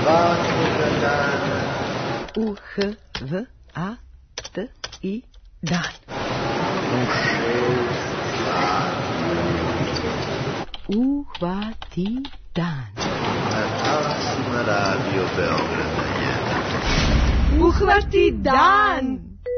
svakoga dana. U-H-V-A-T-I dan. U 6 sati. Uhvati dan. Na talasima Radio Beograda 1. Uhvati dan!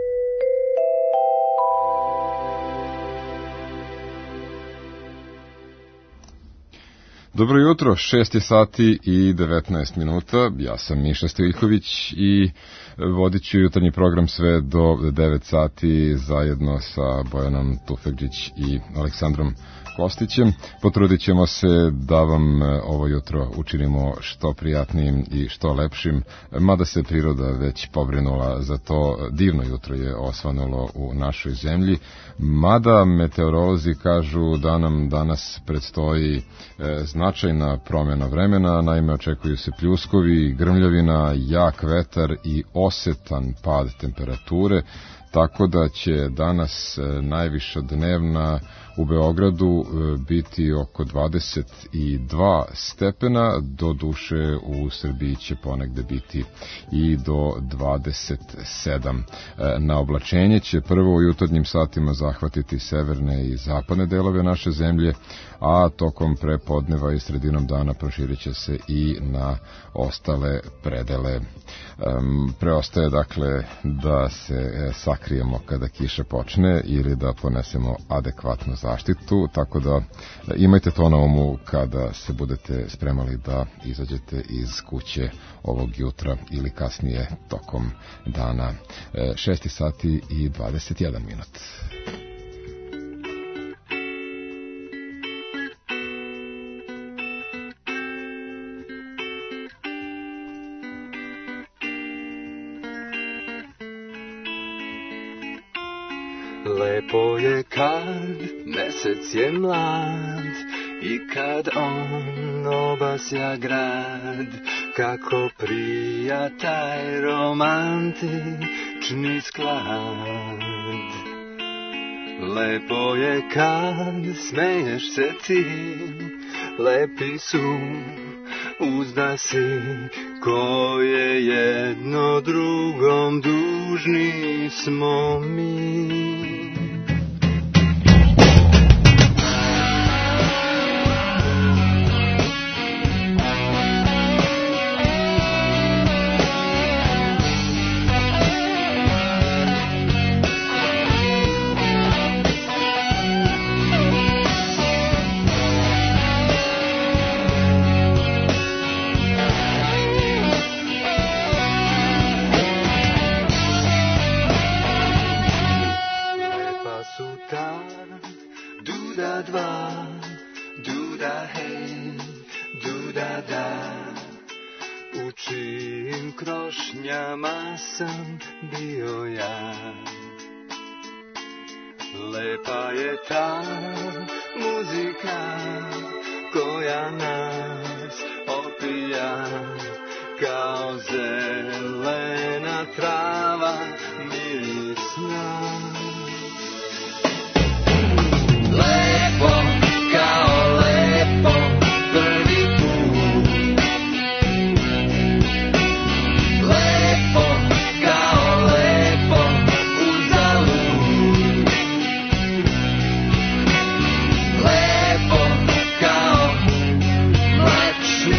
Dobro jutro, 6 sati i 19 minuta. Ja sam Miša Stojiković i vodit ću jutarnji program sve do 9 sati zajedno sa Bojanom Tufegđić i Aleksandrom Kostićem. Potrudit ćemo se da vam ovo jutro učinimo što prijatnijim i što lepšim, mada se priroda već pobrinula za to. Divno jutro je osvanulo u našoj zemlji, mada meteorolozi kažu da nam danas predstoji značajna promjena vremena. Naime, očekuju se pljuskovi, grmljavina, jak vetar i osetan pad temperature, tako da će danas najviša dnevna u Beogradu biti oko 22 stepena, do duše u Srbiji će ponegde biti i do 27. Na oblačenje će prvo u jutarnjim satima zahvatiti severne i zapadne delove naše zemlje, a tokom prepodneva i sredinom dana proširit će se i na ostale predele. Preostaje dakle da se sakrijemo kada kiša počne ili da ponesemo adekvatnu zaštitu, tako da imajte to na umu kada se budete spremali da izađete iz kuće ovog jutra ili kasnije tokom dana. 6 sati i 21 minut. Lepo je kad mesec je mlad i kad on obasja grad, kako prija taj romantični sklad. Lepo je kad smeješ se ti, lepi su uzdasi, koje jedno drugom dužni smo mi. Sam bio ja. Lepa je ta muzika koja nas opija, kao zelena trava mirisna. Lepo kao lepo prvi put, lepo kao lepo uzalud, lepo kao mlečni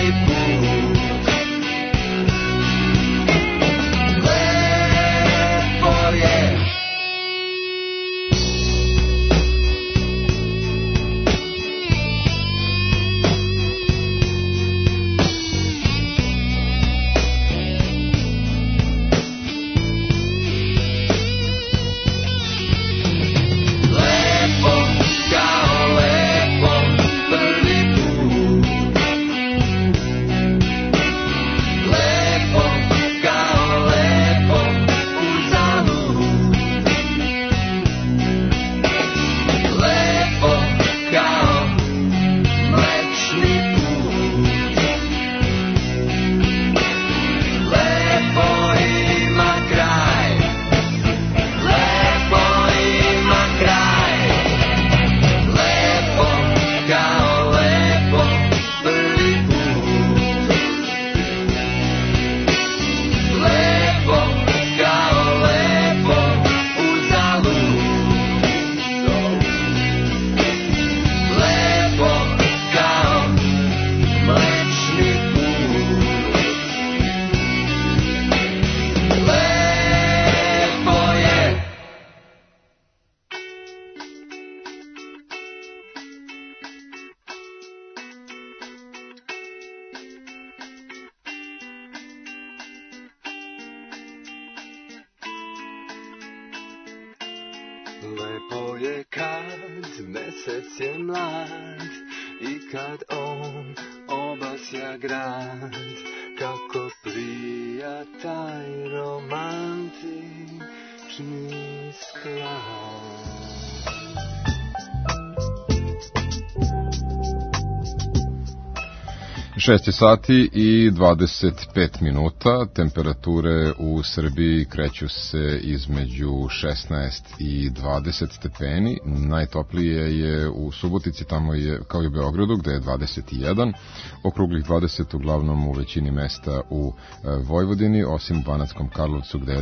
Lepo je kad mesec je mlad i kad on obasja grad, kako prija taj romantični sklad. 6 sati i 25 minuta, temperature u Srbiji kreću se između 16 i 20 stepeni, najtoplije je u Subotici, tamo je kao i u Beogradu gde je 21, okruglih 20 uglavnom u većini mesta u Vojvodini, osim u Banatskom Karlovcu gde je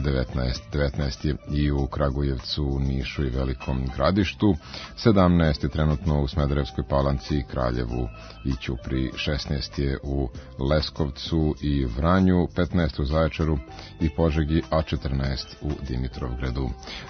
19 je i u Kragujevcu, Nišu i Velikom Gradištu, 17 je trenutno u Smederevskoj Palanci, Kraljevu i Ćupriji, 16 je u Leskovcu i Vranju, 15 u Zaječaru i Požegi, a 14 u Dimitrovgradu.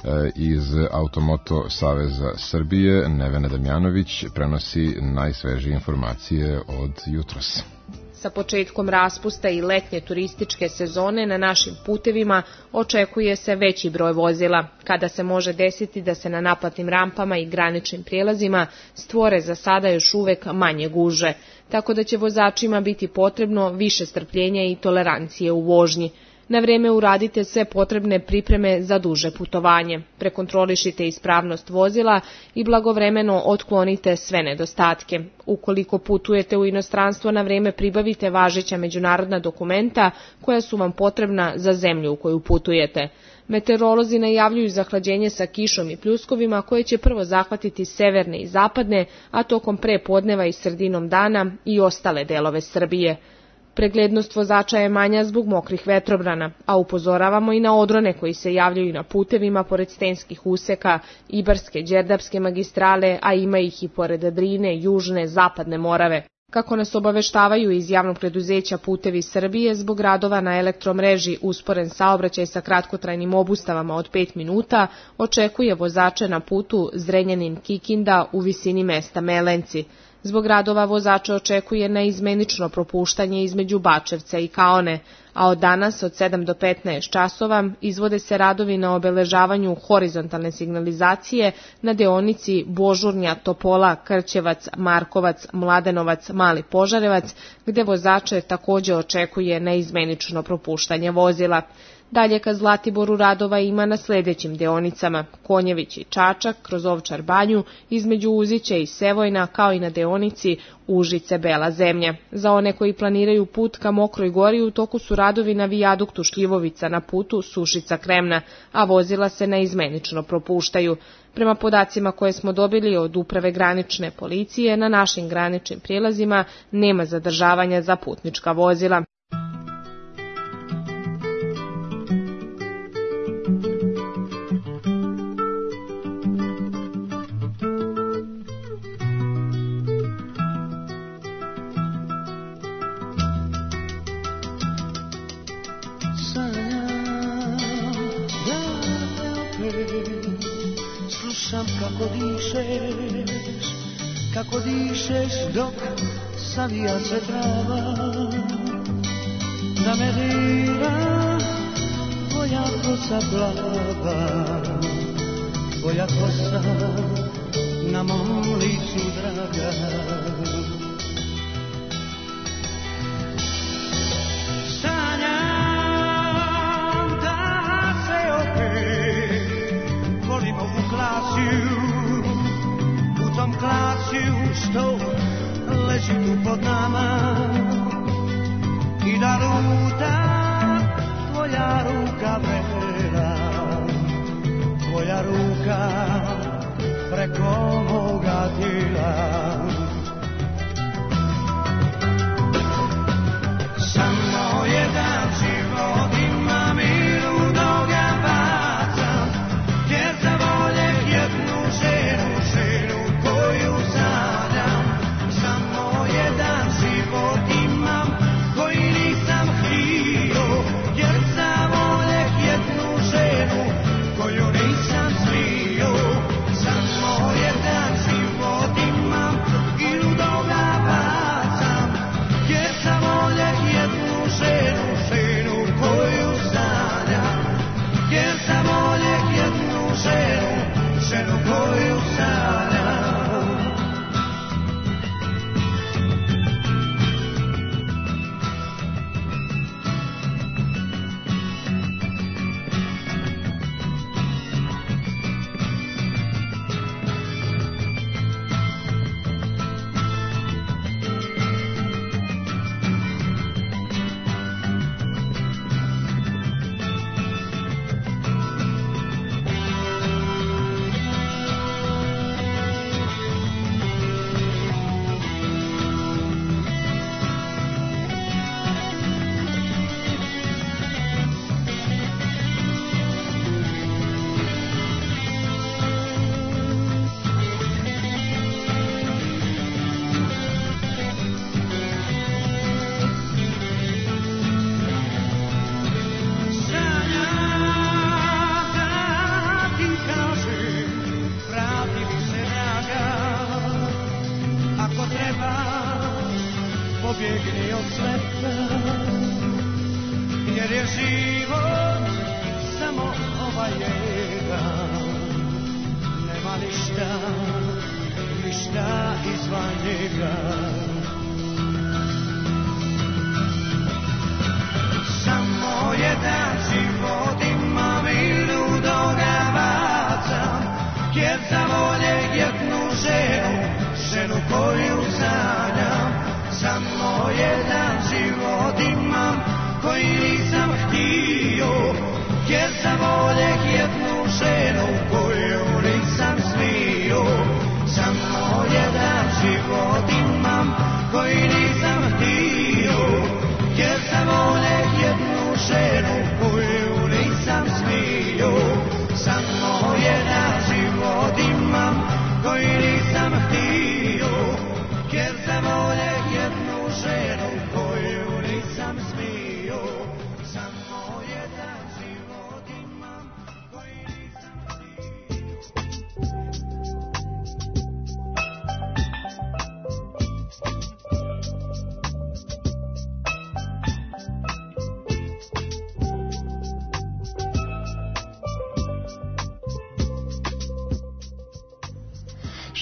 Iz Automoto Saveza Srbije Nevena Damjanović prenosi najsvežije informacije od jutros. Sa početkom raspusta i letnje turističke sezone na našim putevima očekuje se veći broj vozila, kada se može desiti da se na naplatnim rampama i graničnim prijelazima stvore za sada još uvek manje gužve, tako da će vozačima biti potrebno više strpljenja i tolerancije u vožnji. Na vreme uradite sve potrebne pripreme za duže putovanje, prekontrolišite ispravnost vozila i blagovremeno otklonite sve nedostatke. Ukoliko putujete u inostranstvo, na vreme pribavite važeća međunarodna dokumenta koja su vam potrebna za zemlju u koju putujete. Meteorolozi najavljuju zahlađenje sa kišom i pljuskovima koje će prvo zahvatiti severne i zapadne, a tokom prepodneva i sredinom dana i ostale delove Srbije. Preglednost vozača je manja zbog mokrih vetrobrana, a upozoravamo i na odrone koji se javljaju na putevima pored stenskih useka, Ibarske, Đerdapske magistrale, a ima ih i pored Drine, Južne, Zapadne Morave. Kako nas obaveštavaju iz javnog preduzeća Putevi Srbije, zbog radova na elektromreži usporen saobraćaj sa kratkotrajnim obustavama od 5 minuta očekuje vozače na putu Zrenjanin-Kikinda u visini mesta Melenci. Zbog radova vozača očekuje neizmenično propuštanje između Bačevca i Kaone, a od danas od 7 do 15 časova izvode se radovi na obeležavanju horizontalne signalizacije na deonici Božurnja, Topola, Krćevac, Markovac, Mladenovac, Mali Požarevac, gde vozače takođe očekuje neizmenično propuštanje vozila. Dalje ka Zlatiboru radova ima na sledećim deonicama: Konjević i Čačak, kroz Ovčar Banju, između Uzića i Sevojna, kao i na deonici Užice-Bela Zemlja. Za one koji planiraju put ka Mokroj Gori u toku su radovi na vijaduktu Šljivovica na putu Sušica-Kremna, a vozila se neizmenično propuštaju. Prema podacima koje smo dobili od Uprave granične policije, na našim graničnim prijelazima nema zadržavanja za putnička vozila. Kako dišeš dok savija se trava, da me dira tvoja kosa plava, tvoja kosa na mom licu draga. Sanjam da se opet volimo u klasiju, u tom klasiju što leži tu pod nama, i da luta tvoja ruka vrela, tvoja ruka preko moga tijela. Samo jedan život imam i ludo ga bacam, jer zavoljeh jednu ženu, ženu koju sanjam. Samo jedan život imam koji nisam htio, jer zavoljeh jednu ženu koju nisam smio. Samo jedan život imam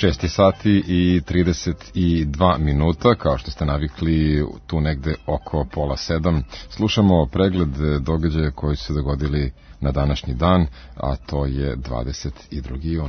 6 sati i 32 minuta, kao što ste navikli tu negde oko pola 7. Slušamo pregled događaja koji su se dogodili na današnji dan, a to je 22. jun.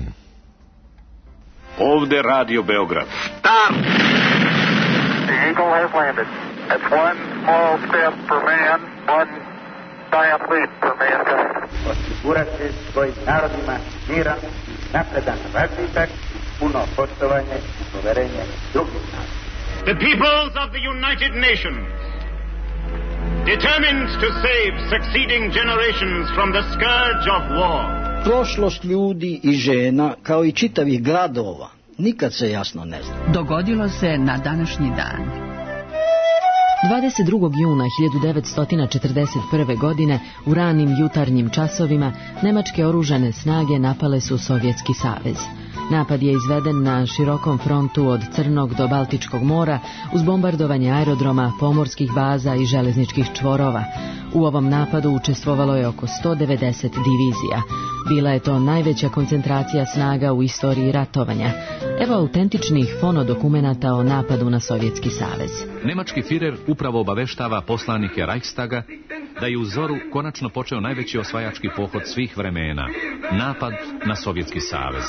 Ovde Radio Beograd. Stop! The Eagle has landed. That's one small step for man, one giant leap for mankind. Osigurati svojim narodima miran, napredan razvitak, puno poštovanje i poverenje drugih naroda. The peoples of the United Nations, determined to save succeeding generations from the scourge of war. Prošlost ljudi i žena, kao i čitavih gradova, nikad se jasno ne zna. Dogodilo se na današnji dan. 22. juna 1941. godine u ranim jutarnjim časovima nemačke oružane snage napale su Sovjetski savez. Napad je izveden na širokom frontu od Crnog do Baltičkog mora uz bombardovanje aerodroma, pomorskih baza i železničkih čvorova. U ovom napadu učestvovalo je oko 190 divizija. Bila je to najveća koncentracija snaga u istoriji ratovanja. Evo autentičnih fonodokumenata o napadu na Sovjetski savez. Nemački firer upravo obaveštava poslanike Reichstaga da je u zoru konačno počeo najveći osvajački pohod svih vremena. Napad na Sovjetski savez.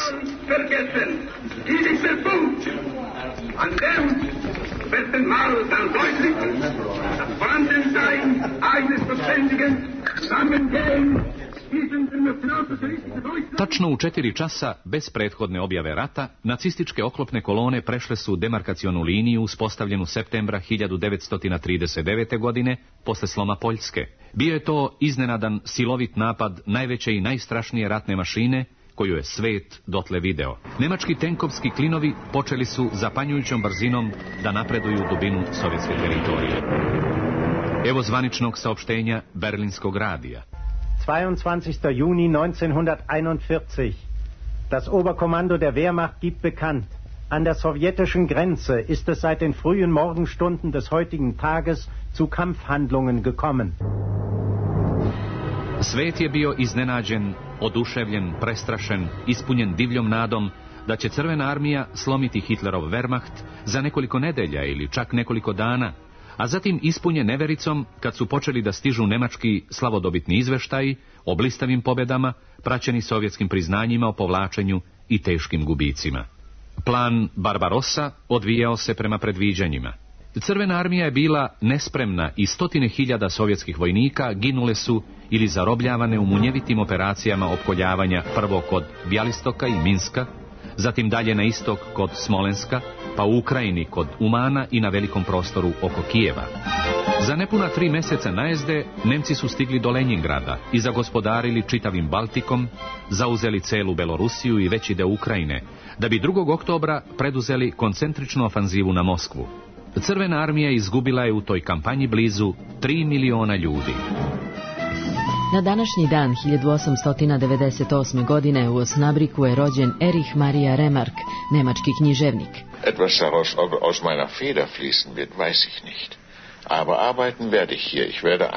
Tačno u 4 časa, bez prethodne objave rata, nacističke oklopne kolone prešle su demarkacionu liniju uspostavljenu septembra 1939. godine posle sloma Poljske. Bio je to iznenadan silovit napad najveće i najstrašnije ratne mašine koju je svet dotle video. Nemački tenkovski klinovi počeli su zapanjujućom brzinom da napreduju u dubinu sovjetske teritorije. Evo zvaničnog saopštenja Berlinskog radija. 22. Juni 1941. Das Oberkommando der Wehrmacht gibt bekannt. An der sowjetischen Grenze ist es seit den frühen Morgenstunden des heutigen Tages zu Kampfhandlungen gekommen. Svet je bio iznenađen, oduševljen, prestrašen, ispunjen divljom nadom da će Crvena armija slomiti Hitlerov Wehrmacht za nekoliko nedelja ili čak nekoliko dana, a zatim ispunjen nevericom kad su počeli da stižu nemački slavodobitni izveštaji o blistavim pobjedama, praćeni sovjetskim priznanjima o povlačenju i teškim gubicima. Plan Barbarossa odvijao se prema predviđanjima. Crvena armija je bila nespremna i 100.000 sovjetskih vojnika ginule su ili zarobljavane u munjevitim operacijama opkoljavanja prvo kod Bjalistoka i Minska, zatim dalje na istok kod Smolenska, pa u Ukrajini kod Umana i na velikom prostoru oko Kijeva. Za nepuna 3 meseca najezde Nemci su stigli do Leningrada i zagospodarili čitavim Baltikom, zauzeli celu Belorusiju i veći deo Ukrajine, da bi 2. oktobra preduzeli koncentričnu ofanzivu na Moskvu. Crvena armija izgubila je u toj kampanji blizu 3 miliona ljudi. Na današnji dan 1898. godine u Osnabriku je rođen Erich Maria Remarque, nemački književnik. Etwas daraus aus meiner Feder fließen wird, weiß ich nicht. Aber arbeiten werde ich hier. Ich werde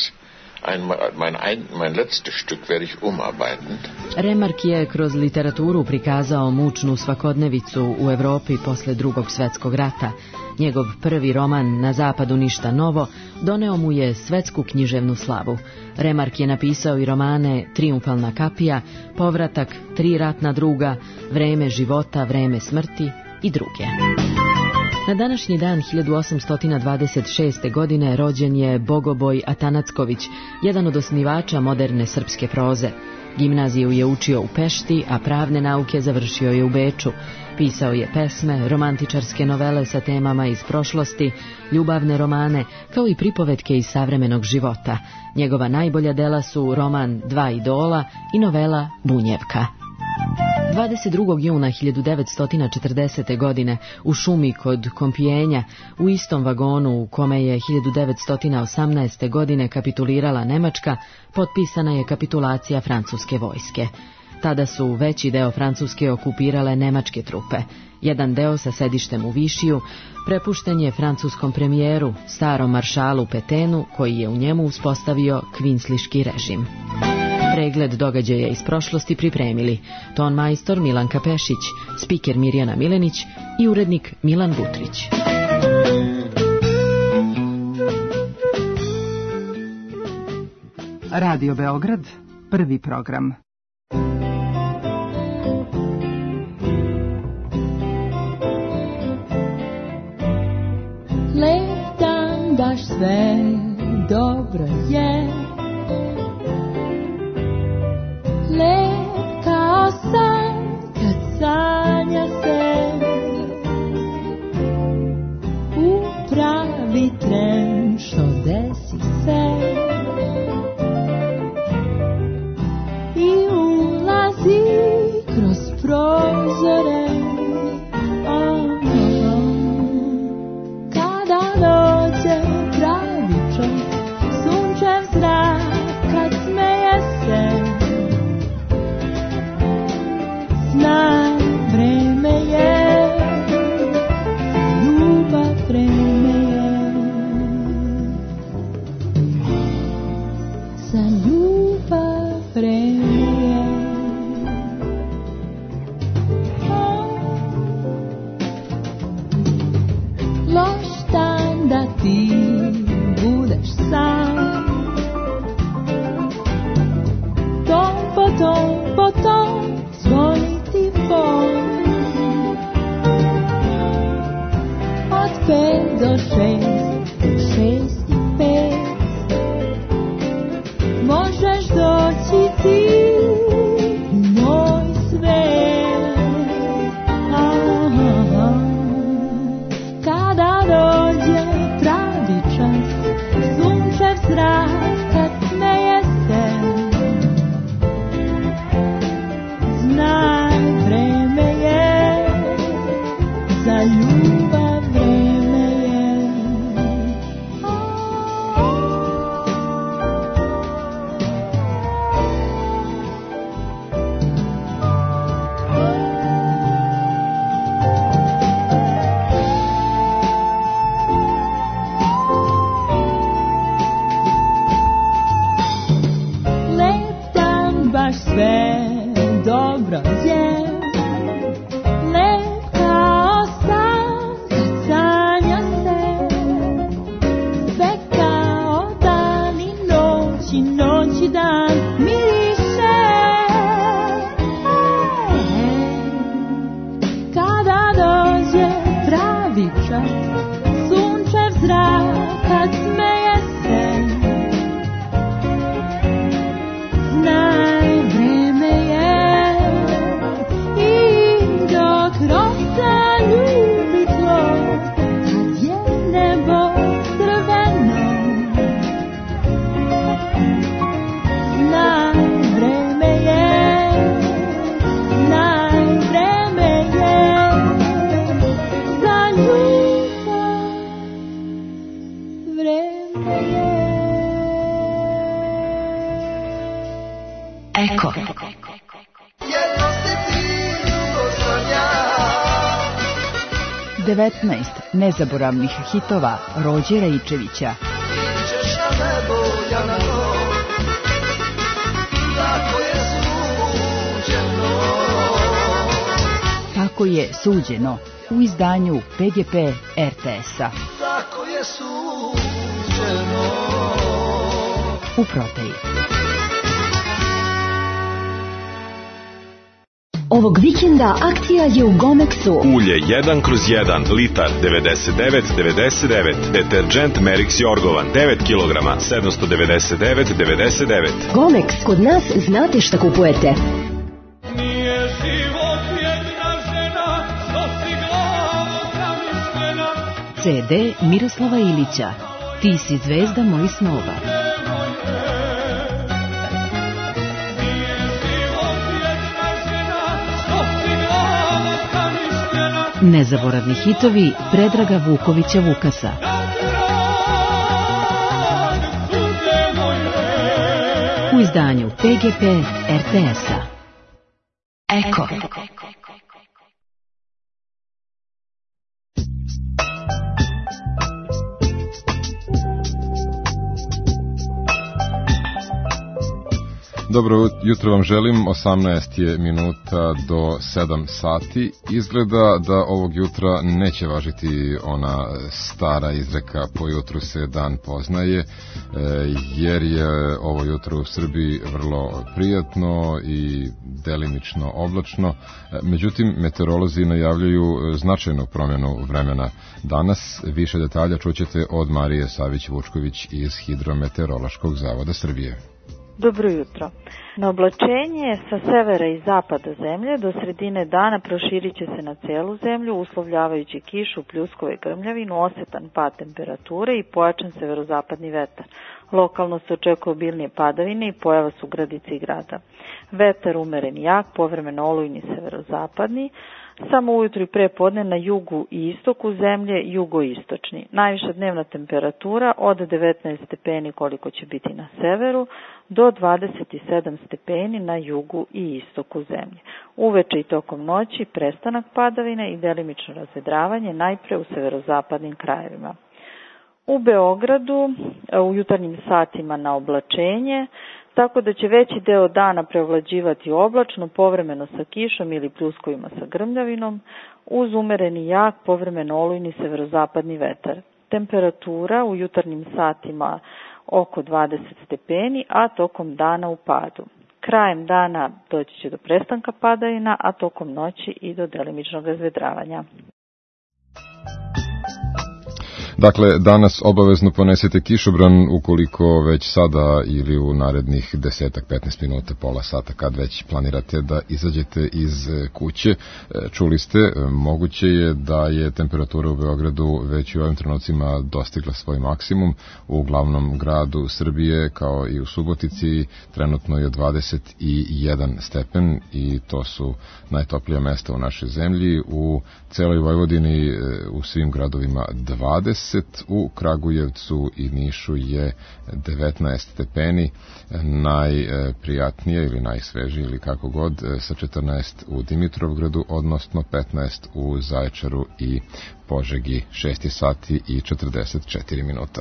mein letztes Stück werde ich umarbeiten. Remarque je kroz literaturu prikazao mučnu svakodnevicu u Evropi posle Drugog svjetskog rata. Njegov prvi roman Na zapadu ništa novo doneo mu je svetsku književnu slavu. Remarque je napisao i romane Trijumfalna kapija, Povratak, 3 ratna druga, Vreme života, vreme smrti i druge. Na današnji dan 1826. godine rođen je Bogoboj Atanacković, jedan od osnivača moderne srpske proze. Gimnaziju je učio u Pešti, a pravne nauke završio je u Beču. Pisao je pesme, romantičarske novele sa temama iz prošlosti, ljubavne romane, kao i pripovetke iz savremenog života. Njegova najbolja dela su roman Dva idola i novela Bunjevka. 22. juna 1940. godine u šumi kod Kompijenja, u istom vagonu u kome je 1918. godine kapitulirala Nemačka, potpisana je kapitulacija francuske vojske. Tada su veći deo Francuske okupirale nemačke trupe. Jedan deo sa sedištem u Višiju prepušten je francuskom premijeru, starom maršalu Petenu, koji je u njemu uspostavio kvinsliški režim. Pre Pregled događaja iz prošlosti pripremili ton majstor Milanka Pešić, spiker Mirjana Milenić i urednik Milan Butrić. Radio Beograd, prvi program. Lep dan, baš sve dobro je. Lep kao san kad sanja se. U pravi tren što desi se. I ulazi kroz prozore. Kada dođe pravi čas, sunčev zrak kad smeje se. Znaj, vreme je, ljubav vreme je. Za ljubav vreme je. Loš dan da ti budeš sam. Tom po tom zvoni ti fon. Od 5 do 6, 6 i 5. Možeš doći ti u moj svet. Kada dođe pravi čas, sunčev zrak kad smeje se. Znaj, vreme je, za ljubav vreme je. Lep dan, baš sve dobro je. Lep kao san kad sanja se. Sve kao dan i noć i dan miriše. Kada dođe pravi čas, sunčev zrak kad smeje se. Znaj, vreme je. I dok rosa ljubi tlo, kad je nebo crveno. Znaj, vreme je. Znaj, vreme je. Za ljubav vreme je. Eko. Jedno si ti, drugo sam ja. 19 nezaboravnih hitova Rođe Rejčevića. Ćeš na nebo, ja na to. Tako je suđeno. Tako je suđeno u izdanju PGP RTS-a. Tako je suđeno. U proteji. Ovog vikenda akcija je u Gomexu. Ulje 1/1, litar 99,99. Deterđent Merix Jorgovan 9 kg 799,99. Gomex, kod nas znate šta kupujete. Nije život jedna žena, što si glavo zamišljena. CD Miroslava Ilića. Ti si zvezda mojih snova. Nezaboravni hitovi Predraga Vukovića Vukasa. U izdanju PGP RTS-a. Eko. Dobro jutro vam želim, 18 je minuta do 7 sati. Izgleda da ovog jutra neće važiti ona stara izreka po jutru se dan poznaje, jer je ovo jutro u Srbiji vrlo prijatno i delimično oblačno. Međutim, meteorolozi najavljaju značajnu promjenu vremena danas. Više detalja čućete od Marije Savić-Vučković iz Hidrometeorološkog zavoda Srbije. Dobro jutro. Na oblačenje sa severa i zapada zemlje do sredine dana proširit će se na celu zemlju, uslovljavajući kišu, pljuskove i grmljavinu, osetan pad temperature i pojačan severozapadni vetar. Lokalno se očekuje obilnije padavine i pojava sugradice i grada. Vetar umeren i jak, povremeno olujni severozapadni, samo ujutru i pre podne na jugu i istoku zemlje, jugoistočni. Najviša dnevna temperatura od 19 stepeni koliko će biti na severu do 27 stepeni na jugu i istoku zemlje. Uveče i tokom noći prestanak padavine i delimično razvedravanje najpre u severozapadnim krajevima. U Beogradu u jutarnjim satima na oblačenje, tako da će veći deo dana preovlađivati oblačno, povremeno sa kišom ili pljuskovima sa grmljavinom, uz umereni jak, povremeno olujni severozapadni vetar. Temperatura u jutarnjim satima oko 20 stepeni, a tokom dana u padu. Krajem dana doći će do prestanka padavina, a tokom noći i do delimičnog razvedravanja. Dakle, danas obavezno ponesete kišobran ukoliko već sada ili u narednih 10-15 minuta, pola sata, kad već planirate da izađete iz kuće. Čuli ste, moguće je da je temperatura u Beogradu već u ovim trenucima dostigla svoj maksimum. U glavnom gradu Srbije, kao i u Subotici, trenutno je 21 stepen i to su najtoplija mesta u našoj zemlji. U celoj Vojvodini, u svim gradovima 20, u Kragujevcu i Nišu je 19 stepeni, najprijatnije ili najsvežije ili kako god, sa 14 u Dimitrovgradu, odnosno 15 u Zaječaru i Požegi. 6 sati i 44 minuta.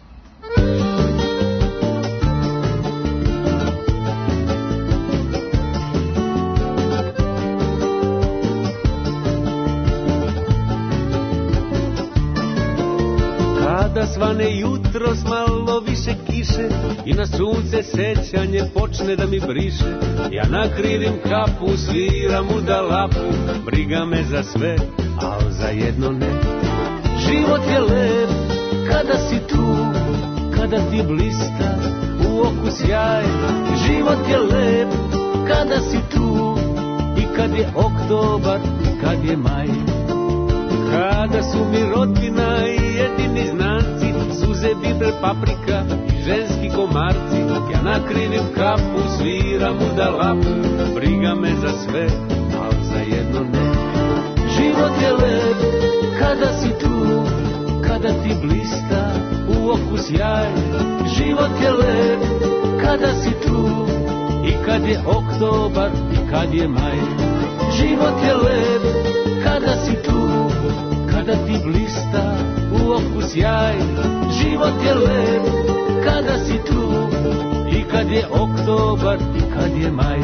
Da svane jutro s malo više kiše i na sunce sećanje počne da mi briše, ja nakrivim kapu, sviram udalapu, briga me za sve, al za jedno ne. Život je lep kada si tu, kada ti blista u oku sjaj. Život je lep kada si tu i kad je oktobar i kad je maj. Kada su mi rodbina i jedini znanci, suze, biber, paprika i ženski komarci, ja nakrivim kapu, sviram udalapu, briga me za sve, al za jedno ne. Život je lep kada si tu, kada ti blista u oku sjaj. Život je lep kada si tu i kad je oktobar i kad je maj. Život je lep kada si tu, kada ti blista u oku sjaj. Život je lep kada si tu i kad je oktobar i kad je maj.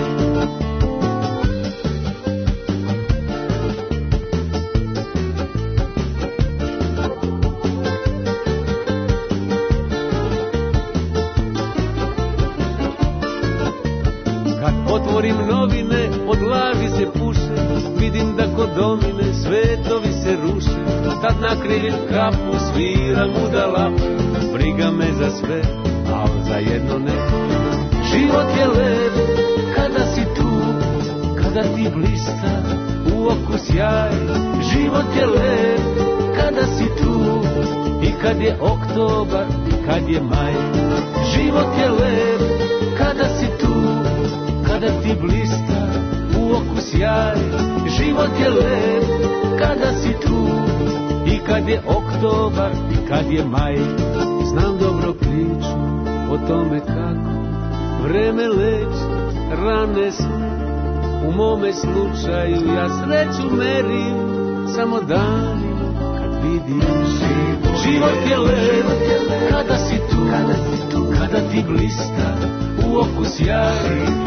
Kad otvorim novine, od laži se puše, vidim da kod domine svetovi se ruše. Tad nakrivim kapu, sviram udalapu, briga me za sve, al za jedno ne. Život je lep kada si tu, kada ti blista u oku sjaj. Život je lep kada si tu i kad je oktobar i kad je maj. Život je lep kada si tu, kada ti blista u oku sjaj. Život je lep kada si tu i kad je oktobar i kad je maj. Znam dobro priču o tome kako vreme leči rane sve. U mome slučaju ja sreću merim samo danima kad vidim život. Život je lep kada si tu, kada ti blista u oku sjaj.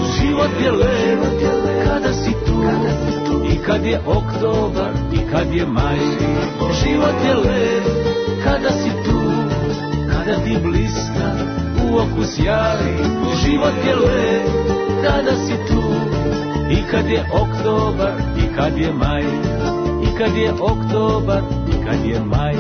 je lep kada si tu, i kad je oktobar i kad je maj. Život je lep kada si tu, kada ti bliska u oku sjaj. Život je lep kada si tu, i kad je oktobar i kad je maj. I kad je oktobar i kad je maj.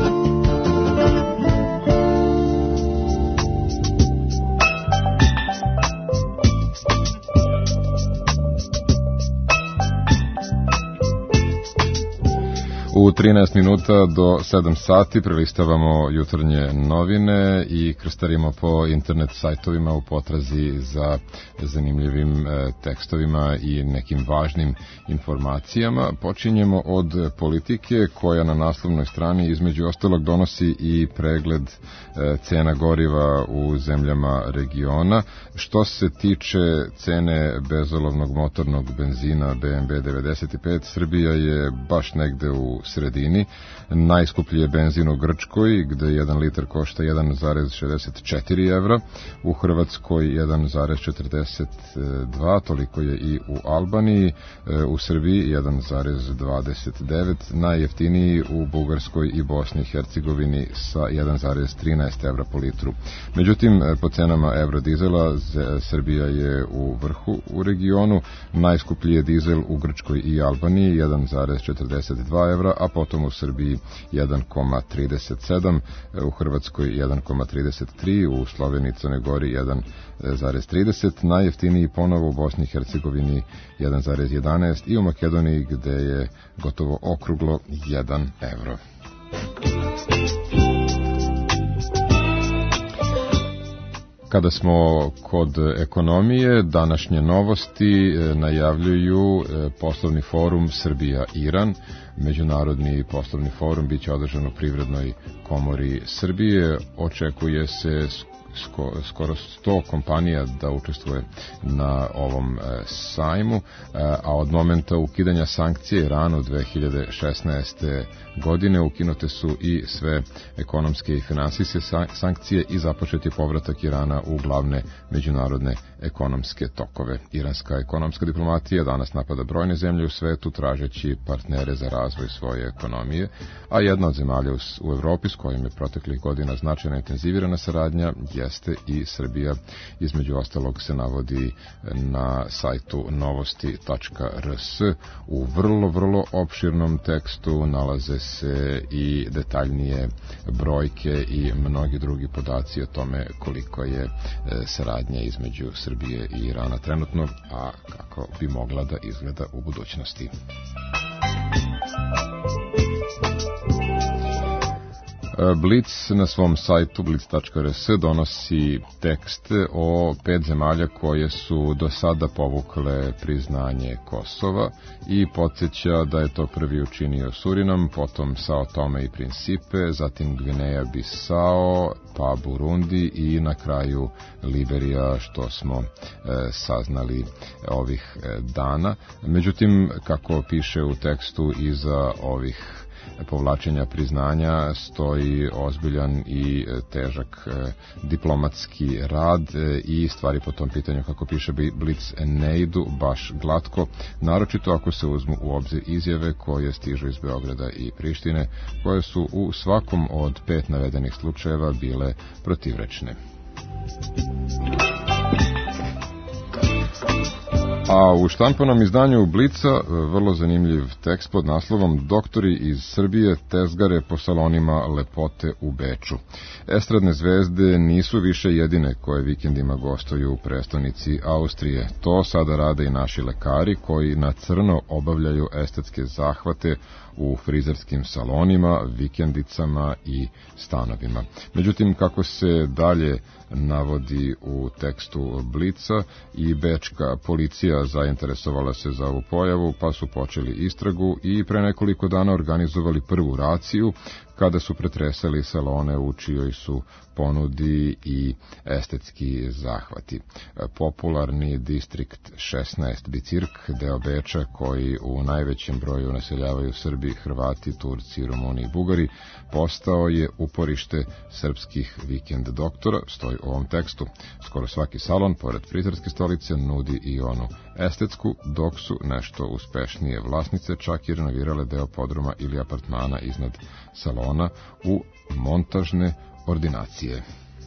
U 13 minuta do 7 sati prelistavamo jutarnje novine i krstarimo po internet sajtovima u potrazi za zanimljivim tekstovima i nekim važnim informacijama. Počinjemo od politike koja na naslovnoj strani između ostalog donosi i pregled cena goriva u zemljama regiona. Što se tiče cene bezolovnog motornog benzina BMW 95, Srbija je baš negde u sredini. Najskuplji je benzin u Grčkoj, gde 1 litar košta 1,64 evra, u Hrvatskoj 1,42, toliko je i u Albaniji, u Srbiji 1,29, najjeftiniji u Bugarskoj i Bosni i Hercegovini sa 1,13 evra po litru. Međutim, po cenama evrodizela Srbija je u vrhu u regionu, najskuplji je dizel u Grčkoj i Albaniji 1,42 evra, a potom u Srbiji 1,37, u Hrvatskoj 1,33, u Sloveniji i Crnoj Gori 1,30, najjeftiniji ponovo u Bosni i Hercegovini 1,11 i u Makedoniji gde je gotovo okruglo 1 evro. Kada smo kod ekonomije, današnje novosti najavljuju poslovni forum Srbija-Iran. Međunarodni poslovni forum biće održan u Privrednoj komori Srbije. Očekuje se skoro 100 kompanija da učestvuje na ovom sajmu, a od momenta ukidanja sankcije Iranu 2016. godine ukinute su i sve ekonomske i finansijske sankcije i započet je povratak Irana u glavne međunarodne ekonomske tokove. Iranska ekonomska diplomatija danas napada brojne zemlje u svetu tražeći partnere za razvoj svoje ekonomije, a jedna od zemalja u Evropi s kojim je proteklih godina značajno intenzivirana saradnja jeste i Srbija. Između ostalog se navodi na sajtu novosti.rs. U vrlo opširnom tekstu nalaze se i detaljnije brojke i mnogi drugi podaci o tome koliko je saradnja između Srbije i Irana trenutno, a kako bi mogla da izgleda u budućnosti. Blic na svom sajtu blic.rs donosi tekst o 5 zemalja koje su do sada povukle priznanje Kosova i podsjeća da je to prvi učinio Surinam, potom Sao Tome i Principe, zatim Gvineja Bisao, pa Burundi i na kraju Liberija, što smo saznali ovih dana. Međutim, kako piše u tekstu, iza ovih povlačenja priznanja stoji ozbiljan i težak diplomatski rad i stvari po tom pitanju, kako piše Blic, ne idu baš glatko, naročito ako se uzmu u obzir izjave koje stižu iz Beograda i Prištine, koje su u svakom od 5 navedenih slučajeva bile protivrečne. A u štampanom izdanju Blica vrlo zanimljiv tekst pod naslovom Doktori iz Srbije tezgare po salonima lepote u Beču. Estradne zvezde nisu više jedine koje vikendima gostuju u prestonici Austrije. To sada rade i naši lekari koji na crno obavljaju estetske zahvate u frizerskim salonima, vikendicama i stanovima. Međutim, kako se dalje navodi u tekstu Blica, i bečka policija zainteresovala se za ovu pojavu, pa su počeli istragu i pre nekoliko dana organizovali prvu raciju kada su pretresali salone u čijoj su ponudi i estetski zahvati. Popularni distrikt 16 Bicirk, deo Beča koji u najvećem broju naseljavaju Srbi, Hrvati, Turci, Rumuni i Bugari, postao je uporište srpskih vikend doktora, stoji u ovom tekstu. Skoro svaki salon, pored frizerske stolice, nudi i onu estetsku, dok su nešto uspešnije vlasnice čak i renovirale deo podruma ili apartmana iznad salona u montažne ordinacije.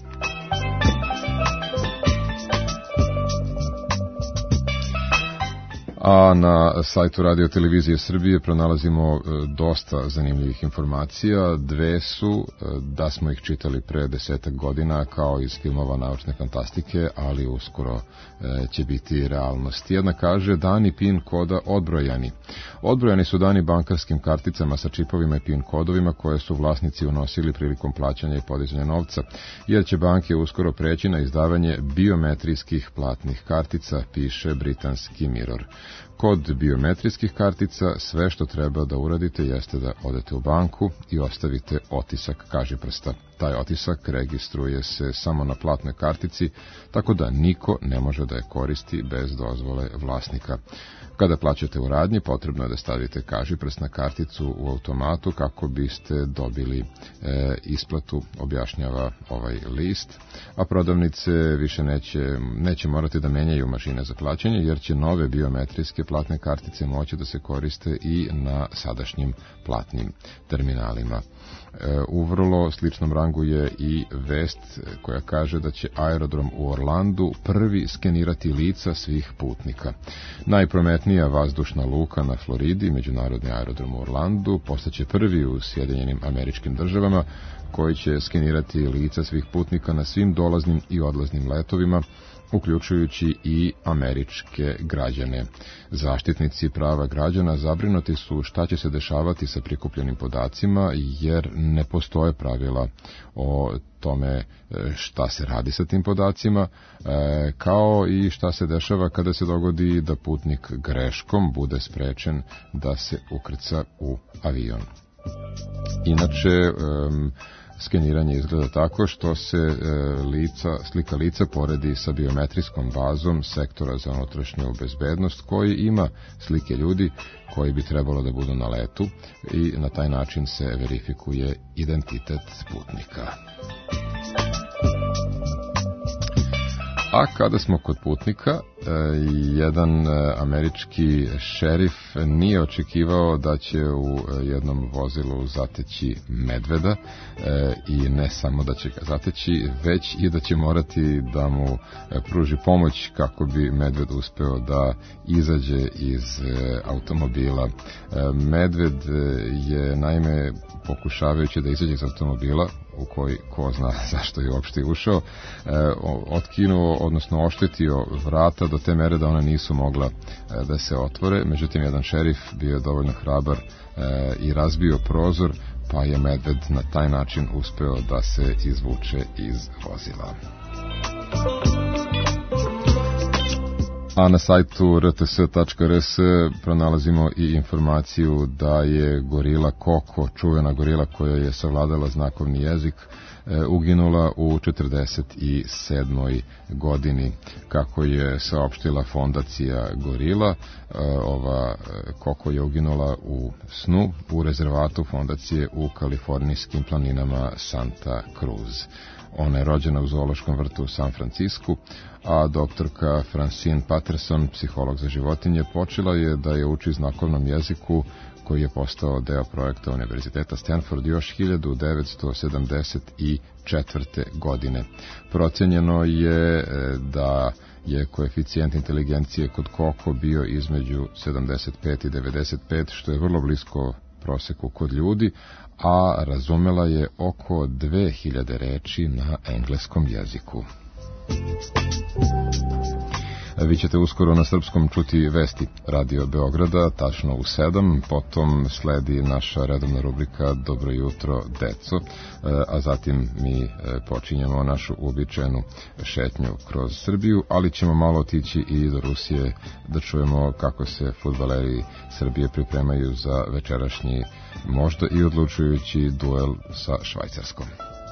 A na sajtu Radio Televizije Srbije pronalazimo dosta zanimljivih informacija. Dve su, da smo ih čitali pre 10 godina kao iz filmova naučne fantastike, ali uskoro će biti realnost. Jedna kaže, dani PIN koda odbrojani. Odbrojani su dani bankarskim karticama sa čipovima i PIN kodovima koje su vlasnici unosili prilikom plaćanja i podizanja novca, jer će banke uskoro preći na izdavanje biometrijskih platnih kartica, piše britanski Mirror. Kod biometrijskih kartica sve što treba da uradite jeste da odete u banku i ostavite otisak kažiprsta. Taj otisak registruje se samo na platnoj kartici, tako da niko ne može da je koristi bez dozvole vlasnika. Kada plaćate u radnji, potrebno je da stavite kažiprst na karticu u automatu kako biste dobili isplatu, objašnjava ovaj list, a prodavnice više neće morati da menjaju mašine za plaćanje, jer će nove biometrijske platne kartice moći da se koriste i na sadašnjim platnim terminalima. U vrlo sličnom rangu je i vest koja kaže da će aerodrom u Orlandu prvi skenirati lica svih putnika. Najprometnija vazdušna luka na Floridi, međunarodni aerodrom u Orlandu, postaće prvi u Sjedinjenim Američkim Državama koji će skenirati lica svih putnika na svim dolaznim i odlaznim letovima, uključujući i američke građane. Zaštitnici prava građana zabrinuti su šta će se dešavati sa prikupljenim podacima, jer ne postoje pravila o tome šta se radi sa tim podacima, kao i šta se dešava kada se dogodi da putnik greškom bude sprečen da se ukrca u avion. Inače, skeniranje izgleda tako što se slika lica poredi sa biometrijskom bazom sektora za unutrašnju bezbednost koji ima slike ljudi koji bi trebalo da budu na letu i na taj način se verifikuje identitet putnika. A kada smo kod putnika, jedan američki šerif nije očekivao da će u jednom vozilu zateći medveda i ne samo da će ga zateći, već i da će morati da mu pruži pomoć kako bi medved uspeo da izađe iz automobila. Medved je naime pokušavajući da izađe iz automobila, u koji ko zna zašto je uopšte ušao, otkinuo, odnosno oštetio vrata do te mere da ona nisu mogla da se otvore. Međutim, jedan šerif bio je dovoljno hrabar i razbio prozor, pa je medved na taj način uspeo da se izvuče iz vozila. A na sajtu rts.rs pronalazimo i informaciju da je gorila Koko, čuvena gorila koja je savladala znakovni jezik, uginula u 47. godini. Kako je saopštila fondacija Gorila, ova Koko je uginula u snu u rezervatu fondacije u kalifornijskim planinama Santa Cruz. Ona je rođena u zoološkom vrtu u San Francisku, a doktorka Francine Patterson, psiholog za životinje, počela je da je uči znakovnom jeziku koji je postao deo projekta Univerziteta Stanford još 1974. godine. Procenjeno je da je koeficijent inteligencije kod Koko bio između 75 i 95, što je vrlo blisko proseku kod ljudi, a razumela je oko 2000 reči na engleskom jeziku. Vi ćete uskoro na srpskom čuti vesti Radio Beograda, tačno u 7, potom sledi naša redovna rubrika Dobro jutro, deco, a zatim mi počinjemo našu uobičajenu šetnju kroz Srbiju, ali ćemo malo otići i do Rusije da čujemo kako se fudbaleri Srbije pripremaju za večerašnji možda i odlučujući duel sa Švajcarskom.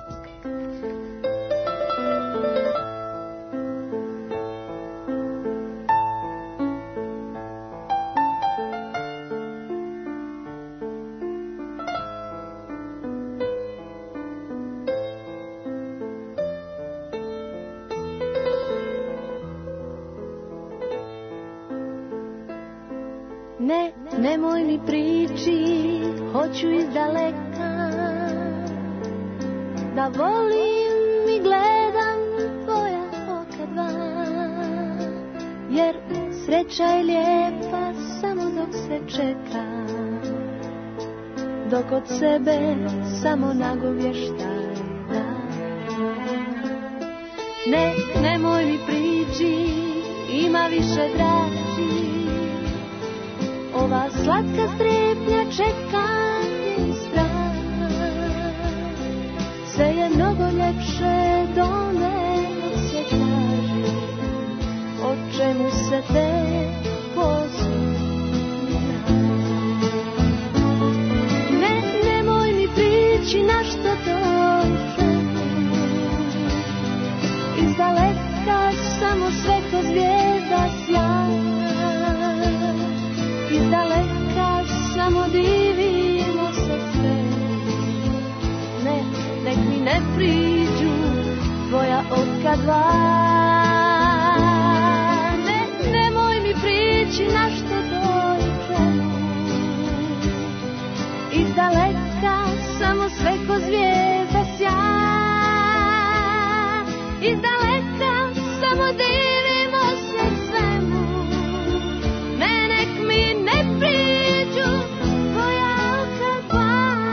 Nemoj mi priči, hoću izdaleka, da volim i gledam tvoja oka dva, jer sreća je lijepa samo dok se čeka, dok od sebe samo nagovještaj da. Nemoj mi priči, ima više draži, ova slatka strepnja čeka i strah. Sve je mnogo ljepše do nego se traži, o čemu se te posumnja. Nemoj mi prići na što dođe, izdaleka samo svetlo zvijezda sjaja. Izdaleka samo divimo se sve, nek mi ne priđu tvoja oka dva. Nemoj mi prići na što dođemo, izdaleka samo sve ko zvijezda sja. Izdaleka samo divimo se svemu, nek mi ne priđu tvoja oka dva.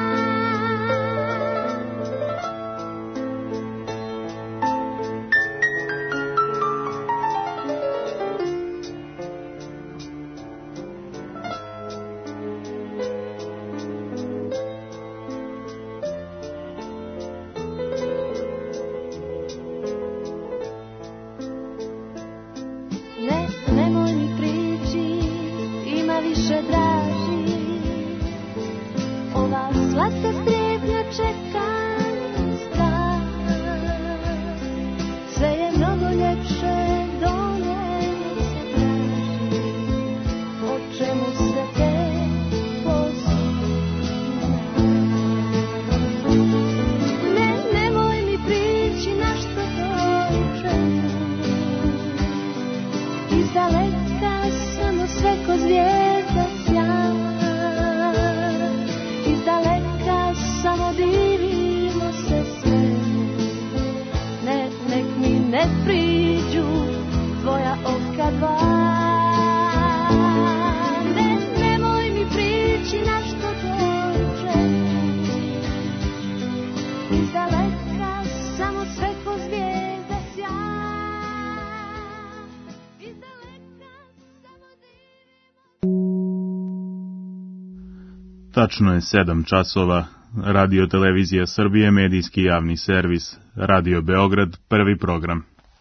Nemoj mi prići, ima više draži, ova slatka strepnja čeka i strah. Sve je mnogo ljepše do nego se traži, o čemu se te posumnja. Nemoj mi prići na što dođemo, izdaleka samo sve ko zvijezda sja. Izdaleka samo divimo se sve, nek mi ne priđu tvoja oka dva. Nemoj mi prići na što dođemo, izdaleka samo sve ko zvijezda sja. Tačno je 7 časova. Radio Televizija Srbije, medijski javni servis. Radio Beograd, prvi program.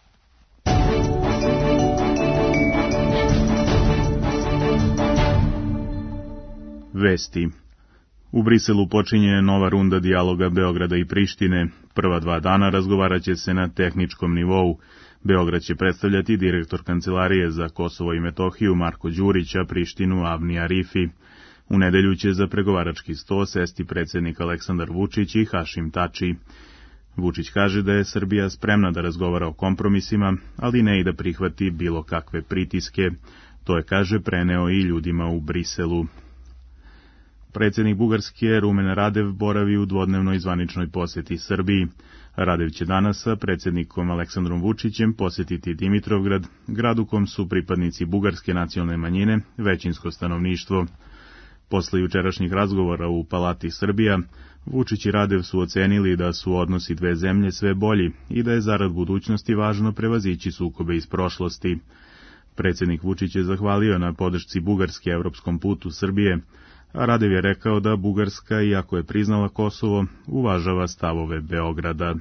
Vesti. U Briselu počinje nova runda dijaloga Beograda i Prištine. Prva 2 dana razgovaraće se na tehničkom nivou. Beograd će predstavljati direktor Kancelarije za Kosovo i Metohiju Marko Đurić, a Prištinu Avni Arifi. U nedelju će za pregovarački sto sesti predsjednik Aleksandar Vučić i Hašim Tači. Vučić kaže da je Srbija spremna da razgovara o kompromisima, ali ne i da prihvati bilo kakve pritiske. To je, kaže, preneo i ljudima u Briselu. Predsjednik Bugarske Rumen Radev boravi u dvodnevnoj zvaničnoj posjeti Srbiji. Radev će danas sa predsjednikom Aleksandrom Vučićem posjetiti Dimitrovgrad, grad u kom su pripadnici bugarske nacionalne manjine, većinsko stanovništvo. Posle jučerašnjih razgovora u Palati Srbija, Vučić i Radev su ocenili da su odnosi dve zemlje sve bolji i da je zarad budućnosti važno prevazići sukobe iz prošlosti. Predsjednik Vučić je zahvalio na podršci Bugarske evropskom putu Srbije, a Radev je rekao da Bugarska, iako je priznala Kosovo, uvažava stavove Beograda.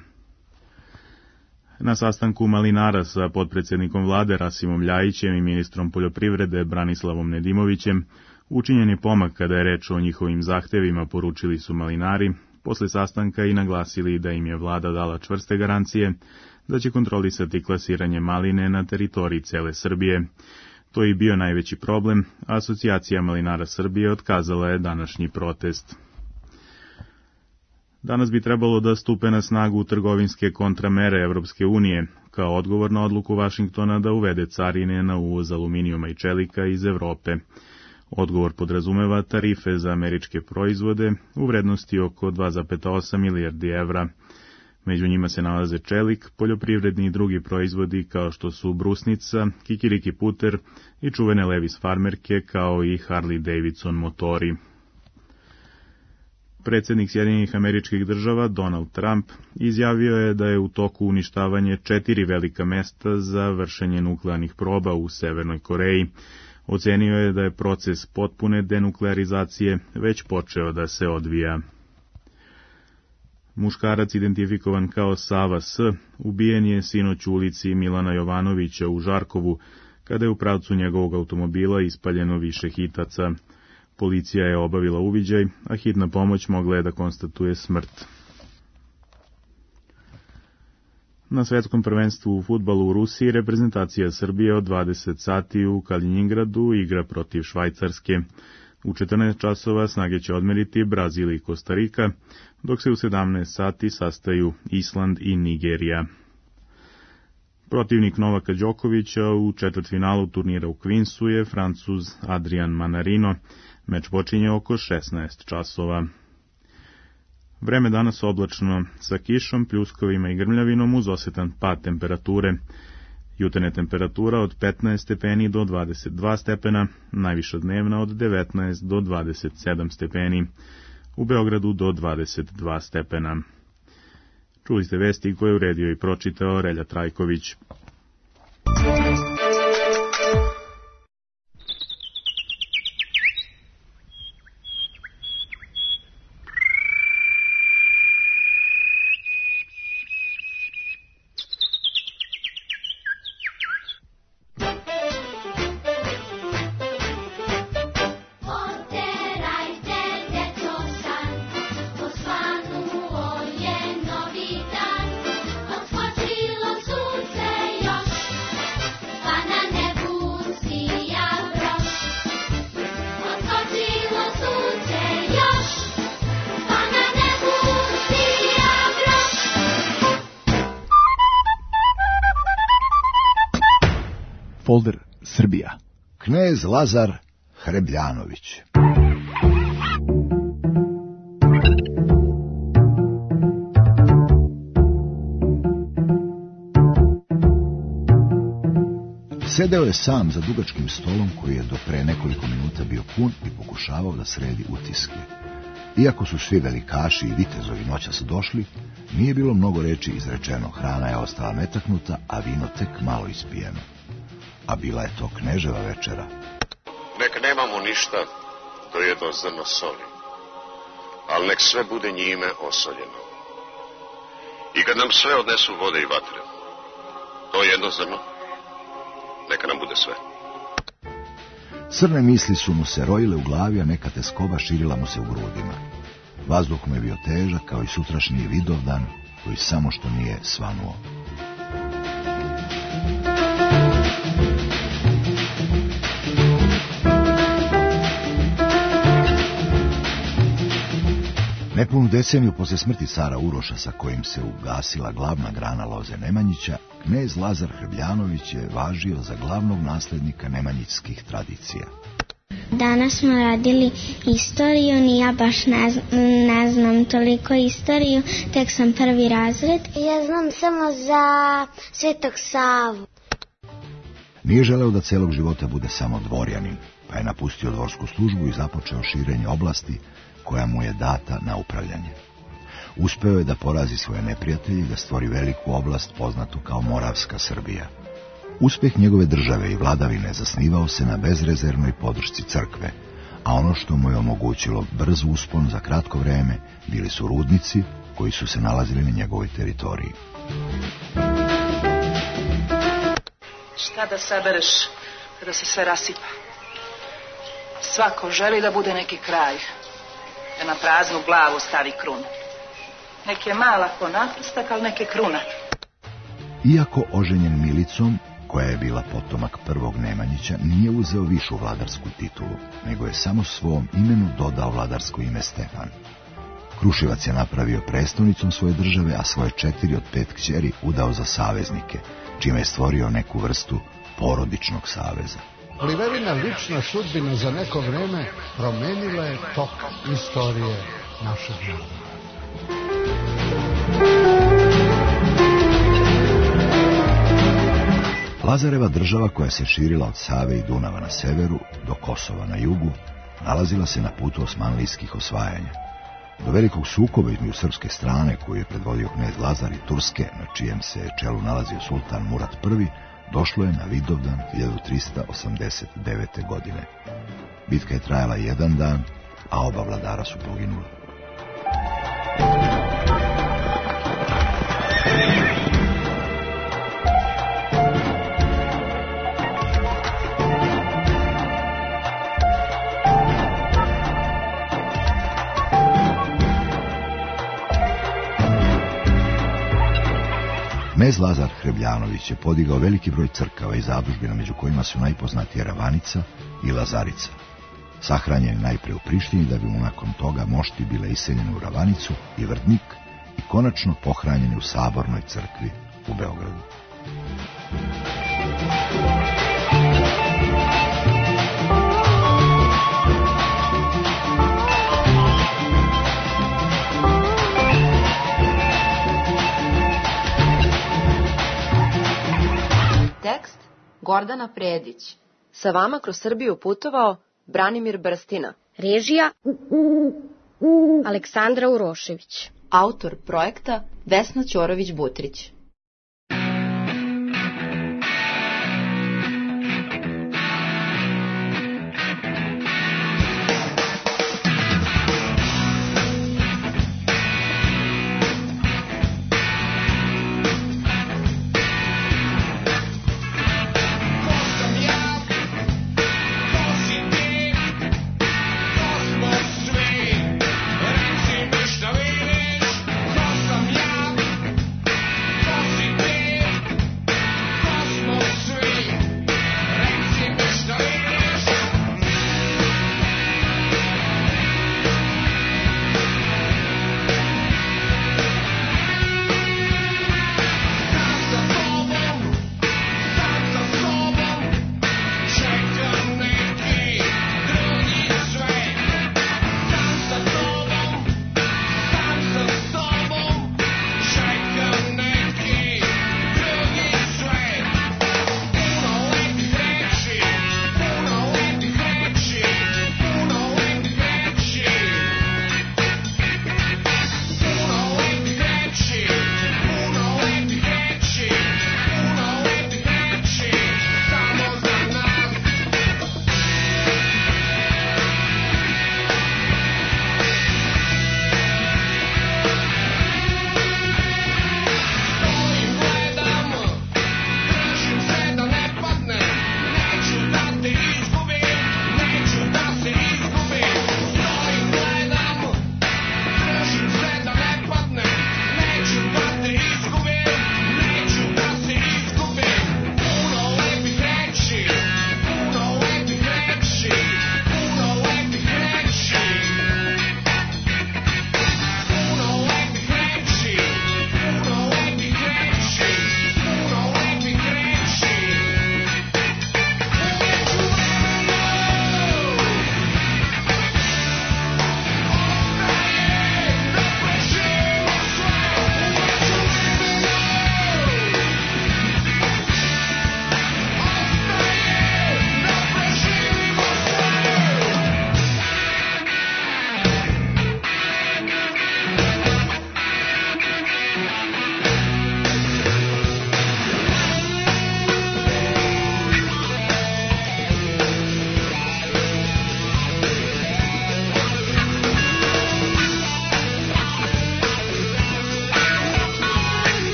Na sastanku malinara sa potpredsjednikom vlade Rasimom Ljajićem i ministrom poljoprivrede Branislavom Nedimovićem učinjen je pomak kada je reč o njihovim zahtevima, poručili su malinari, posle sastanka i naglasili da im je vlada dala čvrste garancije da će kontrolisati klasiranje maline na teritoriji cele Srbije. To je i bio najveći problem, a Asocijacija malinara Srbije otkazala je današnji protest. Danas bi trebalo da stupe na snagu trgovinske kontramere Evropske unije, kao odgovor na odluku Vašingtona da uvede carine na uvoz aluminijuma i čelika iz Evrope. Odgovor podrazumeva tarife za američke proizvode u vrednosti oko 2,8 milijardi evra. Među njima se nalaze čelik, poljoprivredni i drugi proizvodi kao što su brusnica, kikiriki puter i čuvene Levis farmerke kao i Harley Davidson motori. Predsjednik Sjedinjenih Američkih Država Donald Trump izjavio je da je u toku uništavanje 4 velika mesta za vršenje nuklearnih proba u Severnoj Koreji. Ocenio je da je proces potpune denuklearizacije već počeo da se odvija. Muškarac identifikovan kao Sava S. ubijen je sinoć u ulici Milana Jovanovića u Žarkovu, kada je u pravcu njegovog automobila ispaljeno više hitaca. Policija je obavila uviđaj, a hitna pomoć mogla je da konstatuje smrt. Na svetskom prvenstvu u fudbalu u Rusiji reprezentacija Srbije od 20 sati u Kaliningradu igra protiv Švajcarske. U 14 časova snage će odmeriti Brazil i Kostarika, dok se u 17 sati sastaju Island i Nigerija. Protivnik Novaka Đokovića u četvrtfinalu turnira u Queensu je Francuz Adrian Manarino. Meč počinje oko 16 časova. Vreme danas oblačno, sa kišom, pljuskovima i grmljavinom uz osetan pad temperature. Jutarnja temperatura od 15 stepeni do 22 stepena, najviša dnevna od 19 do 27 stepeni, u Beogradu do 22 stepena. Čuli ste vesti koje je uredio i pročitao Relja Trajković. Folder Srbija. Knez Lazar Hrebljanović. Sedeo je sam za dugačkim stolom koji je do pre nekoliko minuta bio pun i pokušavao da sredi utiske. Iako su svi velikaši i vitezovi noćas došli, nije bilo mnogo reči izrečeno, hrana je ostala netaknuta, a vino tek malo ispijeno. A bila je to kneževa večera. Nek nemamo ništa do jedno zrno soli, ali nek sve bude njime osoljeno. I kad nam sve odnesu vode i vatre, to jedno zrno, neka nam bude sve. Crne misli su mu se rojile u glavi, a neka teskoba širila mu se u grudima. Vazduh mu je bio težak kao i sutrašnji Vidovdan, koji samo što nije svanuo. Nepunu deceniju posle smrti cara Uroša, sa kojim se ugasila glavna grana loze Nemanjića, knez Lazar Hrebljanović je važio za glavnog naslednika nemanjićskih tradicija. Danas smo radili istoriju, ni ja baš ne znam toliko istoriju, tek sam prvi razred. Ja znam samo za Svetog Savu. Nije želeo da celog života bude samo dvorjanin, pa je napustio dvorsku službu i započeo širenje oblasti koja mu je data na upravljanje. Uspeo je da porazi svoje neprijatelje i da stvori veliku oblast poznatu kao Moravska Srbija. Uspeh njegove države i vladavine zasnivao se na bezrezervnoj podršci crkve, a ono što mu je omogućilo brz uspon za kratko vreme bili su rudnici koji su se nalazili na njegovoj teritoriji. Šta da sabereš kada se sve rasipa? Svako želi da bude neki kraj, da na praznu glavu stavi krunu. Nek je mala ko naprstak, ali nek je kruna. Iako oženjen Milicom, koja je bila potomak prvog Nemanjića, nije uzeo višu vladarsku titulu, nego je samo svom imenu dodao vladarsko ime Stefan. Kruševac je napravio prestolnicom svoje države, a svoje 4 od 5 kćeri udao za saveznike, čime je stvorio neku vrstu porodičnog saveza. Oliverina lična sudbina za neko vreme promenila je tok istorije našeg naroda. Lazareva država, koja se širila od Save i Dunava na severu do Kosova na jugu, nalazila se na putu osmanlijskih osvajanja. Do velikog sukoba između srpske strane, koju je predvodio knez Lazar, i Turske, na čijem se čelu nalazio sultan Murat I, došlo je na Vidovdan 1389. godine. Bitka je trajala 1 dan, a oba vladara su poginuli. Knez Lazar Hrebljanović je podigao veliki broj crkava i zadužbina, među kojima su najpoznatije Ravanica i Lazarica. Sahranjen je najpre u Prištini, da bi mu nakon toga mošti bile iseljene u Ravanicu i Vrdnik i konačno pohranjene u Sabornoj crkvi u Beogradu. Tekst Gordana Predić. Sa vama kroz Srbiju putovao Branimir Brstina. Režija Aleksandra Urošević. Autor projekta Vesna Ćorović-Butrić. Šta vidiš, ko sam ja,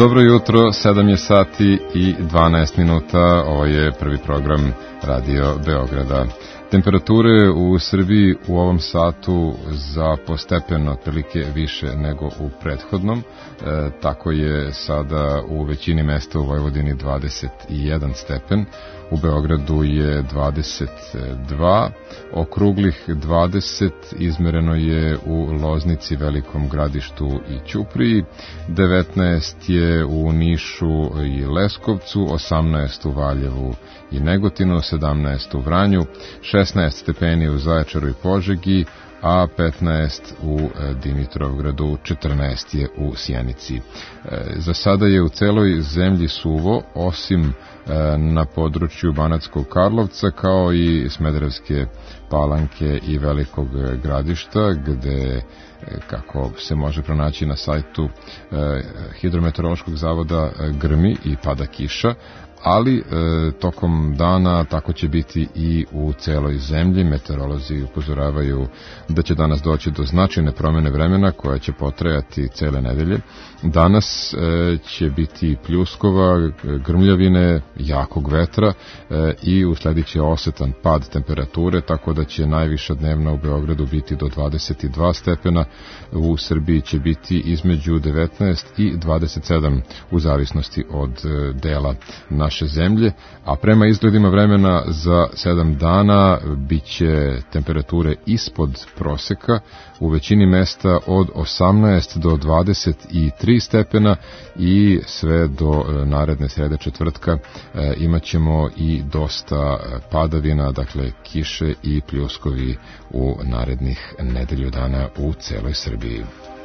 Dobro jutro, 7 je sati i 12 minuta, ovo je prvi program Radio Beograda. Temperature u Srbiji u ovom satu za postepeno otprilike više nego u prethodnom. Tako je sada u većini mesta u Vojvodini 21 stepen, u Beogradu je 22, okruglih 20 izmereno je u Loznici, Velikom Gradištu i Ćupriji, 19 je u Nišu i Leskovcu, 18 u Valjevu i Negotinu, 17 u Vranju, 16 stepeni u Zaječaru i Požegi, a 15 u Dimitrovgradu, 14 je u Sjenici. Za sada je u celoj zemlji suvo, osim na području Banatskog Karlovca, kao i Smederevske Palanke i Velikog Gradišta, gde, kako se može pronaći na sajtu Hidrometeorološkog zavoda, grmi i pada kiša, ali tokom dana tako će biti i u celoj zemlji. Meteorolozi upozoravaju da će danas doći do značajne promene vremena koja će potrajati cele nedelje. Danas će biti pljuskova, grmljavine, jakog vetra i usledit će osetan pad temperature, tako da će najviša dnevna u Beogradu biti do 22 stepena, u Srbiji će biti između 19 i 27 u zavisnosti od dela naše zemlje, a prema izgledima vremena za 7 dana biće temperature ispod proseka, u većini mesta od 18 do 23 stepena i sve do naredne srede četvrtka imat ćemo i dosta padavina, dakle kiše i pljuskovi u narednih nedelju dana u celoj Srbiji.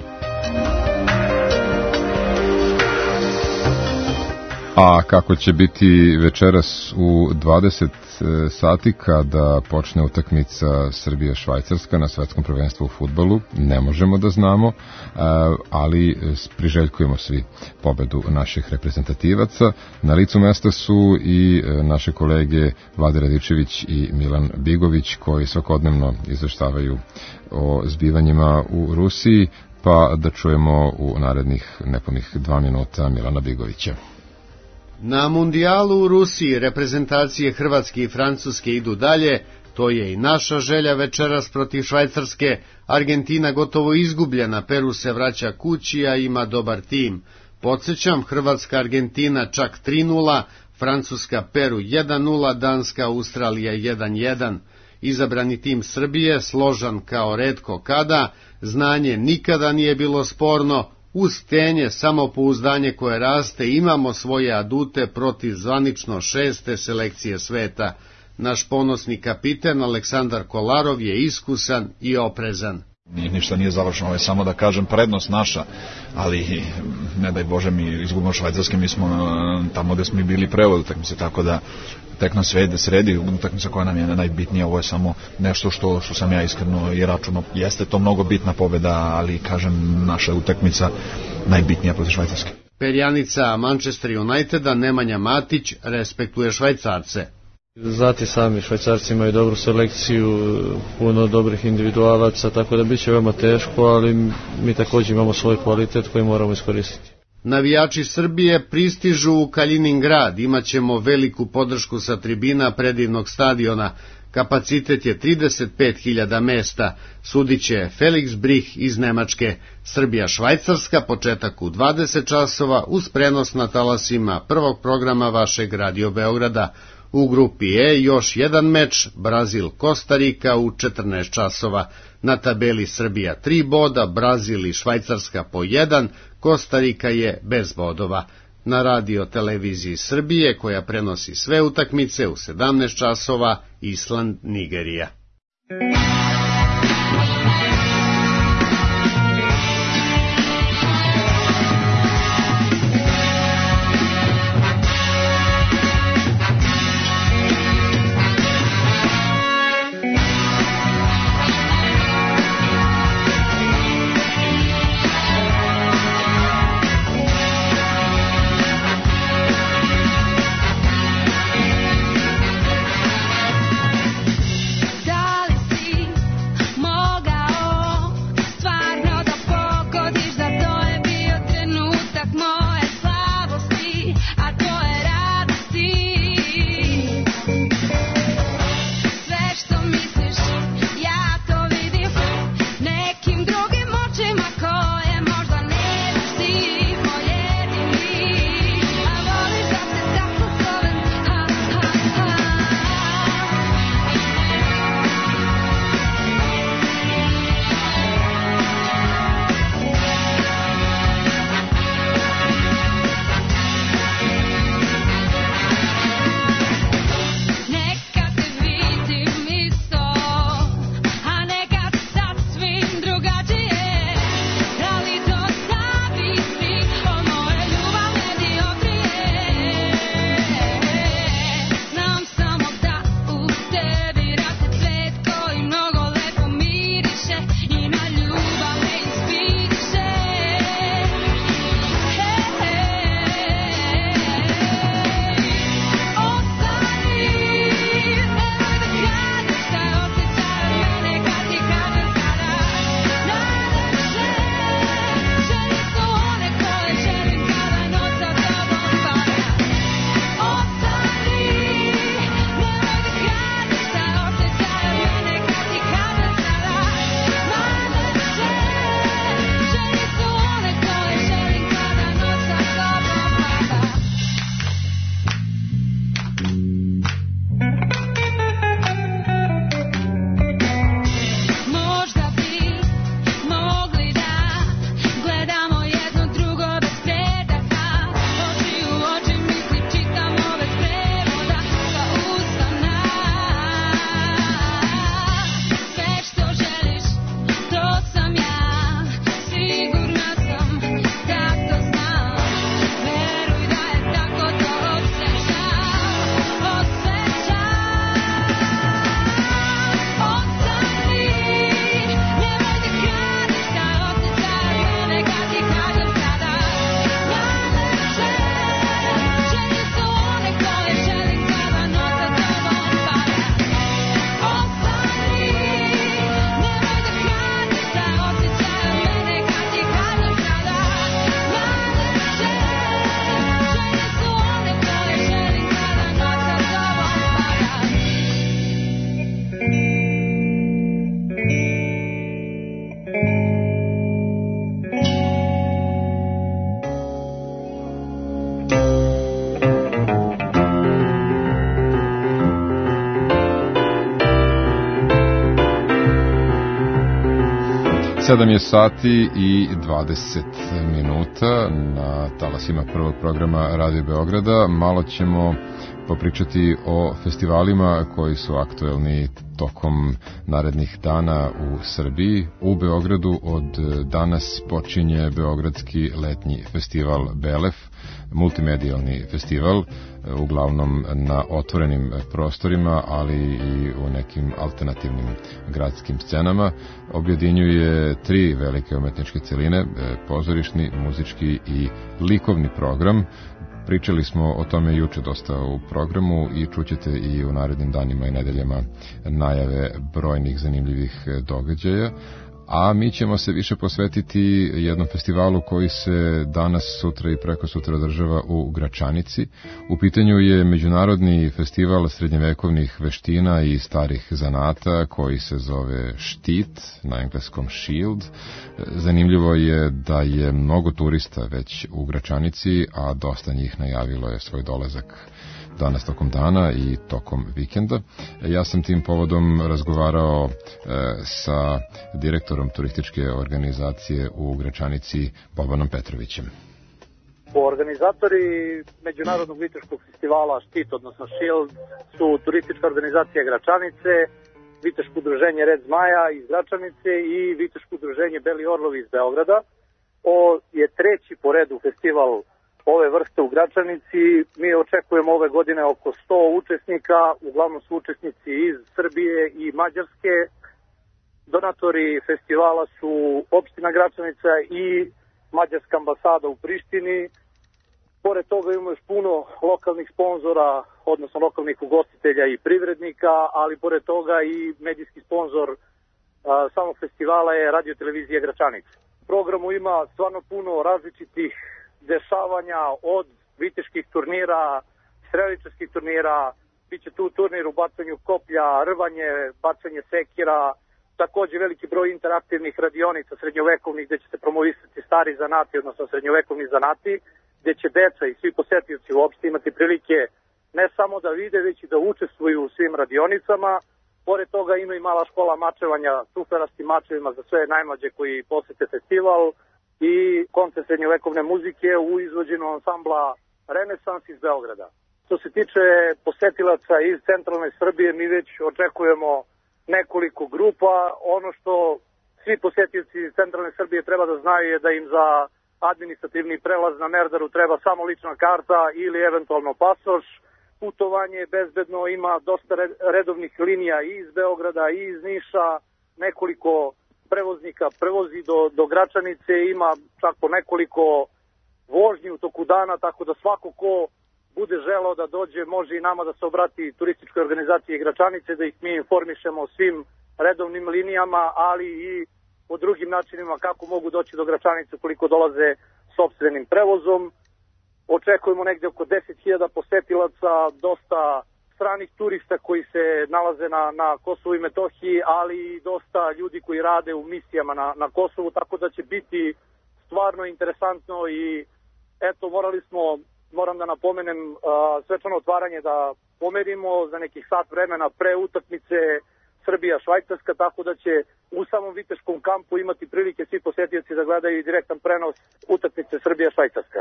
A kako će biti večeras u 20 sati kada počne utakmica Srbija-Švajcarska na svetskom prvenstvu u fudbalu, ne možemo da znamo, ali priželjkujemo svi pobedu naših reprezentativaca. Na licu mesta su i naše kolege Vlade Radičević i Milan Bigović, koji svakodnevno izveštavaju o zbivanjima u Rusiji, pa da čujemo u narednih nepunih 2 minuta Milana Bigovića. Na mundijalu u Rusiji reprezentacije Hrvatske i Francuske idu dalje, to je i naša želja večeras protiv Švajcarske. Argentina gotovo izgubljena, Peru se vraća kući, a ima dobar tim. Podsjećam, Hrvatska-Argentina čak 3:0, Francuska Peru 1:0, Danska Australija 1:1. Izabrani tim Srbije, složan kao retko kada, znanje nikada nije bilo sporno, uz tenje, samopouzdanje koje raste, imamo svoje adute protiv zvanično 6. selekcije sveta. Naš ponosni kapiten Aleksandar Kolarov je iskusan i oprezan. Ništa nije završeno, ovo je samo da kažem prednost naša, ali ne daj Bože mi izgubimo Švajcarske, mi smo tamo gde smo i bili pre ove utakmice, tako da tek nas sredi utakmica koja nam je najbitnija. Ovo je samo nešto što sam ja iskreno i računao. Jeste to mnogo bitna pobeda, ali kažem, naša utakmica najbitnija protiv Švajcarske. Perjanica Manchester Uniteda Nemanja Matić respektuje Švajcarce. Znate sami, Švajcarci imaju dobru selekciju, puno dobrih individualaca, tako da bit će veoma teško, ali mi također imamo svoj kvalitet koji moramo iskoristiti. Navijači Srbije pristižu u Kaliningrad, imaćemo veliku podršku sa tribina predivnog stadiona. Kapacitet je 35.000 mesta, sudit će Felix Brich iz Nemačke. Srbija-Švajcarska, početak u 20 časova, uz prenos na talasima prvog programa vašeg Radio Beograda. U grupi E još jedan meč, Brazil-Kostarika u 14 časova. Na tabeli Srbija 3 boda, Brazil i Švajcarska po 1, Kostarika je bez bodova. Na radio televiziji Srbije, koja prenosi sve utakmice, u 17 časova, Island-Nigerija. Da li si 7 je sati i 20 minuta na talasima prvog programa Radio Beograda. Malo ćemo popričati o festivalima koji su aktuelni tokom narednih dana u Srbiji. U Beogradu od danas počinje Beogradski letnji festival Belef, multimedijalni festival, uglavnom na otvorenim prostorima, ali i u nekim alternativnim gradskim scenama. Objedinjuje 3 velike umetničke celine, pozorišni, muzički i likovni program. Pričali smo o tome juče dosta u programu i čućete i u narednim danima i nedeljama najave brojnih zanimljivih događaja. A mi ćemo se više posvetiti jednom festivalu koji se danas, sutra i preko sutra održava u Gračanici. U pitanju je Međunarodni festival srednjevekovnih veština i starih zanata koji se zove Štit, na engleskom Shield. Zanimljivo je da je mnogo turista već u Gračanici, a dosta njih najavilo je svoj dolazak danas tokom dana i tokom vikenda. Ja sam tim povodom razgovarao sa direktorom turističke organizacije u Gračanici, Bobanom Petrovićem. Organizatori Međunarodnog viteškog festivala Štit, odnosno Shield, su turistička organizacija Gračanice, Viteško udruženje Red Zmaja iz Gračanice i Viteško udruženje Beli Orlovi iz Beograda. Ovo je 3. po redu festival ove vrste u Gračanici. Mi očekujemo ove godine oko 100 učesnika, uglavnom su učesnici iz Srbije i Mađarske. Donatori festivala su opština Gračanica i Mađarska ambasada u Prištini. Pored toga imamo još puno lokalnih sponzora, odnosno lokalnih ugostitelja i privrednika, ali pored toga i medijski sponzor samog festivala je Radio-televizija Gračanica. U programu ima stvarno puno različitih dešavanja, od viteških turnira, streličarskih turnira, biće tu turnir u bacanju koplja, rvanje, bacanje sekira, takođe veliki broj interaktivnih radionica srednjovekovnih gde će se promovisati stari zanati, odnosno srednjovekovni zanati, gde će deca i svi posetioci uopšte imati prilike ne samo da vide, već i da učestvuju u svim radionicama. Pored toga ima i mala škola mačevanja, tuferastim mačevima za sve najmlađe koji posete festival, i koncert srednjovekovne muzike u izvođenju ansambla Renesans iz Beograda. Što se tiče posetilaca iz centralne Srbije, mi već očekujemo nekoliko grupa. Ono što svi posetioci iz centralne Srbije treba da znaju je da im za administrativni prelaz na Merdaru treba samo lična karta ili eventualno pasoš. Putovanje je bezbedno, ima dosta redovnih linija i iz Beograda i iz Niša, nekoliko prevoznika prevozi do Gračanice, ima čak po nekoliko vožnji u toku dana, tako da svako ko bude želeo da dođe može i nama da se obrati turističkoj organizaciji Gračanice, da ih mi informišemo o svim redovnim linijama, ali i o drugim načinima kako mogu doći do Gračanice ukoliko dolaze sopstvenim prevozom. Očekujemo negde oko 10.000 posetilaca, dosta stranih turista koji se nalaze na Kosovu i Metohiji, ali i dosta ljudi koji rade u misijama na Kosovu, tako da će biti stvarno interesantno. I eto, moram da napomenem, svečano otvaranje da pomerimo za nekih sat vremena pre utakmice Srbija-Švajcarska, tako da će u samom viteškom kampu imati prilike svi posetioci da gledaju direktan prenos utakmice Srbija-Švajcarska.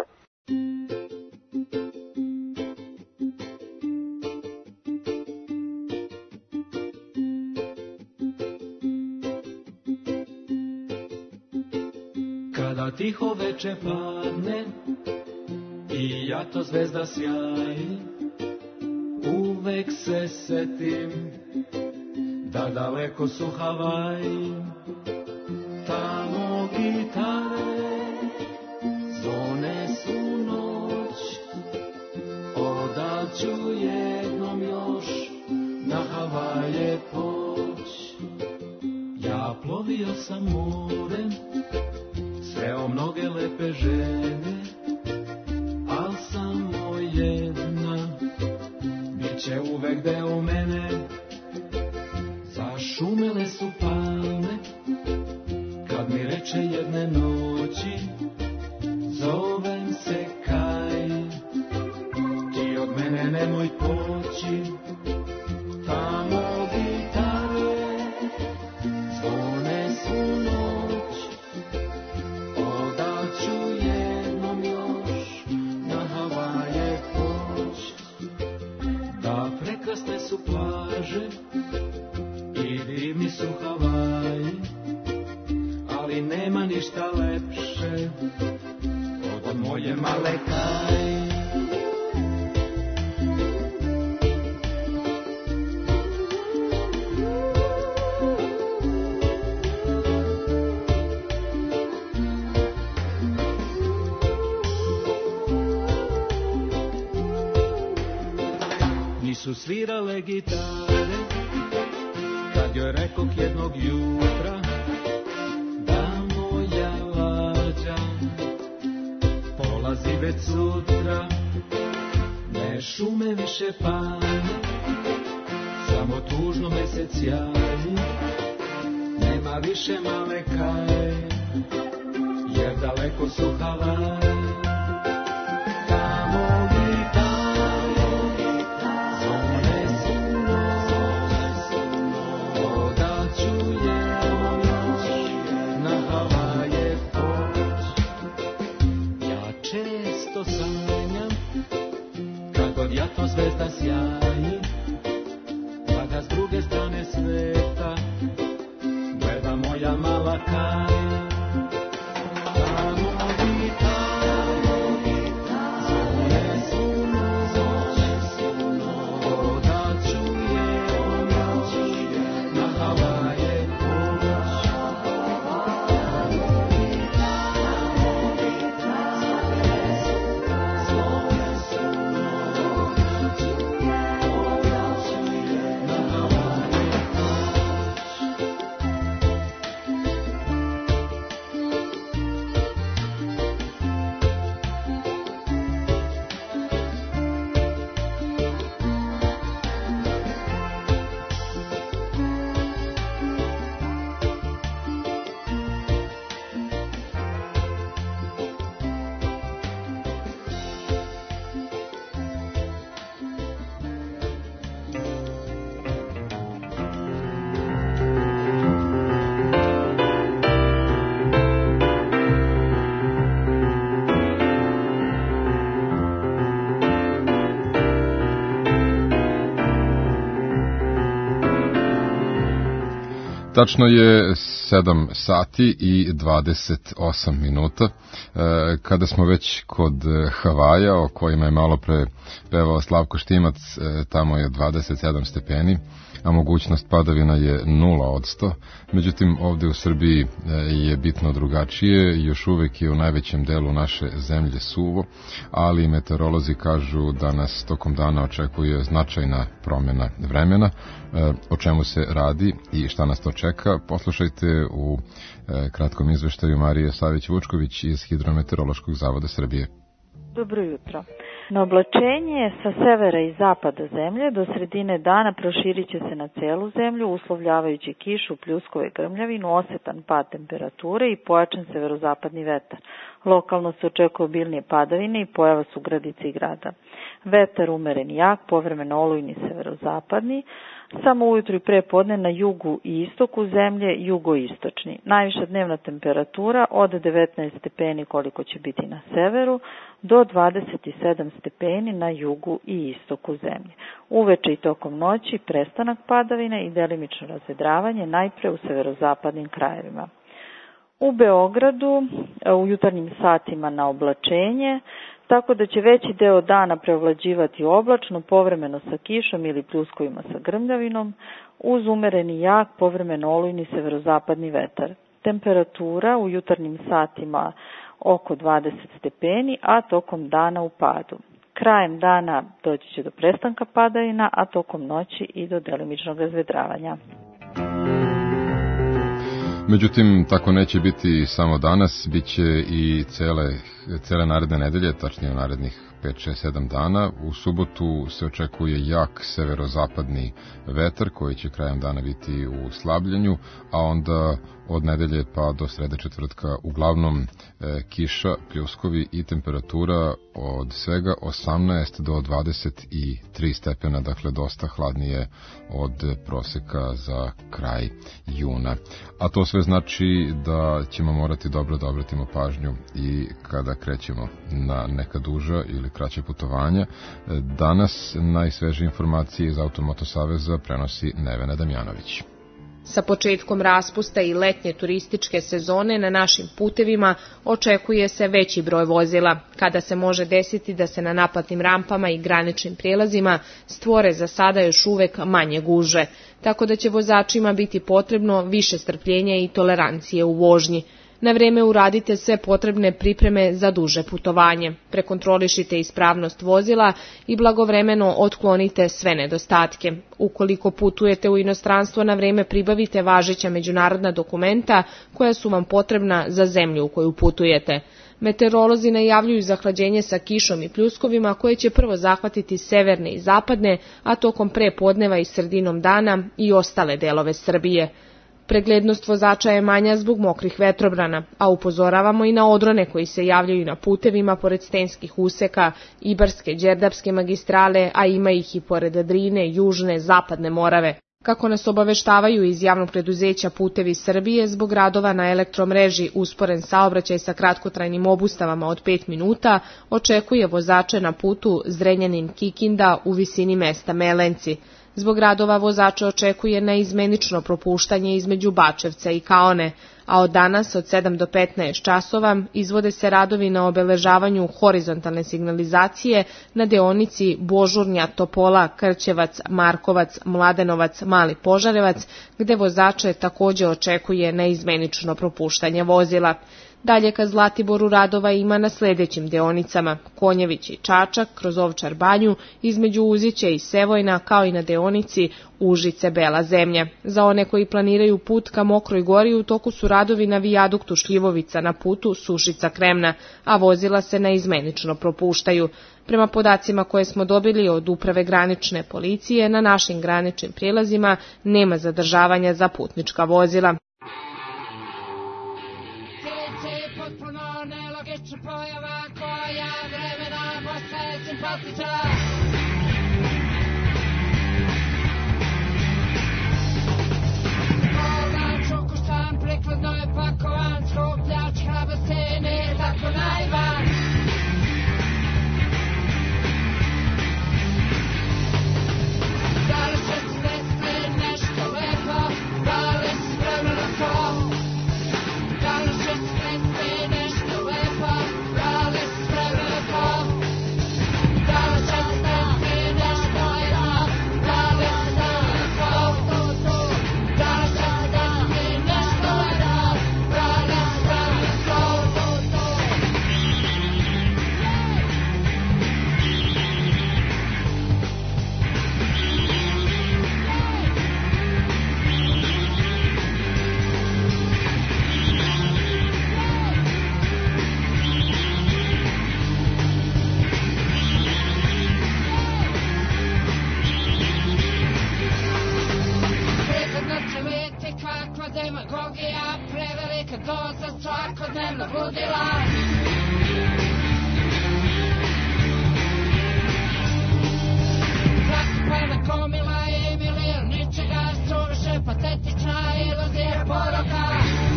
Kada tiho veče padne i jato zvezda sjaji, uvek se setim da daleko su Havaji. Tamo gitare zvone su noć, odal ću jednom još na Havaje poć. Ja plovio sam morem, sreo mnoge lepe žene, al samo jedna biće uvek deo mene. Zašumele su palme kad mi reče jedne noći, zovem se Kaj, ti od mene nemoj poći. Tamo gitare zvone su noć, plaže i divni su Havaji, ali nema ništa lepše od moje male Kaji. Nisu svirale gitare kad joj rekog jednog jutra da moja lađa polazi već sutra. Ne šume više panje, samo tužno mesec jaji. Nema više male Kaje, jer daleko su Havaji. Jatno zvezda sjaji, pa ga s druge strane sveta gleda moja mala Kaja. Tamo i zore suno, da čujemo na Havaje poć. Tačno je 7 sati i 28 minuta. Kada smo već kod Havaja, o kojima je malo pre pevao Slavko Štimac, tamo je 27 stepeni, a mogućnost padavina je 0%. Međutim, ovde u Srbiji je bitno drugačije, još uvek je u najvećem delu naše zemlje suvo, ali meteorolozi kažu da nas tokom dana očekuje značajna promjena vremena. O čemu se radi i šta nas to čeka, poslušajte u kratkom izveštaju Marije Savić-Vučković iz Hidrometeorološkog zavoda Srbije. Dobro jutro. Na oblačenje sa severa i zapada zemlje do sredine dana proširit će se na celu zemlju, uslovljavajući kišu, pljuskove, grmljavinu, osetan pad temperature i pojačan severozapadni vetar. Lokalno se očekuje obilnije padavine i pojava sugradice i grada. Vetar umeren i jak, povremeno olujni severozapadni, samo ujutru i pre podne na jugu i istoku zemlje jugoistočni. Najviša dnevna temperatura od 19 stepeni koliko će biti na severu do 27 stepeni na jugu i istoku zemlje. Uveče i tokom noći prestanak padavina i delimično razvedravanje najpre u severozapadnim krajevima. U Beogradu u jutarnjim satima na oblačenje, tako da će veći deo dana preovlađivati oblačno, povremeno sa kišom ili pljuskovima sa grmljavinom, uz umereni jak, povremeno olujni severozapadni vetar. Temperatura u jutarnjim satima oko 20 stepeni, a tokom dana u padu. Krajem dana doći će do prestanka padavina, a tokom noći i do delimičnog razvedravanja. Međutim, tako neće biti samo danas, bit će i cele naredne nedelje, tačnije u narednih 5, 6, 7 dana. U subotu se očekuje jak severozapadni vetar koji će krajem dana biti u slabljenju, a onda od nedelje pa do srede četvrtka uglavnom kiša, pljuskovi i temperatura od svega 18 do 23 stepena, dakle dosta hladnije od proseka za kraj juna. A to sve znači da ćemo morati dobro da obratimo pažnju i kada krećemo na neka duža ili kraće putovanja. Danas najsvežije informacije iz Automoto Saveza prenosi Nevena Damjanović. Sa početkom raspusta i letnje turističke sezone na našim putevima očekuje se veći broj vozila, kada se može desiti da se na naplatnim rampama i graničnim prijelazima stvore za sada još uvek manje gužve, tako da će vozačima biti potrebno više strpljenja i tolerancije u vožnji. Na vreme uradite sve potrebne pripreme za duže putovanje, prekontrolišite ispravnost vozila i blagovremeno otklonite sve nedostatke. Ukoliko putujete u inostranstvo, na vreme pribavite važeća međunarodna dokumenta koja su vam potrebna za zemlju u koju putujete. Meteorolozi najavljuju zahlađenje sa kišom i pljuskovima koje će prvo zahvatiti severne i zapadne, a tokom prepodneva i sredinom dana i ostale delove Srbije. Preglednost vozača je manja zbog mokrih vetrobrana, a upozoravamo i na odrone koji se javljaju na putevima pored stenskih useka, Ibarske, Đerdapske magistrale, a ima ih i pored Drine, Južne, Zapadne Morave. Kako nas obaveštavaju iz javnog preduzeća Putevi Srbije, zbog radova na elektromreži usporen saobraćaj sa kratkotrajnim obustavama od 5 minuta očekuje vozače na putu Zrenjanin-Kikinda u visini mesta Melenci. Zbog radova vozača očekuje neizmenično propuštanje između Bačevca i Kaone, a od danas od 7 do 15 časova izvode se radovi na obeležavanju horizontalne signalizacije na deonici Božurnja-Topola, Krćevac, Markovac, Mladenovac, Mali Požarevac, gde vozače takođe očekuje neizmenično propuštanje vozila. Dalje ka Zlatiboru radova ima na sledećim deonicama: Konjević i Čačak, kroz Ovčar Banju, između Uzića i Sevojna, kao i na deonici Užice-Bela Zemlja. Za one koji planiraju put ka Mokroj Gori u toku su radovi na vijaduktu Šljivovica na putu Sušica-Kremna, a vozila se neizmenično propuštaju. Prema podacima koje smo dobili od Uprave granične policije, na našim graničnim prijelazima nema zadržavanja za putnička vozila. Pojava koja vremena postaje simpatična. Vozač okušan, prikladno je pakovan, skupljač hrabrosti nije tako naivan. Da li će se desiti nešto lepo, da li si spremna na to? Da li će se desiti nešto lepo, da li si spremna na to? Da li će se desiti nešto lepo, da li si spremna na to? Da li će se desiti nešto lepo, da li si spremna na to? Prigodno će biti kakva demagogija, prevelika doza svakodnevnog ludila. Zakupana gomila i milion ničega, suviše patetična iluzija poroka.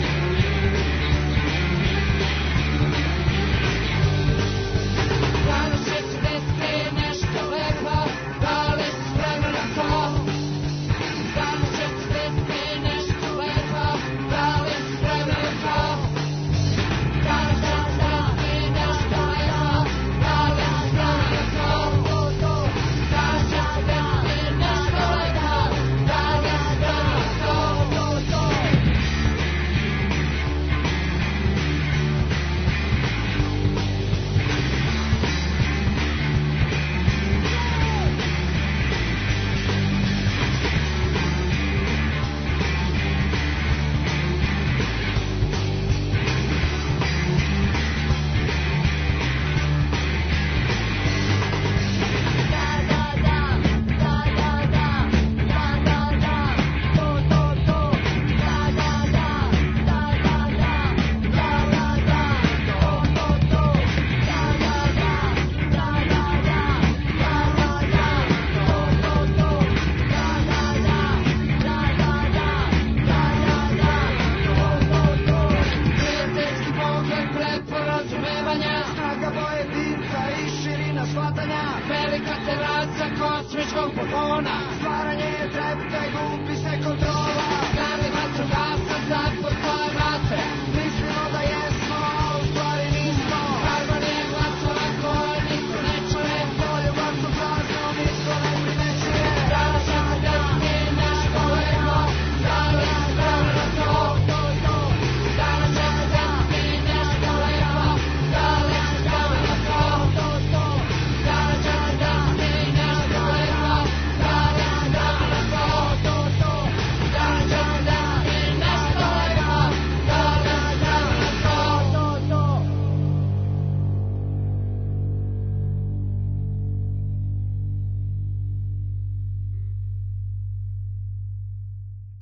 Da li će se desiti nešto lepo, da li si spremna na to? Da li će se desiti nešto lepo, da li si spremna na to? Da li će se desiti nešto lepo, da li si spremna na to? Da li će se desiti nešto lepo,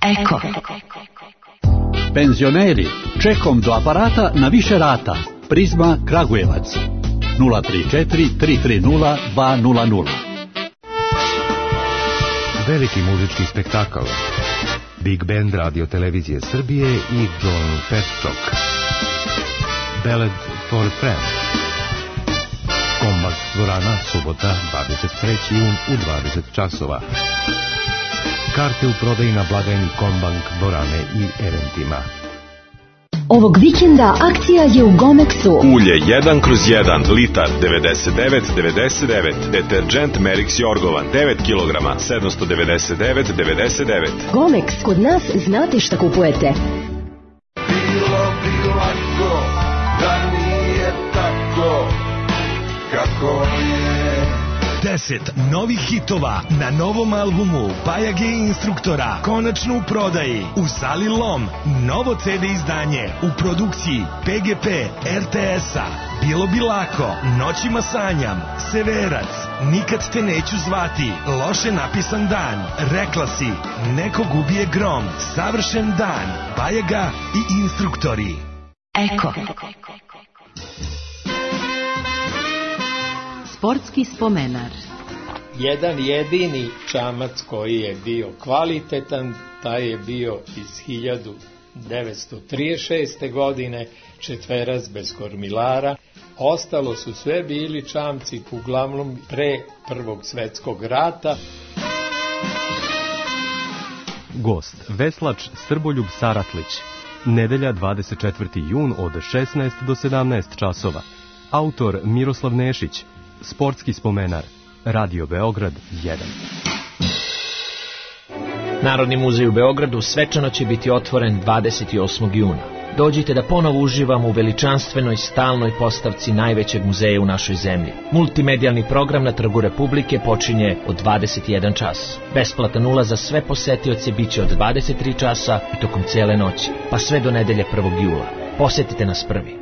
Eko. Penzioneri, čekom do aparata na više rata. Prizma Kragujevac 034 330 200. Veliki muzički spektakl. Big Band Radio Televizije Srbije i John Petchok. Ballad for a Friend. Kombak dvorana, subota, 23. jun u 20 časova. Karte u prodaji na blagajni Kombank dvorane i eventima. Ovog vikenda akcija je u Gomexu. Ulje 1/1, litar 99,99. Deterđent Merix Jorgova 9 kg 799,99. Gomex, kod nas znate šta kupujete. Bilo bi lako da nije tako kako je. 10 novih hitova na novom albumu Bajage Instruktora konačno u prodaji u sali Lom. Novo CD izdanje u produkciji PGP RTS-a. Bilo bi lako, Noćima sanjam, Severac, Nikad te neću zvati, Loše napisan dan, Rekla si, Nekog ubije grom, Savršen dan, Bajaga i Instruktori. Eko. Sportski spomenar. Jedan jedini čamac koji je bio kvalitetan, taj je bio iz 1936. godine, četverac bez kormilara. Ostalo su sve bili čamci, uglavnom pre Prvog svetskog rata. Gost, veslač Srboljub Saratlić. Nedelja 24. jun od 16 do 17 časova. Autor Miroslav Nešić. Sportski spomenar. Radio Beograd 1. Narodni muzej u Beogradu svečano će biti otvoren 28. juna. Dođite da ponovo uživamo u veličanstvenoj stalnoj postavci najvećeg muzeja u našoj zemlji. Multimedijalni program na Trgu Republike počinje od 21 čas. Besplatan ulaz za sve posetioce biće od 23 časa i tokom cele noći, pa sve do nedelje 1. jula. Posetite nas prvi.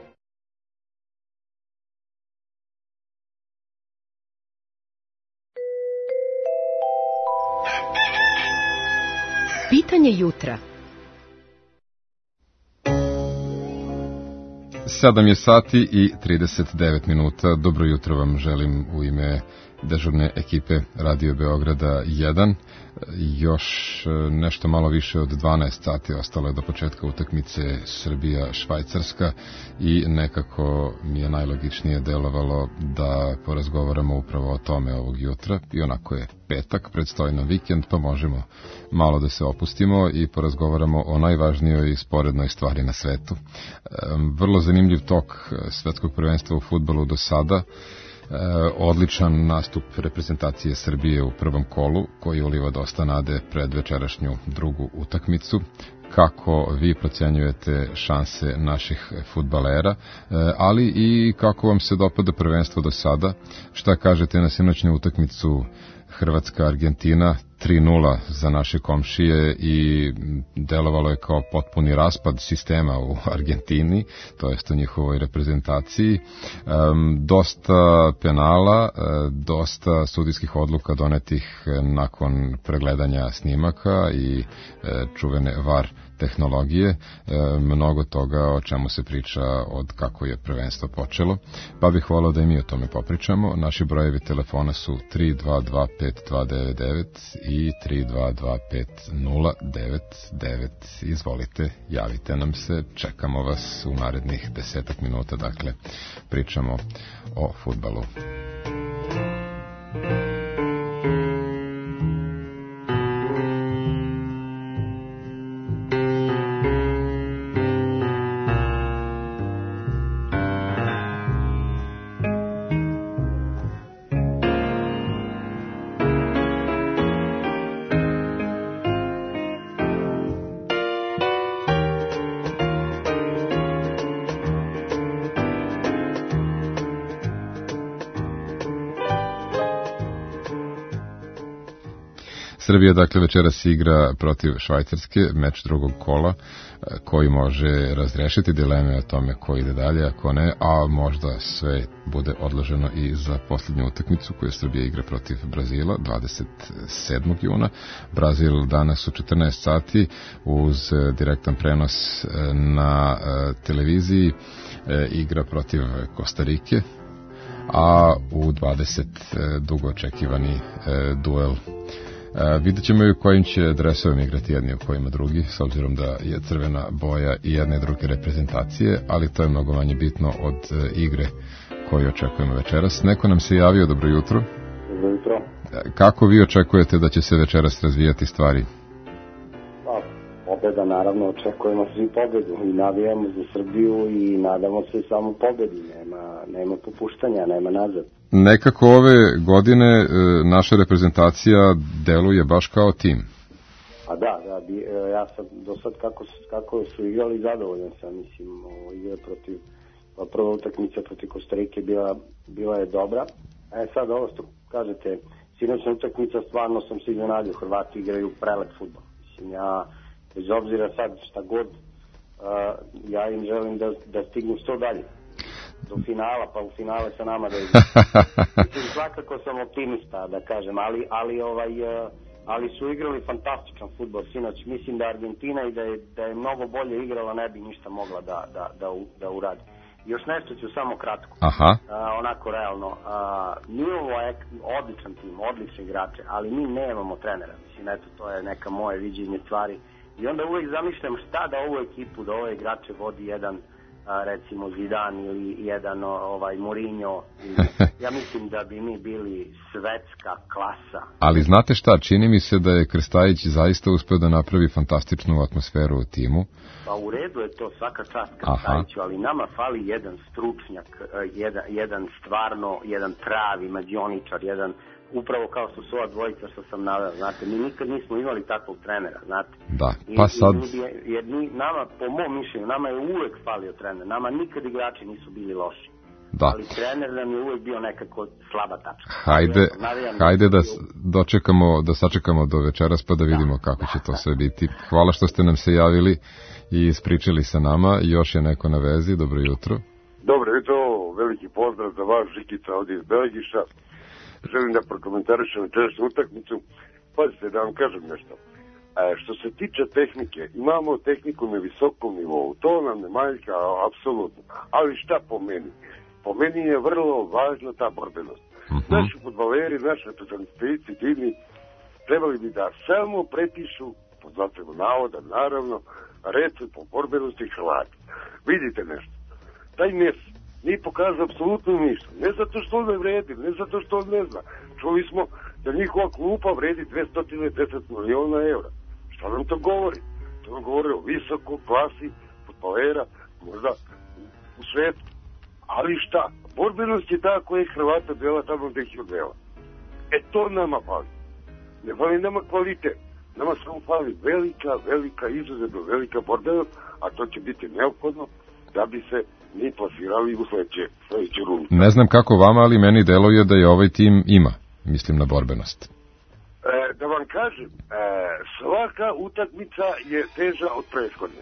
Pitanje jutra. 7 je sati i 39 minuta. Dobro jutro vam želim u ime dežurne ekipe Radio Beograda 1. Još nešto malo više od 12 sati ostalo je do početka utakmice Srbija-Švajcarska i nekako mi je najlogičnije delovalo da porazgovaramo upravo o tome ovog jutra. I onako je petak, predstoji nam vikend, pa možemo malo da se opustimo i porazgovaramo o najvažnijoj i sporednoj stvari na svetu. Vrlo zanimljiv tok svetskog prvenstva u fudbalu do sada. Odličan nastup reprezentacije Srbije u prvom kolu, koji uliva dosta nade pred večerašnju drugu utakmicu. Kako vi procenjujete šanse naših fudbalera, ali i kako vam se dopada prvenstvo do sada? Šta kažete na sinoćnju utakmicu Hrvatska-Argentina, 3:0 za naše komšije i delovalo je kao potpuni raspad sistema u Argentini, to jest u njihovoj reprezentaciji. Dosta penala, dosta sudijskih odluka donetih nakon pregledanja snimaka i čuvene VAR tehnologije, mnogo toga o čemu se priča od kako je prvenstvo počelo, pa bih volao da i mi o tome popričamo. Naši brojevi telefona su 3225299 i 3225099. Izvolite, javite nam se, čekamo vas u narednih 10 minuta, dakle, pričamo o fudbalu. Srbija dakle večeras igra protiv Švajcarske, meč drugog kola koji može razrešiti dileme o tome ko ide dalje, a ko ne, a možda sve bude odloženo i za posljednju utakmicu koju Srbija igra protiv Brazila 27. juna. Brazil danas u 14 sati uz direktan prenos na televiziji igra protiv Kostarike, a u 20 dugo očekivani duel. Vidjet ćemo i u kojim će dresovima igrati jedni, u kojima drugi, s obzirom da je crvena boja i jedne i druge reprezentacije, ali to je mnogo manje bitno od igre koju očekujemo večeras. Neko nam se javio, dobro jutro. Dobro jutro. Kako vi očekujete da će se večeras razvijati stvari? Pa, pobeda, naravno, očekujemo svi pobedu i navijamo za Srbiju i nadamo se samo pobedi, nema popuštanja, nema nazad. Nekako ove godine naša reprezentacija deluje baš kao tim. A da, ja sam do sad kako su igrali zadovoljan sam, mislim, igra protiv, prva utakmica protiv Kostarike bila je dobra. Sad ovo što kažete, sinoćna utakmica, stvarno sam se iznenadio, Hrvati igraju prelep fudbal. Mislim, ja, bez obzira sad šta god, ja im želim da stignu što dalje. Do finala, pa u finale sa nama da igra. Mislim, svakako sam optimista, da kažem, ali su igrali fantastičan fudbal sinoć. Mislim da Argentina i da je mnogo bolje igrala ne bi ništa mogla da uradi. Još nešto ću samo kratko. Onako realno. Nije ovo odličan tim, odlični igrače, ali mi nemamo trenera. Mislim, eto, to je neka moje viđenje stvari. I onda uvijek zamišljam šta da ovu ekipu, da ove igrače vodi jedan recimo Zidane ili jedan Mourinho. Ja mislim da bi mi bili svetska klasa. Ali znate šta, čini mi se da je Krstajić zaista uspeo da napravi fantastičnu atmosferu u timu. Pa u redu je to, svaka čast Krstajiću, ali nama fali jedan stručnjak, jedan pravi mađioničar, jedan upravo kao što su ova dvojica što sam naveo, znate, mi nikad nismo imali takvog trenera, znate. Da, pa sad... Jer nama, po mom mišljenju, nama je uvek falio trener, nama nikad igrači nisu bili loši. Da. Ali trener nam je uvek bio nekako slaba tačka. Hajde da sačekamo do večeras pa da vidimo kako će to sve biti. Hvala što ste nam se javili i ispričali sa nama. Još je neko na vezi, dobro jutro. Dobro jutro, veliki pozdrav za vas, Žikica ovdje iz Belegiša. Želim da prokomentarišem večerašnju utakmicu. Pazite, da vam kažem nešto. Što se tiče tehnike, imamo tehniku na visokom nivou. To nam ne manjka, apsolutno. Ali šta po meni? Po meni je vrlo važna ta borbenost. Naši fudbaleri, naši reprezentativci divni, trebali bi da samo prepišu, po znacima navoda, naravno, recept po borbenosti Hrvata. Vidite nešto. Taj Mes nije pokazao apsolutno ništa. Ne zato što on ne vredi, ne zato što on ne zna. Čuli smo da njihova klupa vredi 210 miliona eura. Što nam to govori? To nam govori o visokoj klasi fudbalera, možda u svetu. Ali šta? Borbenost je ta koja je Hrvata dela tamo gde ih je odvela. To nama fali. Ne fali nama kvalitet. Nama samo fali velika, izuzetno velika borbenost, a to će biti neophodno da bi se mi plasirali u sledeće runde. Ne znam kako vama, ali meni deluje da je ovaj tim ima, mislim na borbenost. Da vam kažem, svaka utakmica je teža od prethodne.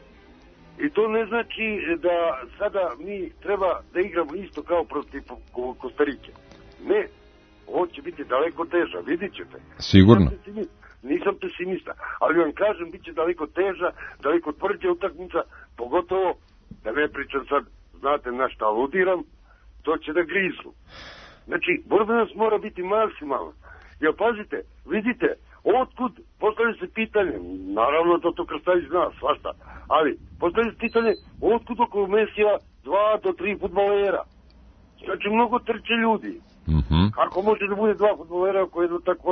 I to ne znači da sada mi treba da igramo isto kao protiv Kostarike. Ne, ovo će biti daleko teža, vidit ćete. Sigurno. Nisam pesimista, ali vam kažem, bit će daleko teža, daleko tvrđa utakmica, pogotovo, da ne pričam sad, znate na šta aludiram, to će da grizu. Znači, borbenost mora biti maksimalna. Jer pazite, vidite, otkud postavlja se pitanje, naravno da to Krstajić zna, svašta, ali postavlja se pitanje, otkud oko Mesija 2 do 3 fudbalera? Znači, mnogo trče ljudi. Kako može da bude 2 fudbalera koji je tako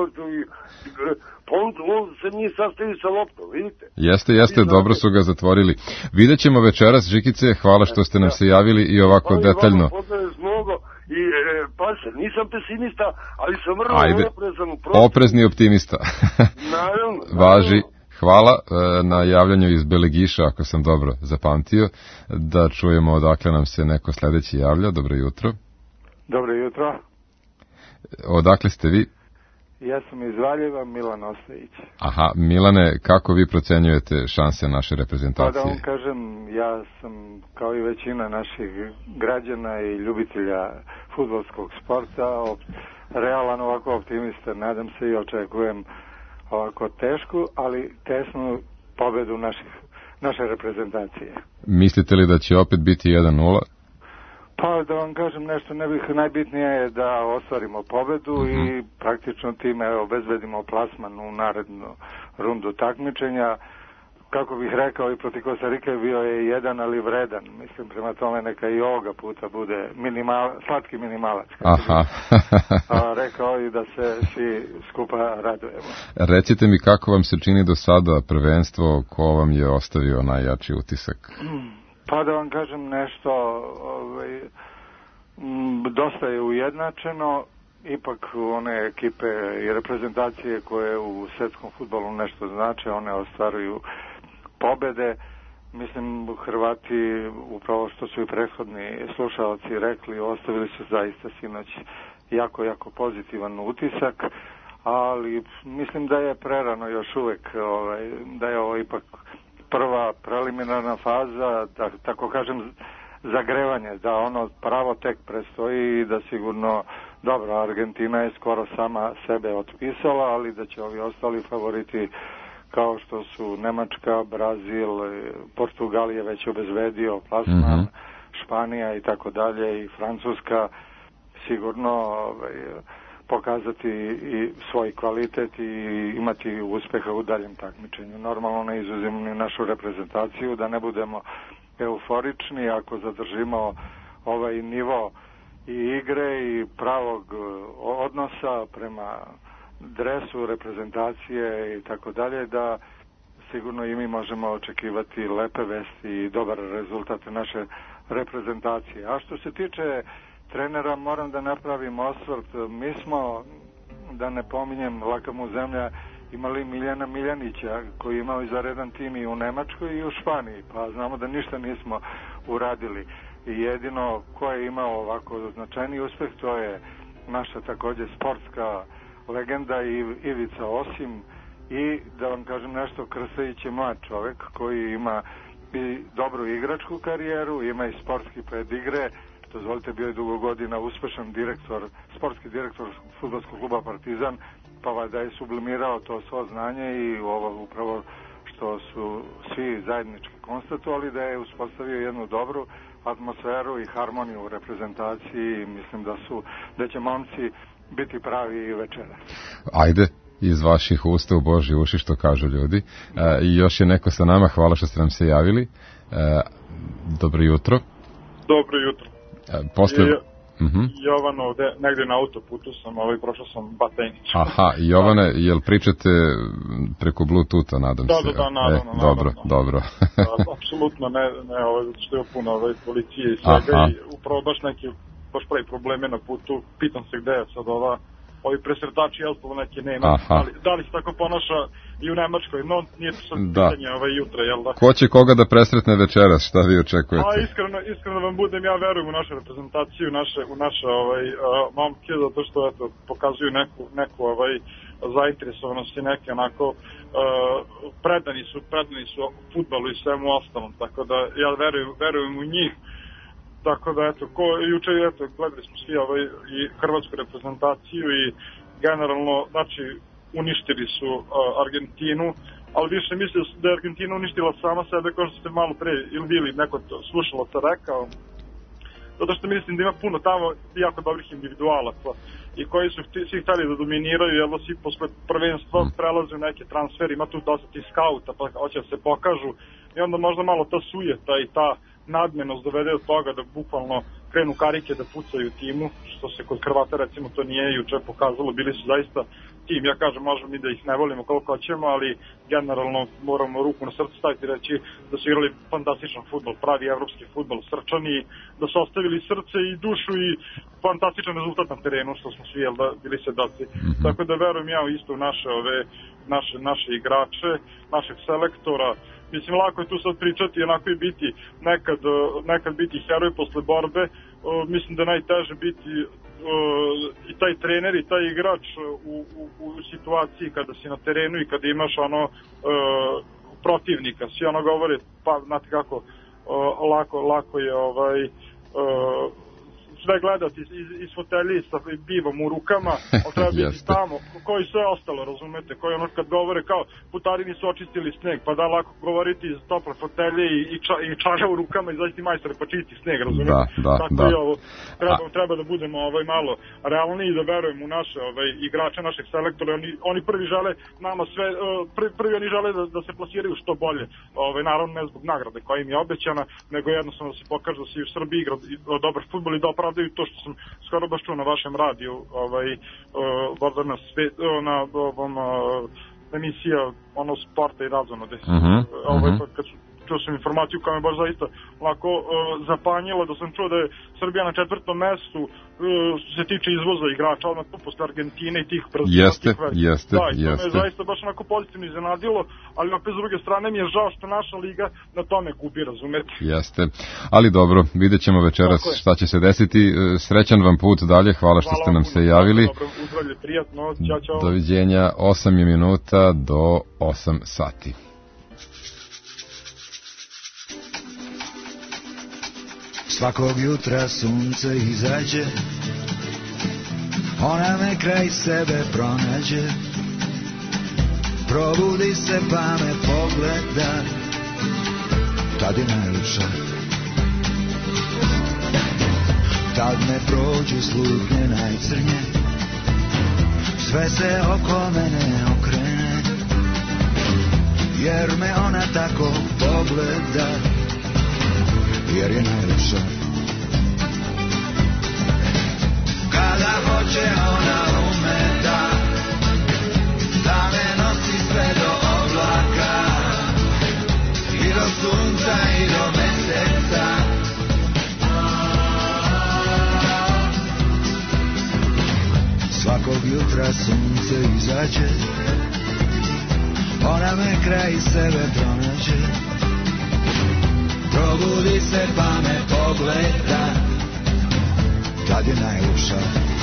on se nije sastavio sa loptom, vidite? Jeste, dobro su ga zatvorili. Vidjet ćemo večeras, Žikice, hvala što ste nam se javili i ovako detaljno. I nisam pesimista, ali sam vrlo oprezan u oprezni optimista. Naravno. Važi. Hvala na javljanju iz Belegiša, ako sam dobro zapamtio, da čujemo odakle nam se neko sledeći javlja. Dobro jutro. Dobro jutro. Odakle ste vi? Ja sam iz Valjeva, Milan Ostojić. Aha, Milane, kako vi procenjujete šanse naše reprezentacije? Pa da vam kažem, ja sam kao i većina naših građana i ljubitelja fudbalskog sporta realan, ovako optimista, nadam se i očekujem ovako tešku, ali tesnu pobedu naše reprezentacije. Mislite li da će opet biti 1-0? Pa da vam kažem nešto, najbitnije je da ostvarimo pobedu i praktično time obezbedimo plasman u narednu rundu takmičenja. Kako bih rekao, i protiv Kostarike bio je jedan, ali vredan. Mislim, prema tome neka i ovoga puta bude slatki minimalac. Aha. Rekao i da se svi skupa radujemo. Recite mi kako vam se čini do sada prvenstvo, ko vam je ostavio najjači utisak? Pa da vam kažem nešto, dosta je ujednačeno, ipak one ekipe i reprezentacije koje u svetskom fudbalu nešto znače, one ostvaruju pobede. Mislim, Hrvati, upravo što su i prethodni slušalci rekli, ostavili su zaista sinoć jako pozitivan utisak, ali mislim da je prerano još uvek, da je ovo ipak prva preliminarna faza, da tako kažem, zagrevanje, da ono pravo tek predstoji i da sigurno, dobro, Argentina je skoro sama sebe otpisala, ali da će ovi ostali favoriti kao što su Nemačka, Brazil, Portugal je već obezbedio plasman, Španija i tako dalje i Francuska sigurno pokazati i svoj kvalitet i imati uspeha u daljem takmičenju. Normalno ne izuzimo ni našu reprezentaciju, da ne budemo euforični ako zadržimo ovaj nivo i igre i pravog odnosa prema dresu, reprezentacije i tako dalje, da sigurno i mi možemo očekivati lepe vesti i dobar rezultat naše reprezentacije. A što se tiče trenera, moram da napravim osvrt. Mi smo, da ne pominjem laka mu zemlja, imali Miljana Miljanića koji je imao izvanredan tim i u Nemačkoj i u Španiji, pa znamo da ništa nismo uradili. I jedino ko je imao ovako značajni uspeh, to je naša također sportska legenda Ivica Osim, i da vam kažem nešto, Krstajić je mlad čovek koji ima i dobru igračku karijeru, ima i sportski pedigre. Dozvolite, bio je dugo godina uspešan sportski direktor fudbalskog kluba Partizan, pa valjda je sublimirao to svo znanje i ovo upravo što su svi zajednički konstatovali, da je uspostavio jednu dobru atmosferu i harmoniju u reprezentaciji i mislim da će momci biti pravi večera. Ajde, iz vaših usta u Božji uši, što kažu ljudi. I još je neko sa nama, hvala što ste nam se javili. Dobro jutro. Dobro jutro. Posle... Jovan ovde, negde na autoputu sam, prošao sam Batajnić. Aha, Jovane, jel pričate preko Bluetootha, nadam se? Da, naravno. Dobro. Apsolutno ne, što je puno policije i svega i upravo baš pravi probleme na putu. Pitam se gde je sad ovi presretači, neke nema. Da li se tako ponaša i u Nemačkoj? No, nije to sad pitanje jutra, jel da? Ko će koga da presretne večeras, šta vi očekujete? Iskreno vam budem, ja verujem u našu reprezentaciju, u naše momke, zato što pokazuju neku zainteresovanost i neke onako predani su fudbalu i svemu ostalom, tako da ja verujem u njih. Tako da, juče, gledali smo svi i hrvatsku reprezentaciju i generalno, znači, uništili su Argentinu, ali više mislim da je Argentina uništila sama sebe, kao što ste malo pre ili bili neko slušalaca rekao, zato što mislim da ima puno tamo jako dobrih individualaca i koji su svi hteli da dominiraju, jer da svi posle prvenstva prelaze u neke transferi, ima tu dosta tih skauta, pa hoće da se pokažu i onda možda malo ta sujeta i ta nadmenost dovede od toga da bukvalno krenu karike da pucaju timu, što se kod Hrvata recimo to nije juče pokazalo, bili su zaista tim, ja kažem, možemo mi da ih ne volimo koliko hoćemo, ali generalno moramo ruku na srce staviti i reći da su igrali fantastičan fudbal, pravi evropski fudbal, srčani, da su ostavili srce i dušu i fantastičan rezultat na terenu, što smo svi bili svedoci. Tako da verujem ja isto u naše igrače, našeg selektora. Mislim, lako je tu sad pričati, onako i biti nekad biti heroj posle borbe. Mislim da je najteže biti i taj trener i taj igrač u situaciji kada si na terenu i kada imaš protivnika, svi govore, pa znate kako, lako je sve gledati iz fotelji sa pivom u rukama, ali treba biti tamo, koji sve ostalo, razumete, koji kad govore kao putari nisu očistili sneg, pa da lako govoriti iz tople fotelje i čaga u rukama i zaista majstore pa čisti sneg, razumete, tako i ovo, treba da budemo malo realniji i da verujemo u naše igrače, naših selektora, oni prvi žele nama sve, prvi oni žele da se plasiraju što bolje, naravno ne zbog nagrade koja im je obećana, nego jednostavno da se pokaže da se i u Srbiji igra dobar fudbal i da opravdaju to što sam skoro baš čuo na vašem radiju, na ovom emisija sporta i razonode. Kad čuo sam informaciju koja me baš zaista lako zapanjila, da sam čuo da je Srbija na 4. mestu što se tiče izvoza igrača, odmah tu posle Argentine i tih Jeste. Da, i to me je zaista baš pozitivno iznenadilo, ali opet s druge strane mi je žao što naša liga na tome gubi, razumete. Jeste, ali dobro, vidjet ćemo večeras šta će se desiti. Srećan vam put dalje, hvala što ste nam se javili. Dobro, uzdravlje, prijatno, ćao. Doviđenja, 8 minuta do 8 sati. Svakog jutra sunce izađe, ona me kraj sebe pronađe, probudi se pa me pogleda, tad je najljepša. Tad me prođu slutnje najcrnje, sve se oko mene okrene, jer me ona tako pogleda, jer je najljepša. Kada hoće ona ume da me nosi sve do oblaka i do sunca i do meseca. Svakog jutra sunce izađe, ona me kraj sebe pronađe, probudi se pa me pogleda, tad je najljepša.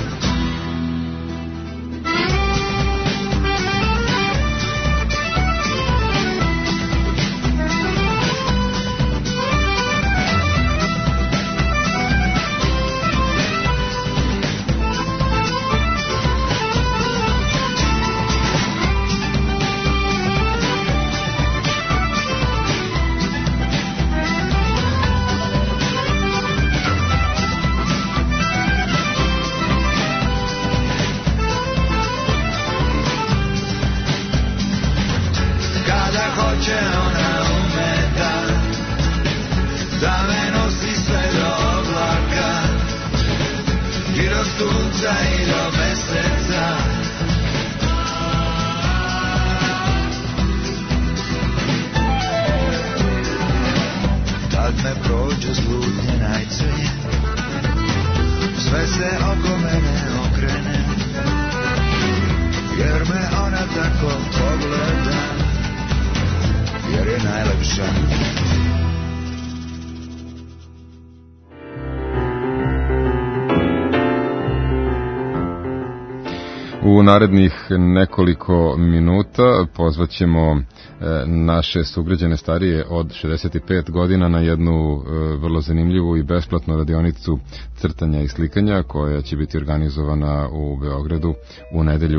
U narednih nekoliko minuta pozvaćemo naše sugrađane starije od 65 godina na jednu vrlo zanimljivu i besplatnu radionicu crtanja i slikanja koja će biti organizovana u Beogradu u nedelju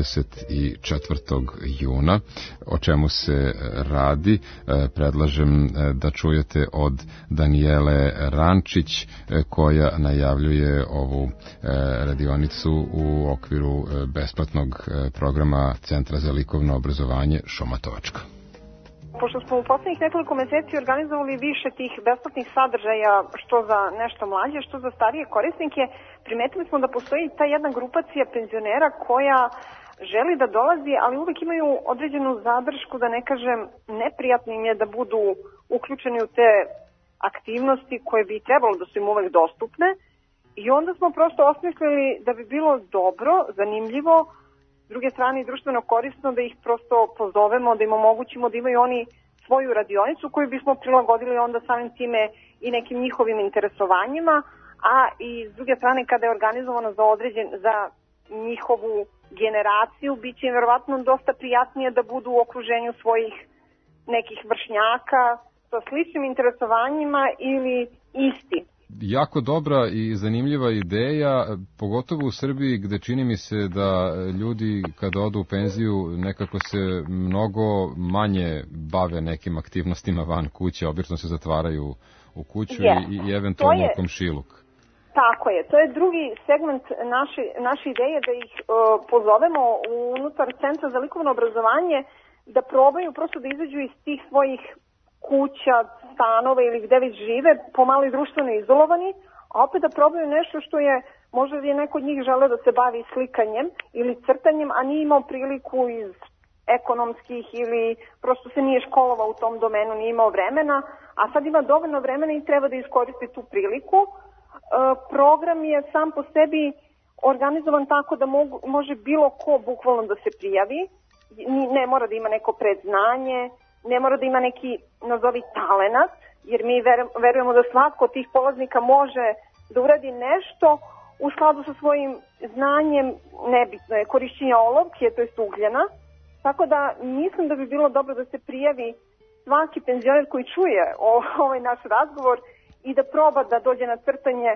24. juna. O čemu se radi? Predlažem da čujete od Danijele Rančić koja najavljuje ovu radionicu u okviru besplatnog programa Centra za likovno obrazovanje Šomatovačka. Pošto smo u poslednjih nekoliko meseci organizovali više tih besplatnih sadržaja, što za nešto mlađe, što za starije korisnike, primetili smo da postoji ta jedna grupacija penzionera koja želi da dolazi, ali uvek imaju određenu zadršku, da ne kažem neprijatno im je da budu uključeni u te aktivnosti koje bi trebalo da su im uvek dostupne. I onda smo prosto osmislili da bi bilo dobro, zanimljivo, s druge strane i društveno korisno da ih prosto pozovemo, da im omogućimo da imaju oni svoju radionicu koju bismo prilagodili onda samim time i nekim njihovim interesovanjima, a i s druge strane kada je organizovano za njihovu generaciju, bit će im verovatno dosta prijatnije da budu u okruženju svojih nekih vršnjaka sa sličnim interesovanjima ili isti. Jako dobra i zanimljiva ideja, pogotovo u Srbiji gde čini mi se da ljudi kada odu u penziju nekako se mnogo manje bave nekim aktivnostima van kuće, obično se zatvaraju u kuću i eventualno u komšiluk. Tako je, to je drugi segment naše ideje da ih pozovemo unutar Centra za likovno obrazovanje da probaju prosto da izađu iz tih svojih kuća, stanova ili gde već žive, pomalo i društveno izolovani, a opet da probaju nešto što je, možda je neko od njih želeo da se bavi slikanjem ili crtanjem, a nije imao priliku iz ekonomskih ili prosto se nije školovao u tom domenu, nije imao vremena, a sad ima dovoljno vremena i treba da iskoristi tu priliku. Program je sam po sebi organizovan tako da može bilo ko bukvalno da se prijavi, ne mora da ima neko predznanje, ne mora da ima neki, nazovi, talenat, jer mi verujemo da svatko od tih polaznika može da uradi nešto u skladu sa svojim znanjem, nebitno je korišćenja olovke, to je ugljena, tako da mislim da bi bilo dobro da se prijavi svaki penzioner koji čuje ovaj naš razgovor i da proba da dođe na crtanje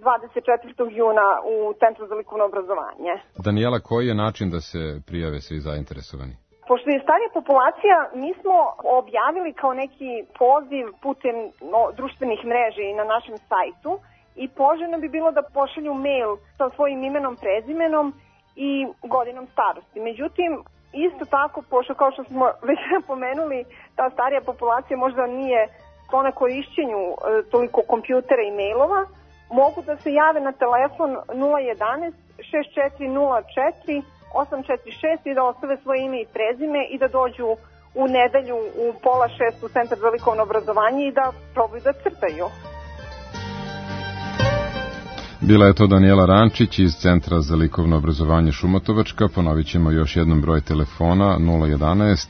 24. juna u Centru za likovno obrazovanje. Danijela, koji je način da se prijave svi zainteresovani? Pošto je starija populacija, mi smo objavili kao neki poziv putem društvenih mreža i na našem sajtu i poželjno bi bilo da pošalju mail sa svojim imenom, prezimenom i godinom starosti. Međutim, isto tako, pošto kao što smo već napomenuli, ta starija populacija možda nije sklona korišćenju toliko kompjutera i mailova, mogu da se jave na telefon 011 6404 846 i da ostave svoje ime i prezime i da dođu u nedelju u 5:30 u Centar za likovno obrazovanje i da probaju da crtaju. Bila je to Danijela Rančić iz Centra za likovno obrazovanje Šumotovačka. Ponovit ćemo još jednom broj telefona 011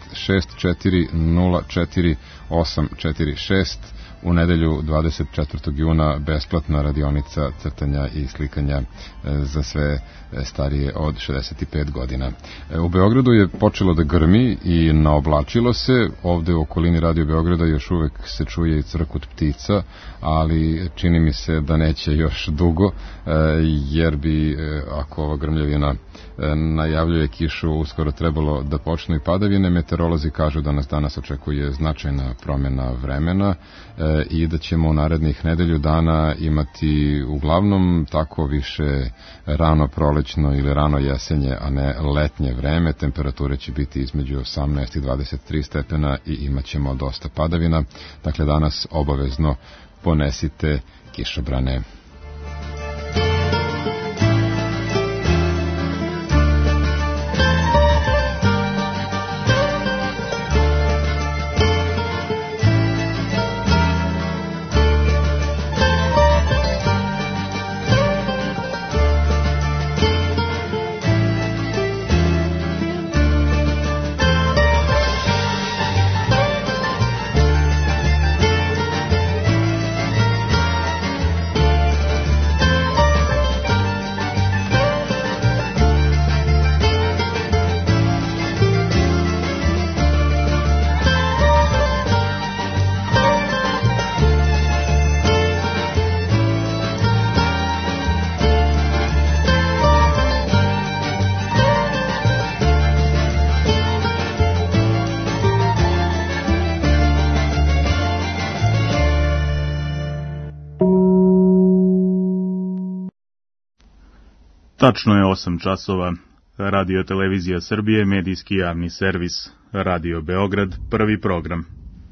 6404 846. U nedelju 24. juna besplatna radionica crtanja i slikanja za sve starije od 65 godina. U Beogradu je počelo da grmi i naoblačilo se. Ovde u okolini Radio Beograda još uvek se čuje i crkut ptica, ali čini mi se da neće još dugo, jer bi, ako ova grmljavina najavljuje kišu, uskoro trebalo da počnu i padavine. Meteorolozi kažu da nas danas očekuje značajna promjena vremena i da ćemo u narednih nedelju dana imati uglavnom tako više rano prolećno ili rano jesenje, a ne letnje vreme. Temperature će biti između 18 i 23 stepena i imat ćemo dosta padavina. Dakle, danas obavezno ponesite kišobrane. Tačno je 8 časova. Radio Televizija Srbije, medijski javni servis. Radio Beograd, prvi program.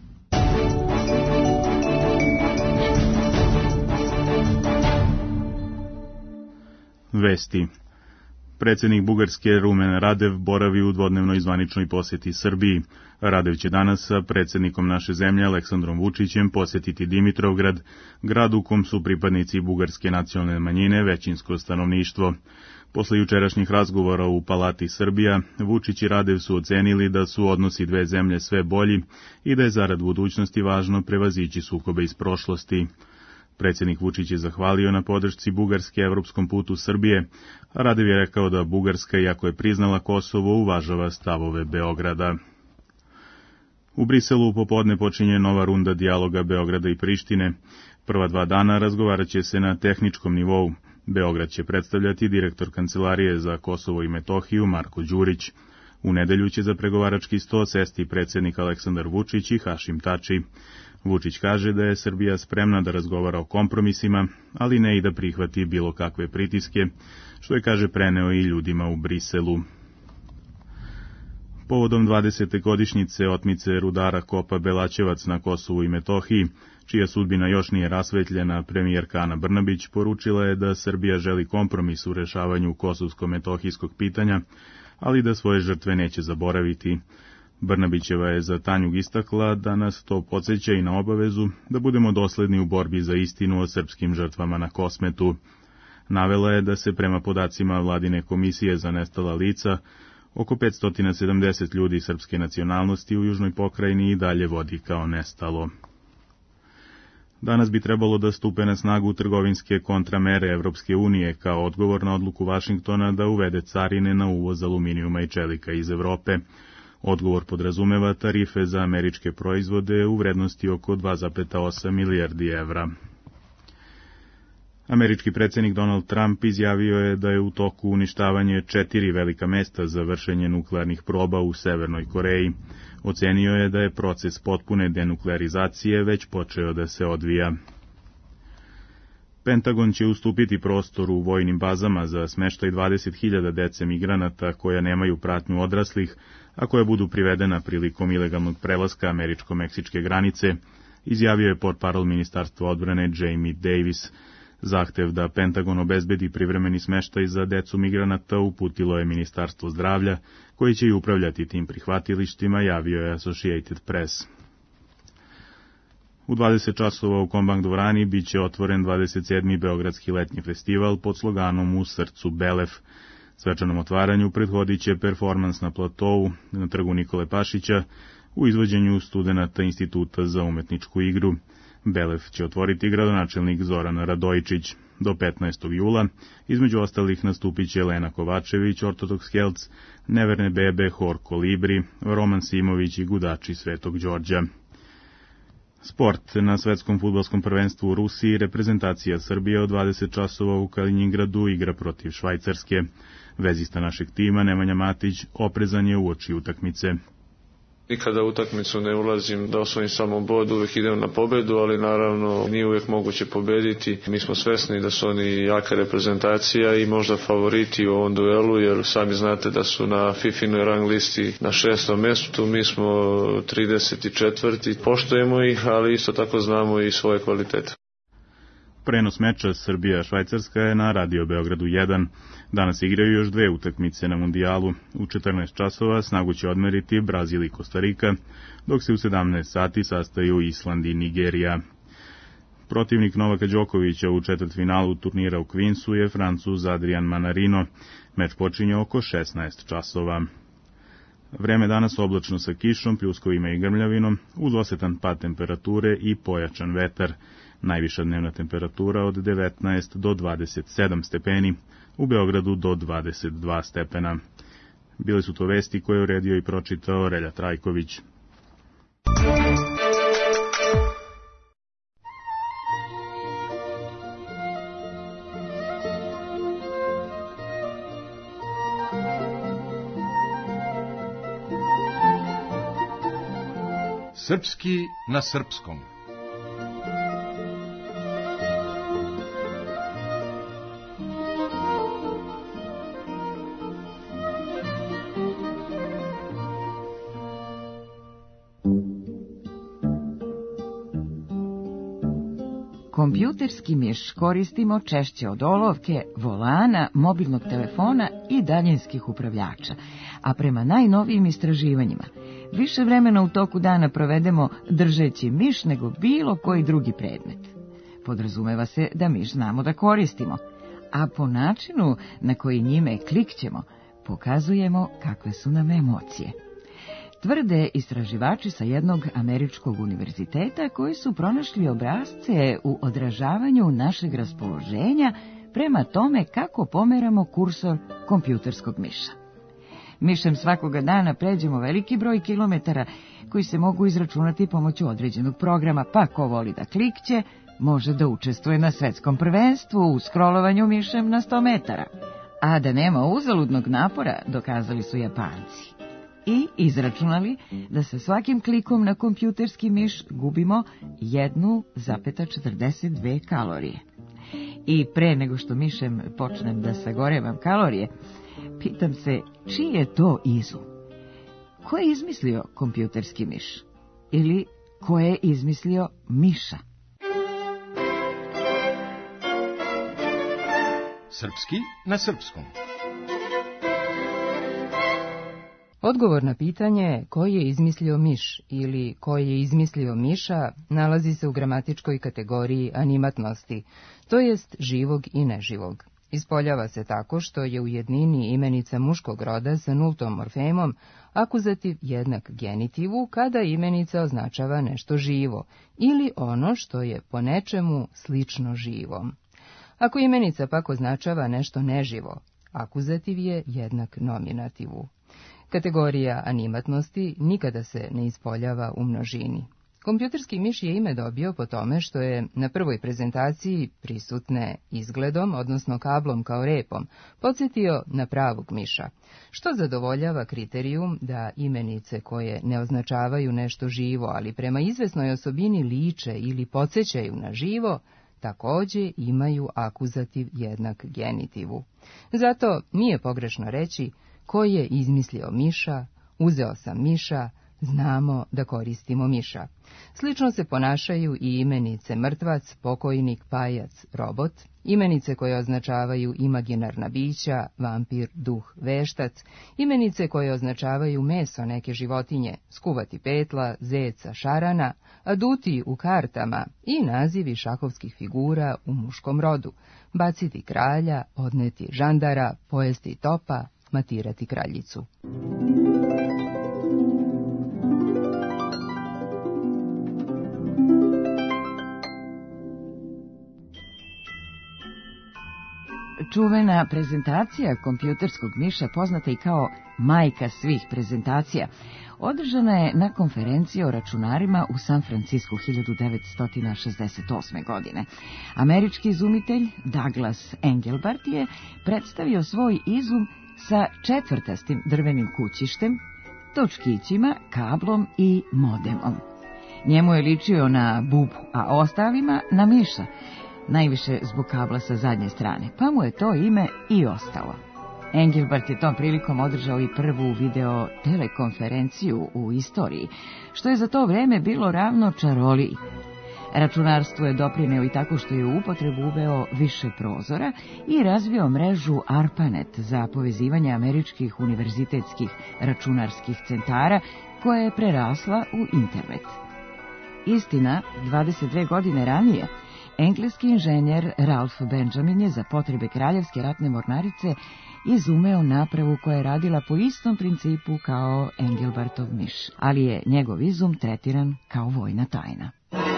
Vesti. Predsjednik Bugarske Rumen Radev boravi u dvodnevnoj zvaničnoj posjeti Srbiji. Radev će danas sa predsjednikom naše zemlje Aleksandrom Vučićem posjetiti Dimitrovgrad, grad u kom su pripadnici bugarske nacionalne manjine većinsko stanovništvo. Posle jučerašnjih razgovora u Palati Srbija, Vučić i Radev su ocenili da su odnosi dve zemlje sve bolji i da je zarad budućnosti važno prevazići sukobe iz prošlosti. Predsjednik Vučić je zahvalio na podršci Bugarske evropskom putu Srbije, a Radev je rekao da Bugarska, iako je priznala Kosovo, uvažava stavove Beograda. U Briselu popodne počinje nova runda dijaloga Beograda i Prištine. Prva 2 dana razgovarat će se na tehničkom nivou. Beograd će predstavljati direktor Kancelarije za Kosovo i Metohiju Marko Đurić. U nedelju će za pregovarački sto sesti predsjednik Aleksandar Vučić i Hašim Tači. Vučić kaže da je Srbija spremna da razgovara o kompromisima, ali ne i da prihvati bilo kakve pritiske, što je, kaže, preneo i ljudima u Briselu. Povodom 20. godišnjice otmice rudara kopa Belaćevac na Kosovu i Metohiji, čija sudbina još nije rasvetljena, premijerka Ana Brnabić poručila je da Srbija želi kompromis u rešavanju kosovsko-metohijskog pitanja, ali da svoje žrtve neće zaboraviti. Brnabićeva je za Tanjug istakla da nas to podsjeća i na obavezu da budemo dosledni u borbi za istinu o srpskim žrtvama na Kosmetu. Navela je da se prema podacima Vladine komisije za nestala lica, oko 570 ljudi srpske nacionalnosti u južnoj pokrajini i dalje vodi kao nestalo. Danas bi trebalo da stupe na snagu trgovinske kontramere Evropske unije kao odgovor na odluku Vašingtona da uvede carine na uvoz aluminijuma i čelika iz Evrope. Odgovor podrazumeva tarife za američke proizvode u vrednosti oko 2,8 milijardi evra. Američki predsjednik Donald Trump izjavio je da je u toku uništavanje 4 velika mesta za vršenje nuklearnih proba u Severnoj Koreji. Ocenio je da je proces potpune denuklearizacije već počeo da se odvija. Pentagon će ustupiti prostor u vojnim bazama za smeštaj 20.000 dece migranata koja nemaju pratnju odraslih, a koja budu privedena prilikom ilegalnog prelaska američko-meksičke granice, izjavio je portparol Ministarstva odbrane Jamie Davis. Zahtev da Pentagon obezbedi privremeni smeštaj za decu migranata uputilo je Ministarstvo zdravlja, koji će i upravljati tim prihvatilištima, javio je Associated Press. U 20 časova u Kombank dvorani biće otvoren 27. Beogradski letnji festival pod sloganom U srcu Belef. Svečanom otvaranju prethodit će performans na platovu na trgu Nikole Pašića u izvođenju studenata Instituta za umetničku igru. Belef će otvoriti gradonačelnik Zoran Radojičić. Do 15. jula, između ostalih, nastupit će Lena Kovačević, Ortodoks Helc, Neverne bebe, Hor Kolibri, Roman Simović i Gudači Svetog Đorđa. Sport. Na svetskom fudbalskom prvenstvu u Rusiji reprezentacija Srbije od 20 časova u Kaliningradu igra protiv Švajcarske. Vezista našeg tima, Nemanja Matić, oprezan je uoči utakmice. Nikada u utakmicu ne ulazim da osvojim samo bod, uvijek idem na pobedu, ali naravno nije uvijek moguće pobediti. Mi smo svesni da su oni jaka reprezentacija i možda favoriti u ovom duelu, jer sami znate da su na FIFA-inoj rang listi na 6. mjestu, mi smo 34. Poštujemo ih, ali isto tako znamo i svoje kvalitete. Prenos meča Srbija-Švajcarska je na Radio Beogradu 1. Danas igraju još 2 utakmice na mundijalu. U 14 časova snagu će odmeriti Brazil i Kostarika, dok se u 17 sati sastaju Island i Nigerija. Protivnik Novaka Đokovića u četvrtfinalu turnira u Queensu je Francuz Adrian Manarino. Meč počinje oko 16 časova. Vreme danas oblačno sa kišom, pljuskovima i grmljavinom, uz osetan pad temperature i pojačan vetar. Najviša dnevna temperatura od 19 do 27 stepeni, u Beogradu do 22 stepena. Bile su to vesti koje je uredio i pročitao Relja Trajković. Srpski na srpskom. Kompjuterski miš koristimo češće od olovke, volana, mobilnog telefona i daljinskih upravljača, a prema najnovijim istraživanjima, više vremena u toku dana provedemo držeći miš nego bilo koji drugi predmet. Podrazumeva se da miš znamo da koristimo, a po načinu na koji njime klikćemo, pokazujemo kakve su nam emocije. Tvrde istraživači sa jednog američkog univerziteta koji su pronašli obrasce u odražavanju našeg raspoloženja prema tome kako pomeramo kursor kompjuterskog miša. Mišem svakoga dana pređemo veliki broj kilometara koji se mogu izračunati pomoću određenog programa, pa ko voli da klikće, može da učestvuje na svetskom prvenstvu u scrollovanju mišem na 100 metara. A da nema uzaludnog napora, dokazali su Japanci. I izračunali da sa svakim klikom na kompjuterski miš gubimo 1,42 kalorije. I pre nego što mišem počnem da sagorevam kalorije, pitam se čiji je to izum? Ko je izmislio kompjuterski miš? Ili ko je izmislio miša? Srpski na srpskom. Odgovor na pitanje ko je izmislio miš ili ko je izmislio miša nalazi se u gramatičkoj kategoriji animatnosti, to jest živog i neživog. Ispoljava se tako što je u jednini imenica muškog roda sa nultom morfemom akuzativ jednak genitivu kada imenica označava nešto živo ili ono što je po nečemu slično živom. Ako imenica pak označava nešto neživo, akuzativ je jednak nominativu. Kategorija animatnosti nikada se ne ispoljava u množini. Kompjuterski miš je ime dobio po tome što je na prvoj prezentaciji prisutne izgledom, odnosno kablom kao repom, podsjetio na pravog miša, što zadovoljava kriterijum da imenice koje ne označavaju nešto živo, ali prema izvesnoj osobini liče ili podsjećaju na živo, takođe imaju akuzativ jednak genitivu. Zato nije pogrešno reći ko je izmislio miša, uzeo sam miša, znamo da koristimo miša. Slično se ponašaju i imenice mrtvac, pokojnik, pajac, robot, imenice koje označavaju imaginarna bića, vampir, duh, veštac, imenice koje označavaju meso neke životinje, skuvati petla, zeca, šarana, aduti u kartama i nazivi šahovskih figura u muškom rodu, baciti kralja, odneti žandara, pojesti topa, matirati kraljicu. Čuvena prezentacija kompjuterskog miša, poznata i kao majka svih prezentacija, održana je na konferenciji o računarima u San Francisku 1968. godine. Američki izumitelj Douglas Engelbart je predstavio svoj izum sa četvrtastim drvenim kućištem, točkićima, kablom i modemom. Njemu je ličio na bubu, a ostalima na miša, najviše zbog kabla sa zadnje strane, pa mu je to ime i ostalo. Engelbart je tom prilikom održao i prvu video telekonferenciju u istoriji, što je za to vreme bilo ravno čaroliji. Računarstvo je doprineo i tako što je u upotrebu uveo više prozora i razvio mrežu ARPANET za povezivanje američkih univerzitetskih računarskih centara, koja je prerasla u internet. Istina, 22 godine ranije, engleski inženjer Ralph Benjamin je za potrebe Kraljevske ratne mornarice izumeo napravu koja je radila po istom principu kao Engelbartov miš, ali je njegov izum tretiran kao vojna tajna.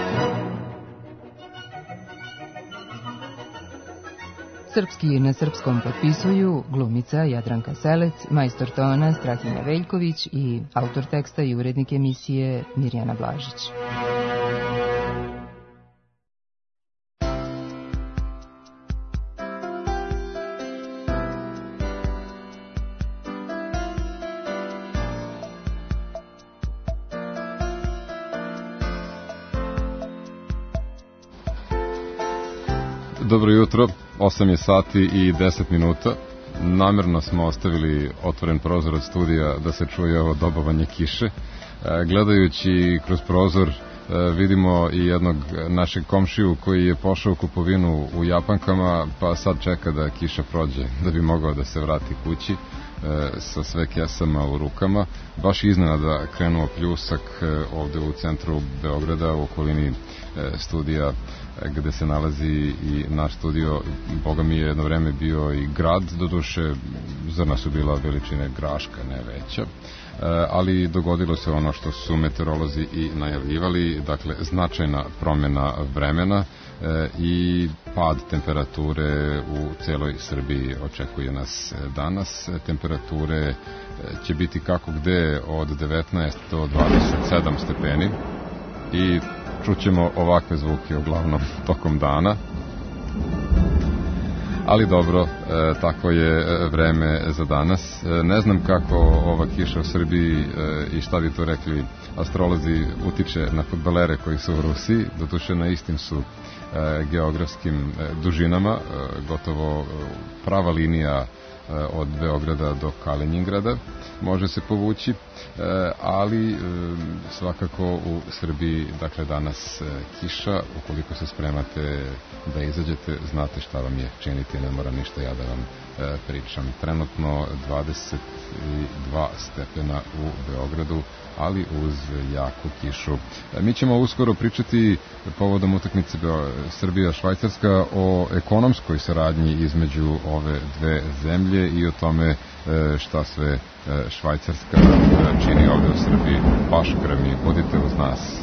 Srpski na srpskom potpisuju glumica Jadranka Selec, majstor tona Strahinja Veljković i autor teksta i urednik emisije Mirjana Blažić. Dobro jutro, 8 je sati i 10 minuta. Namerno smo ostavili otvoren prozor od studija da se čuje ovo dobavanje kiše. Gledajući kroz prozor vidimo i jednog našeg komšiju koji je pošao u kupovinu u Japankama, pa sad čeka da kiša prođe da bi mogao da se vrati kući sa sve kesama u rukama. Baš iznenada krenuo pljusak ovde u centru Beograda, u okolini studija gde se nalazi i naš studio. Boga mi je jedno vreme bio i grad, doduše zrna su bila veličine graška, ne veća, ali dogodilo se ono što su meteorolozi i najavljivali, dakle značajna promjena vremena i pad temperature u celoj Srbiji očekuje nas danas. Temperature će biti kako gde od 19 do 27 stepeni i čućemo ovakve zvuke uglavnom tokom dana. Ali dobro, tako je vreme za danas. Ne znam kako ova kiša u Srbiji i šta bi to rekli astrolozi utiče na fudbalere koji su u Rusiji, doduše na istim su geografskim dužinama, gotovo prava linija od Beograda do Kaliningrada može se povući, ali svakako u Srbiji, dakle danas kiša, ukoliko se spremate da izađete, znate šta vam je činiti, ne mora ništa ja da vam pričam. Trenutno 22 stepena u Beogradu, ali uz jaku kišu. Mi ćemo uskoro pričati povodom utakmice Srbija-Švajcarska o ekonomskoj saradnji između ove dve zemlje i o tome šta sve Švajcarska čini ovde u Srbiji. Paškre mi, budite uz nas.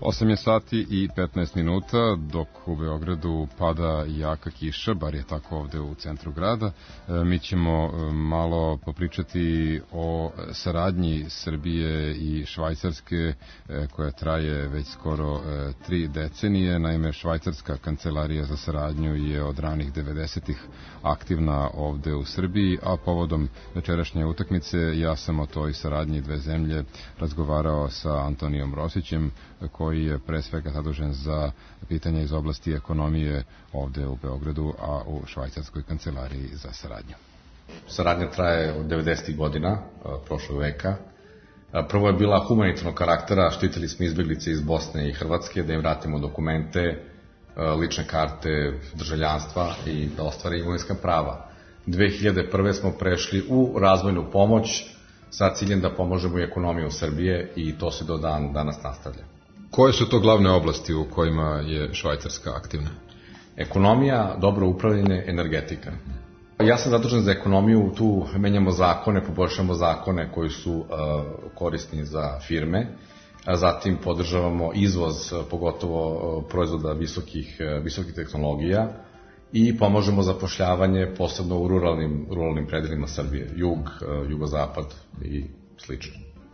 8 je sati i 15 minuta, dok u Beogradu pada jaka kiša, bar je tako ovde u centru grada. Mi ćemo malo popričati o saradnji Srbije i Švajcarske, koja traje već skoro 3 decenije. Naime, Švajcarska kancelarija za saradnju je od ranih 90-ih aktivna ovde u Srbiji, a povodom večerašnje utakmice ja sam o toj saradnji dve zemlje razgovarao sa Antonijom Rosićem, koji je pre svega zadužen za pitanja iz oblasti ekonomije ovde u Beogradu, a u Švajcarskoj kancelariji za saradnju. Saradnja traje od 90. godina prošlog veka. Prvo je bila humanitarnog karaktera, štitili smo izbeglice iz Bosne i Hrvatske, da im vratimo dokumente, lične karte, državljanstva i da ostvare imovinska prava. 2001. smo prešli u razvojnu pomoć sa ciljem da pomožemo i ekonomiju Srbije i to se do danas nastavlja. Koje su to glavne oblasti u kojima je Švajcarska aktivna? Ekonomija, dobro upravljanje, energetika. Ja sam zadužen za ekonomiju, tu menjamo zakone, poboljšamo zakone koji su korisni za firme, a zatim podržavamo izvoz, pogotovo proizvoda visokih tehnologija i pomožemo zapošljavanje posebno u ruralnim predelima Srbije, jug, jugozapad i slično.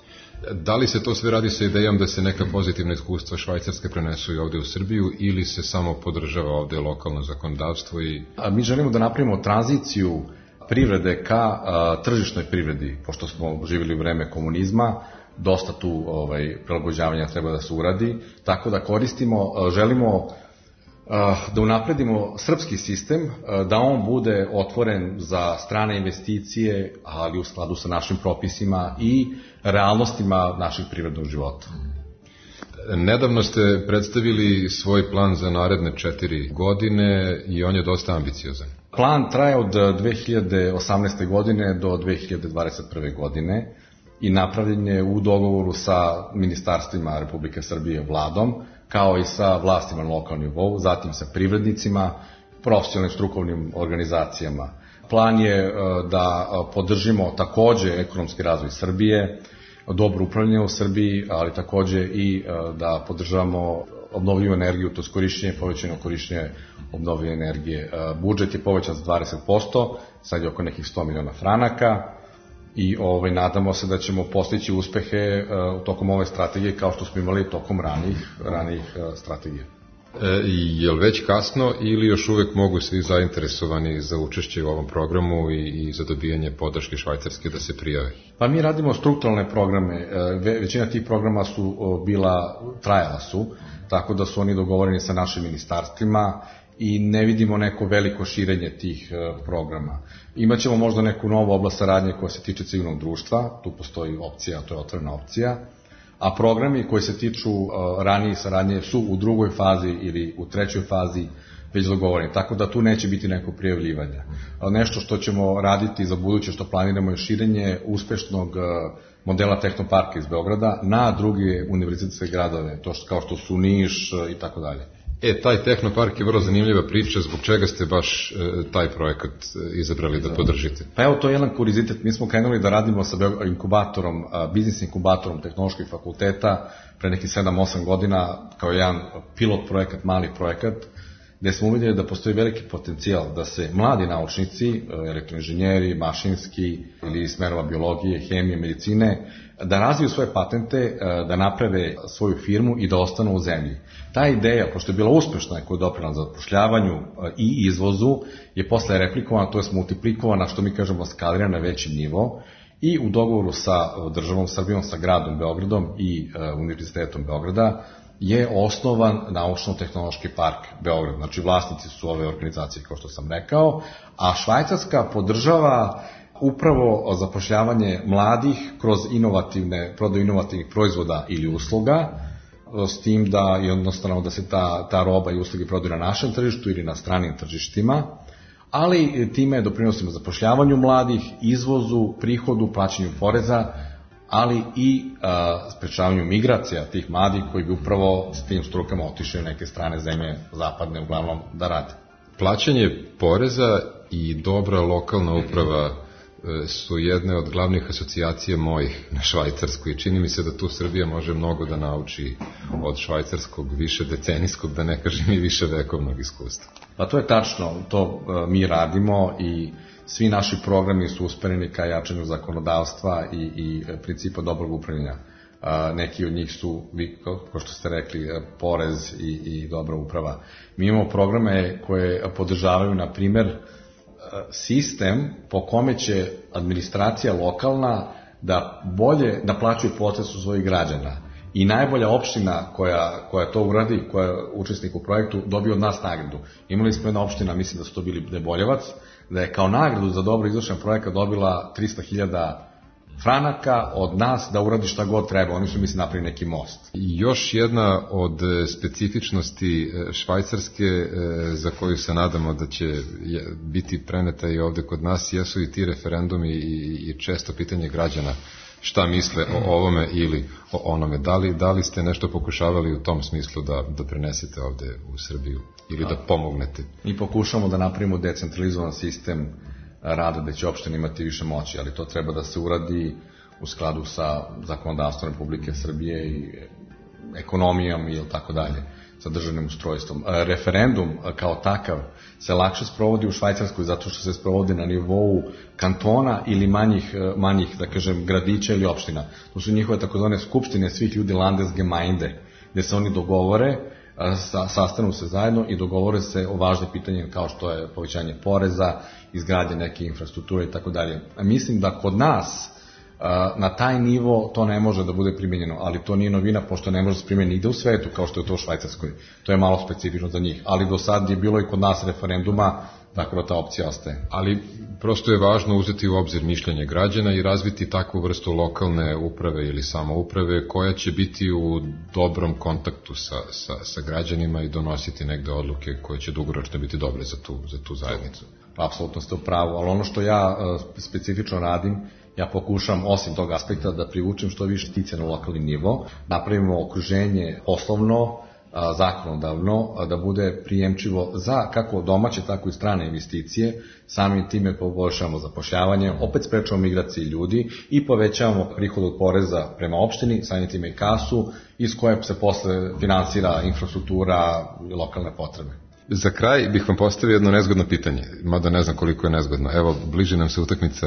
Da li se to sve radi sa idejom da se neka pozitivna iskustva Švajcarske prenesu i ovde u Srbiju ili se samo podržava ovde lokalno zakonodavstvo? Mi želimo da napravimo tranziciju privrede ka tržišnoj privredi, pošto smo živjeli u vreme komunizma, dosta tu prilagođavanja treba da se uradi, tako da želimo da unapredimo srpski sistem, da on bude otvoren za strane investicije, ali u skladu sa našim propisima i realnostima našeg privrednog života. Nedavno ste predstavili svoj plan za naredne 4 godine i on je dosta ambiciozan. Plan traje od 2018. godine do 2021. godine i napravljen je u dogovoru sa ministarstvima Republike Srbije, vladom, kao i sa vlastima na lokalnom nivou, zatim sa privrednicima, profesionalnim strukovnim organizacijama. Plan je da podržimo takođe ekonomski razvoj Srbije, dobro upravljanje u Srbiji, ali takođe i da podržavamo obnovljivu energiju, to je povećano korišćenje obnovljive energije. Budžet je povećan za 20%, sad je oko nekih 100 miliona franaka i nadamo se da ćemo postići uspehe tokom ove strategije kao što smo imali tokom ranijih strategija. Je li već kasno ili još uvek mogu svi zainteresovani za učešće u ovom programu i za dobijanje podrške Švajcarske da se prijave? Pa mi radimo strukturalne programe, većina tih programa trajala su, tako da su oni dogovoreni sa našim ministarstvima i ne vidimo neko veliko širenje tih programa. Imaćemo možda neku novu oblast saradnje koja se tiče civilnog društva, tu postoji opcija, to je otvorena opcija, a programi koji se tiču ranije saradnje su u drugoj fazi ili u trećoj fazi već dogovoreni, tako da tu neće biti neko prijavljivanja. Nešto što ćemo raditi za buduće, što planiramo, je širenje uspešnog modela Tehnoparka iz Beograda na druge univerzitetske gradove, kao što su Niš i tako dalje. Taj Tehnopark je vrlo zanimljiva priča, zbog čega ste baš taj projekat izabrali da podržite? Pa evo, to je jedan kurizitet. Mi smo krenuli da radimo sa inkubatorom, biznis inkubatorom tehnoloških fakulteta pre nekih 7-8 godina kao jedan pilot projekat, mali projekat, gde smo uvidjeli da postoji veliki potencijal da se mladi naučnici, elektroinženjeri, mašinski ili smerova biologije, hemije, medicine, da razviju svoje patente, da naprave svoju firmu i da ostanu u zemlji. Ta ideja, pošto je bila uspešna i koja je doprinela zapošljavanju i izvozu, je posle replikovana, to je multiplikovana, što mi kažemo skalirana na veći nivo, i u dogovoru sa državom Srbijom, sa gradom Beogradom i Univerzitetom Beograda je osnovan Naučno-tehnološki park Beograd. Znači, vlasnici su ove organizacije, kao što sam rekao, a Švajcarska podržava upravo zapošljavanje mladih kroz prodaju inovativnih proizvoda ili usluga, s tim da jednostavno da se ta roba i usluge prodaju na našem tržištu ili na stranim tržištima, ali time doprinosimo zapošljavanju mladih, izvozu, prihodu, plaćanju poreza, ali i sprečavanju migracija tih mladih koji bi upravo s tim strukama otišli u neke strane zemlje, zapadne uglavnom, da rade. Plaćanje poreza i dobra lokalna uprava su jedne od glavnih asocijacija mojih na Švajcarsku i čini mi se da tu Srbija može mnogo da nauči od švajcarskog više decenijskog, da ne kažem i više vekovnog iskustva. Pa to je tačno, to mi radimo i svi naši programi su usmereni ka jačanju zakonodavstva i principa dobrog upravljanja. Neki od njih su, kao što ste rekli, porez i dobra uprava. Mi imamo programe koje podržavaju, na primer, sistem po kome će administracija lokalna da bolje naplaćuje porez u svojih građana. I najbolja opština koja to uradi, koja je učesnik u projektu, dobije od nas nagradu. Imali smo jedna opština, mislim da su to bili Boljevac, da je kao nagradu za dobro izvršen projekat dobila 300.000 franaka od nas da uradi šta god treba. Oni su, mislim, napravili neki most. Još jedna od specifičnosti Švajcarske, za koju se nadamo da će biti preneta i ovde kod nas, jesu i ti referendumi i često pitanje građana šta misle o ovome ili o onome. Da li ste nešto pokušavali u tom smislu da prenesete ovde u Srbiju ili da pomognete? Mi pokušamo da napravimo decentralizovan sistem rada gde će opštine imati više moći, ali to treba da se uradi u skladu sa zakonodavstvom Republike Srbije i ekonomijom i tako dalje, sa državnim ustrojstvom. Referendum kao takav se lakše sprovodi u Švajcarskoj zato što se sprovodi na nivou kantona ili manjih, da kažem, gradića ili opština. To su njihove takozvane skupštine svih ljudi, Landesgemeinde, gde se oni dogovore, sastanu se zajedno i dogovore se o važnim pitanjima kao što je povećanje poreza, izgradnje neke infrastrukture i tako dalje. Mislim da kod nas na taj nivo to ne može da bude primjenjeno, ali to nije novina pošto ne može se primjeniti nigde u svetu kao što je to u Švajcarskoj. To je malo specifično za njih, ali do sad je bilo i kod nas referenduma, tako da ta opcija ostaje. Ali prosto je važno uzeti u obzir mišljenje građana i razviti takvu vrstu lokalne uprave ili samouprave koja će biti u dobrom kontaktu sa građanima i donositi negde odluke koje će dugoročno biti dobre za tu zajednicu. Apsolutno ste u pravu, ali ono što ja specifično radim, ja pokušam osim tog aspekta da privučem što više tice na lokalni nivo, napravimo okruženje poslovno, zakonodavno, da bude prijemčivo za kako domaće, tako i strane investicije, samim time poboljšavamo zapošljavanje, opet sprečavamo migracije ljudi i povećavamo prihod od poreza prema opštini, samim time i kasu, iz koje se posle finansira infrastruktura i lokalne potrebe. Za kraj bih vam postavio jedno nezgodno pitanje, mada ne znam koliko je nezgodno. Evo, bliži nam se utakmica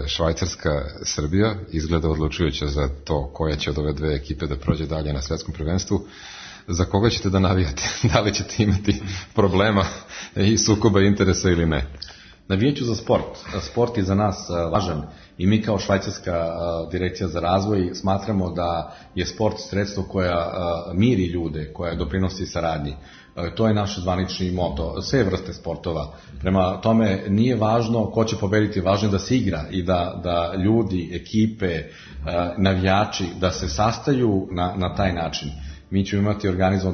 Švajcarska-Srbija, izgleda odlučujuća za to koja će od ove dve ekipe da prođe dalje na svetskom prvenstvu. Za koga ćete da navijate? Da li ćete imati problema i sukoba interesa ili ne? Navijaću za sport. Sport je za nas važan i mi kao Švajcarska direkcija za razvoj smatramo da je sport sredstvo koja miri ljude, koja doprinosi saradnji. To je naš zvanični moto, sve vrste sportova. Prema tome nije važno ko će pobediti, važno je da se igra i da ljudi, ekipe, navijači, da se sastaju na taj način. Mi ćemo imati organizovan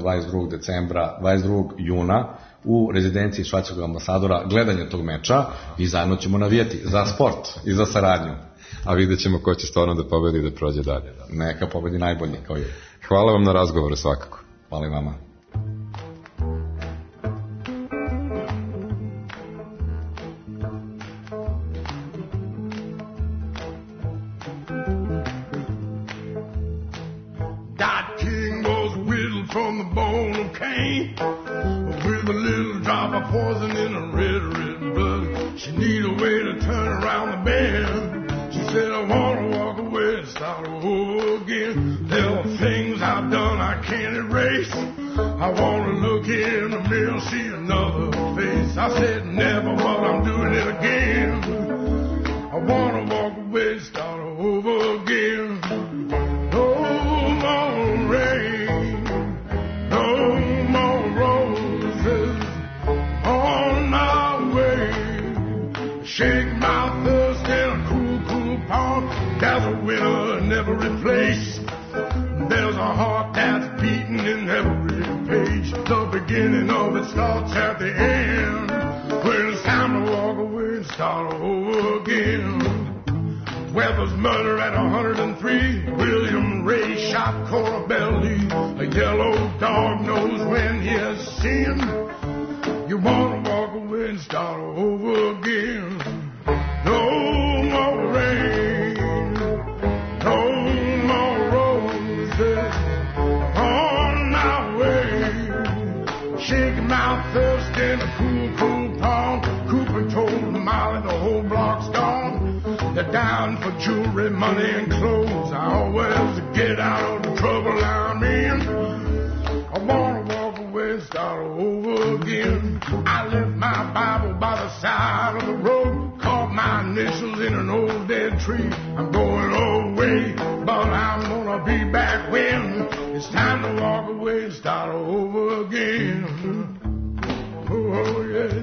22. juna u rezidenciji švajcarskog ambasadora gledanje tog meča i zajedno ćemo navijati za sport i za saradnju. A vidjet ćemo ko će stvarno da pobedi i da prođe dalje. Neka pobedi najbolji kao je. Hvala vam na razgovoru svakako. Hvala i vama. From the bone of Cain, with a little drop of poison in her red blood. She need a way to turn around the bend. She said, I want to walk away and start over again. There are things I've done I can't erase. I want to look in the mirror and see another face. I said, never, but I'm doing it again. I want to walk away and start over again. No more rain. Shake my thirst in a cool, cool pond. There's a winner in every place. There's a heart that's beating in every page. The beginning of it starts at the end. When it's time to walk away and start over again. Weber's murder at 103. William Ray shot Cora Belly. A yellow dog knows when he has sinned. You want to walk away and start over again. No more jewelry, money, and clothes. I always get out of the trouble I'm in. I wanna walk away and start over again. I left my Bible by the side of the road, caught my initials in an old dead tree. I'm going away, but I'm gonna be back when it's time to walk away and start over again. Oh yeah.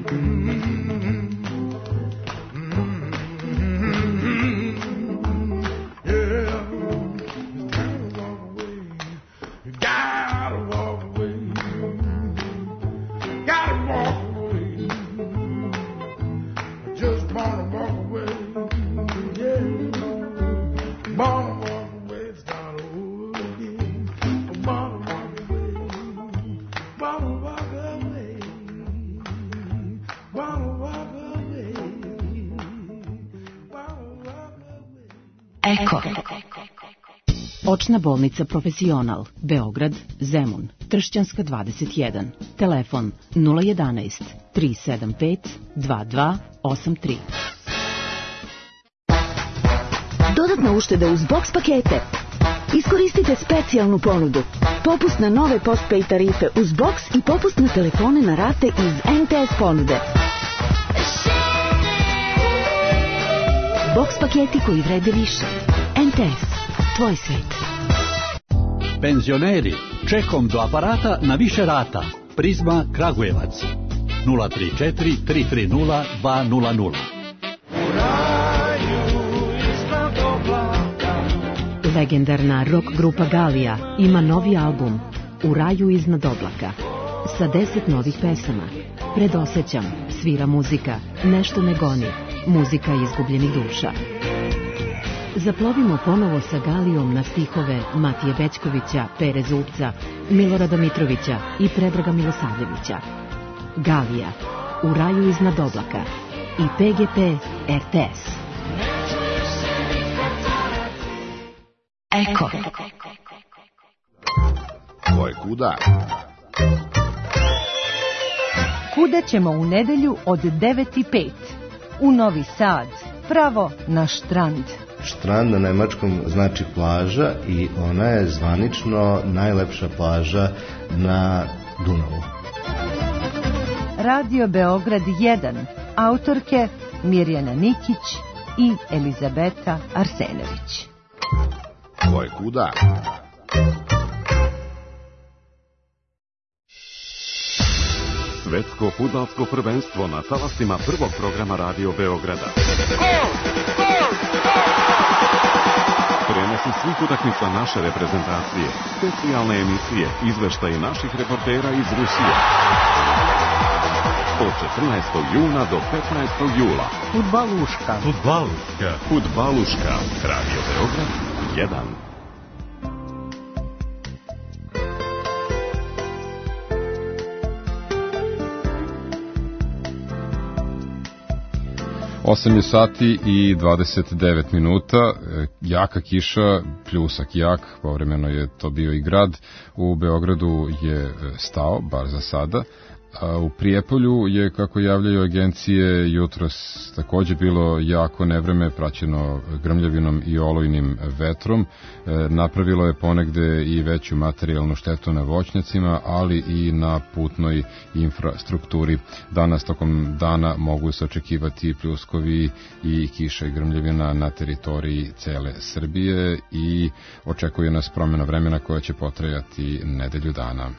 Eko. Očna bolnica Profesional, Beograd, Zemun, Tršćanska 21. Telefon 011 375 2283. Dodatna ušteda uz box pakete. Iskoristite specijalnu ponudu. Popust na nove postpay tarife uz box i popust na telefone na rate iz NTS ponude. Box paketi koji vrede više. NTS. Tvoj svet. Penzioneri, čekom do aparata na više rata. Prizma Kragujevac. 034 330 200. Legendarna rock grupa Galija ima novi album U raju iznad oblaka sa 10 novih pesama. Predosećam, svira muzika, nešto me goni, muzika izgubljenih duša. Zaplovimo ponovo sa Galijom na stihove Matije Bećkovića, Pere Zubca, Milorada Mitrovića i Predraga Milosavljevića. Galija, U raju iznad oblaka i PGP RTS. Eko. Ko je kuda? Kuda ćemo u nedelju od 9:05 u Novi Sad, pravo na štrand. Štrand na nemačkom znači plaža i ona je zvanično najlepša plaža na Dunavu. Radio Beograd 1, autorke Mirjana Nikić i Elizabeta Arsenović. Ko je kuda? Svetsko fudbalsko prvenstvo na talasima prvog programa Radio Beograda. Prenosi svih utakmica naše reprezentacije, specijalne emisije, izveštaje naših reportera iz Rusije. Od 14. juna do 15. jula. Fudbaluška. Fudbaluška. Fudbaluška. Radio Beograd 1. 8 je sati i 29 minuta, jaka kiša, pljusak jak, povremeno je to bio i grad, u Beogradu je stao, bar za sada, a u Prijepolju je, kako javljaju agencije, jutros takođe bilo jako nevreme, praćeno grmljavinom i olujnim vetrom, napravilo je ponegde i veću materijalnu štetu na voćnjacima, ali i na putnoj infrastrukturi. Danas tokom dana mogu se očekivati pljuskovi i kiša i grmljavina na teritoriji cele Srbije i očekuje nas promjena vremena koja će potrajati nedelju dana.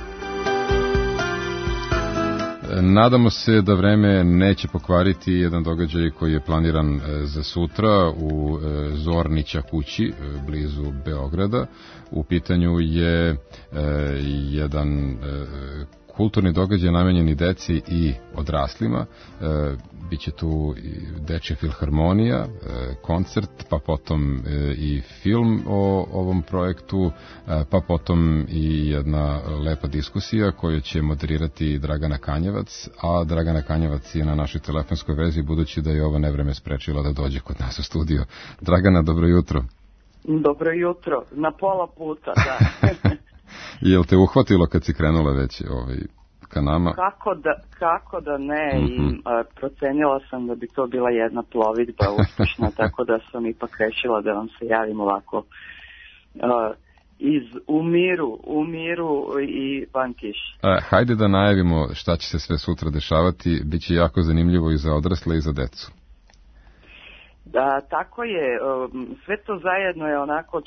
Nadamo se da vreme neće pokvariti jedan događaj koji je planiran za sutra u Zornića kući blizu Beograda. U pitanju je jedan kulturni događaj namenjen i deci i odraslima. Biće tu dečja filharmonija, koncert, pa potom i film o ovom projektu, pa potom i jedna lepa diskusija koju će moderirati Dragana Kanjevac, a Dragana Kanjevac je na našoj telefonskoj vezi, budući da je ovo nevreme sprečilo da dođe kod nas u studio. Dragana, dobro jutro. Dobro jutro, na pola puta, da. Jel te uhvatilo kad si krenula već ka nama. Kako da ne, i procenila sam da bi to bila jedna plovidba uspešna, tako da sam ipak rešila da vam se javim ovako u miru i van kiše. Hajde da najavimo šta će se sve sutra dešavati, bit će jako zanimljivo i za odrasle i za decu. Da, tako je, sve to zajedno je onako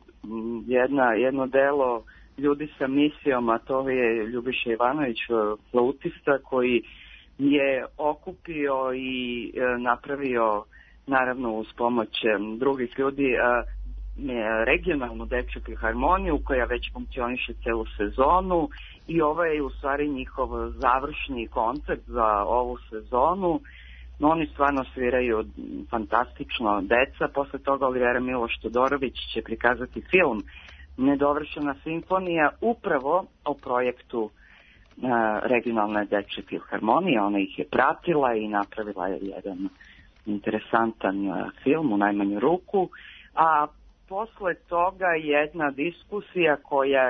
jedno delo ljudi sa misijom, a to je Ljubiša Ivanović, flautista, koji je okupio i napravio, naravno uz pomoć drugih ljudi, regionalnu dečju filharmoniju koja već funkcioniše celu sezonu, i ovo je u stvari njihov završni koncert za ovu sezonu. Oni stvarno sviraju fantastično, deca. Posle toga Olivera Miloš Todorović će prikazati film Nedovršena simfonija upravo o projektu regionalne dečje filharmonije. Ona ih je pratila i napravila je jedan interesantan film u najmanju ruku. A posle toga jedna diskusija koja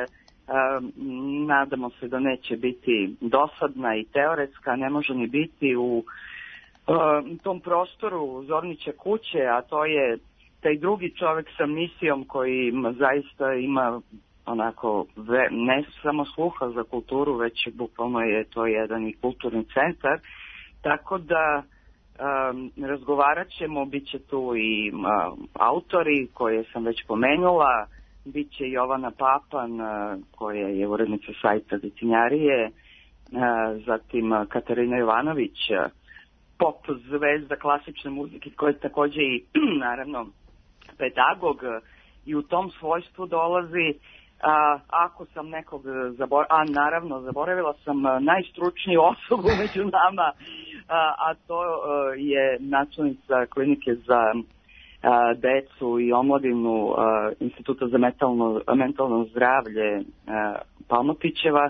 nadamo se da neće biti dosadna i teoretska, ne može ni biti u tom prostoru Zornića kuće, a to je taj drugi čovek sa misijom koji zaista ima onako ne samo sluha za kulturu, već bukvalno je to jedan i kulturni centar, tako da razgovarat ćemo, bit će tu i autori koje sam već pomenula, bit će Jovana Papan koja je urednica sajta Detinjarije, zatim Katarina Jovanović, pop zvezda klasične muzike koja je takođe i naravno pedagog i u tom svojstvu dolazi. Ako sam nekog naravno zaboravila sam najstručniju osobu među nama, a to je načelnica klinike za decu i omladinu Instituta za mentalno zdravlje Palmotićeva.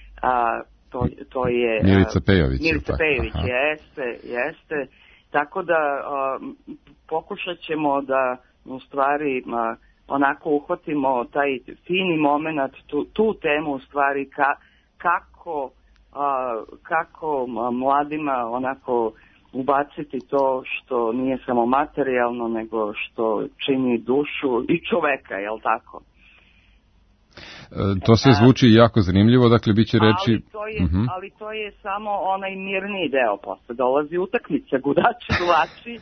To je Milica Pejović. Jeste. Tako da pokušat ćemo da u stvari onako uhvatimo taj fini moment, tu temu u stvari kako mladima onako ubaciti to što nije samo materijalno, nego što čini dušu i čoveka, jel tako? To sve zvuči jako zanimljivo, dakle bit će reči... Ali to je samo onaj mirniji deo, posle dolazi utakmica, gudači, duvači.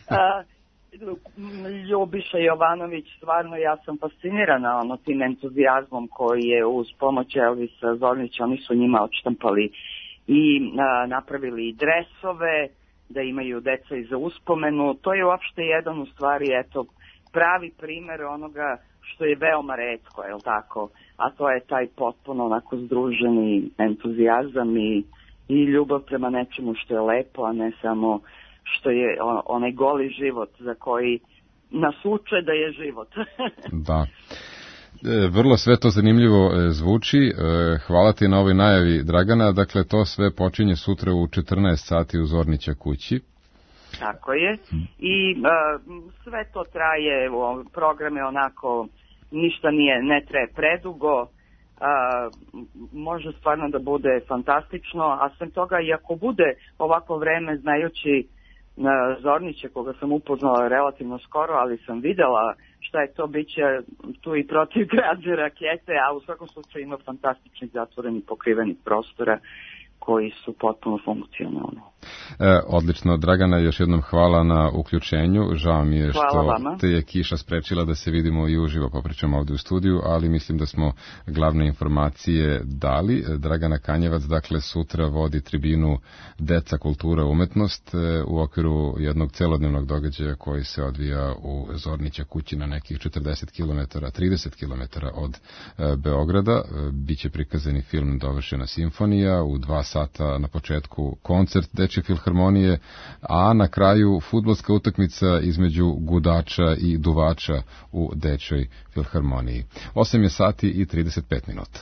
Ljubiša Jovanović, stvarno ja sam fascinirana tim entuzijazmom koji je uz pomoć Elvisa Zornića, oni su njima odštampali i napravili i dresove, da imaju deca i za uspomenu. To je uopšte jedan u stvari, pravi primer onoga što je veoma retko, je li tako? A to je taj potpuno onako združeni entuzijazam i ljubav prema nečemu što je lepo, a ne samo što je onaj goli život za koji nas uče da je život. Da. Vrlo sve to zanimljivo zvuči. Hvala ti na ovoj najavi, Dragana. Dakle, to sve počinje sutra u 14 sati u Zornića kući. Tako je. I sve to traje, program je onako, ništa ne traje predugo, može stvarno da bude fantastično, a sem toga i ako bude ovako vreme, znajući Zornića, koga sam upoznala relativno skoro, ali sam videla šta je to, bit će tu i protivgradne rakete, a u svakom slučaju ima fantastičnih zatvorenih pokrivenih prostora koji su potpuno funkcionalni. Odlično, Dragana, još jednom hvala na uključenju. Žao mi je što te je kiša sprečila da se vidimo i uživo popričamo ovdje u studiju, ali mislim da smo glavne informacije dali. Dragana Kanjevac, dakle, sutra vodi tribinu Deca, kultura, umetnost u okviru jednog celodnevnog događaja koji se odvija u Zornića kući na nekih 40 km, 30 km od Beograda. Biće prikazani film Dovršena simfonija, u 2 sata na početku koncert Dečje filharmonije, a na kraju fudbalska utakmica između gudača i duvača u Dečjoj filharmoniji. 8 je sati i 35 minuta.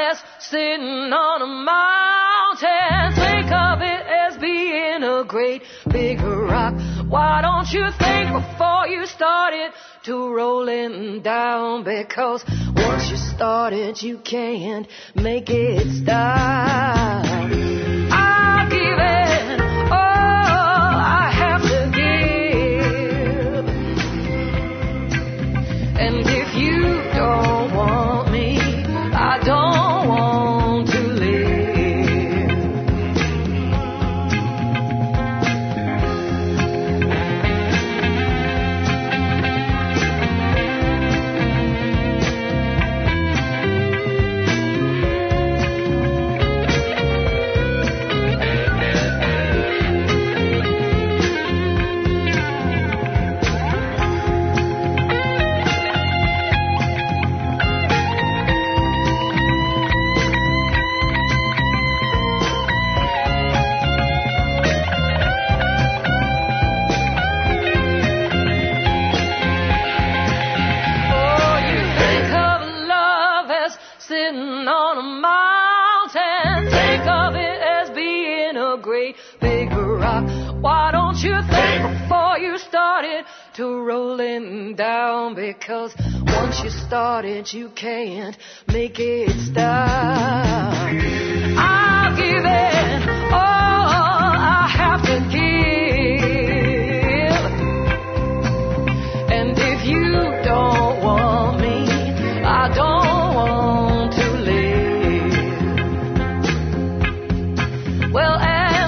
as sitting on a mountain. Think of it as being a great big rock. Why don't you think before you started to rolling down? Because once you started, you can't make it stop. I'll give it all I have to give. And if you don't want me, I don't want to live. To rolling down, because once you started, you can't make it stop. I'll give it all I have to give, and if you don't want me, I don't want to live. Well,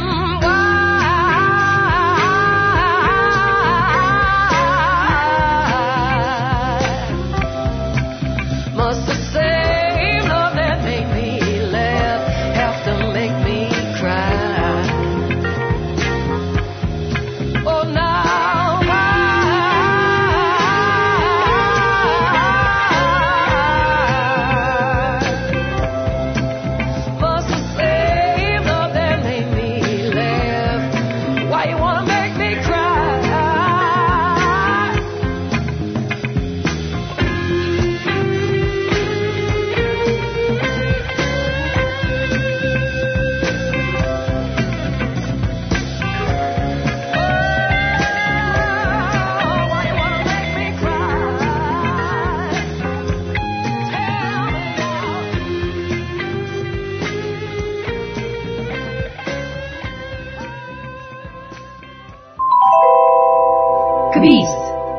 kviz.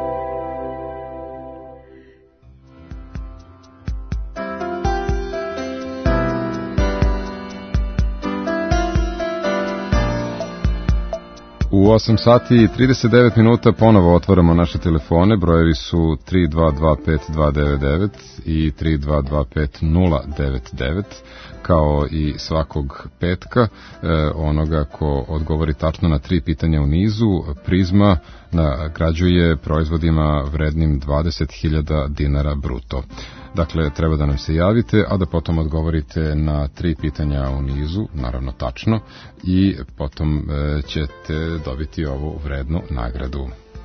U 8 sati i 39 minuta ponovo otvaramo naše telefone. Brojevi su 3225-299 i 3225-099. Kao i svakog petka, onoga ko odgovori tačno na 3 pitanja u nizu, Prizma nagrađuje proizvodima vrednim 20.000 dinara bruto. Dakle, treba da nam se javite, a da potom odgovorite na 3 pitanja u nizu, naravno tačno, i potom ćete dobiti ovu vrednu nagradu.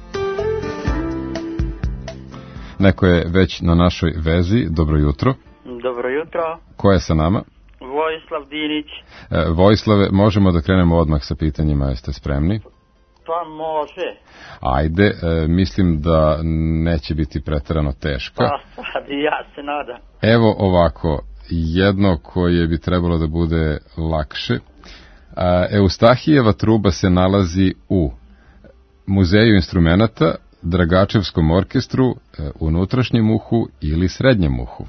Neko je već na našoj vezi. Dobro jutro. Dobro jutro. Ko je sa nama? Vojislav Dinić. Vojislave, možemo da krenemo odmah sa pitanjima, jeste spremni? Pa može. Ajde, mislim da neće biti preterano teška. Pa sad i ja se nadam. Evo ovako, jedno koje bi trebalo da bude lakše. Eustahijeva truba se nalazi u Muzeju instrumenata, Dragačevskom orkestru, unutrašnjem uhu ili srednjem uhu.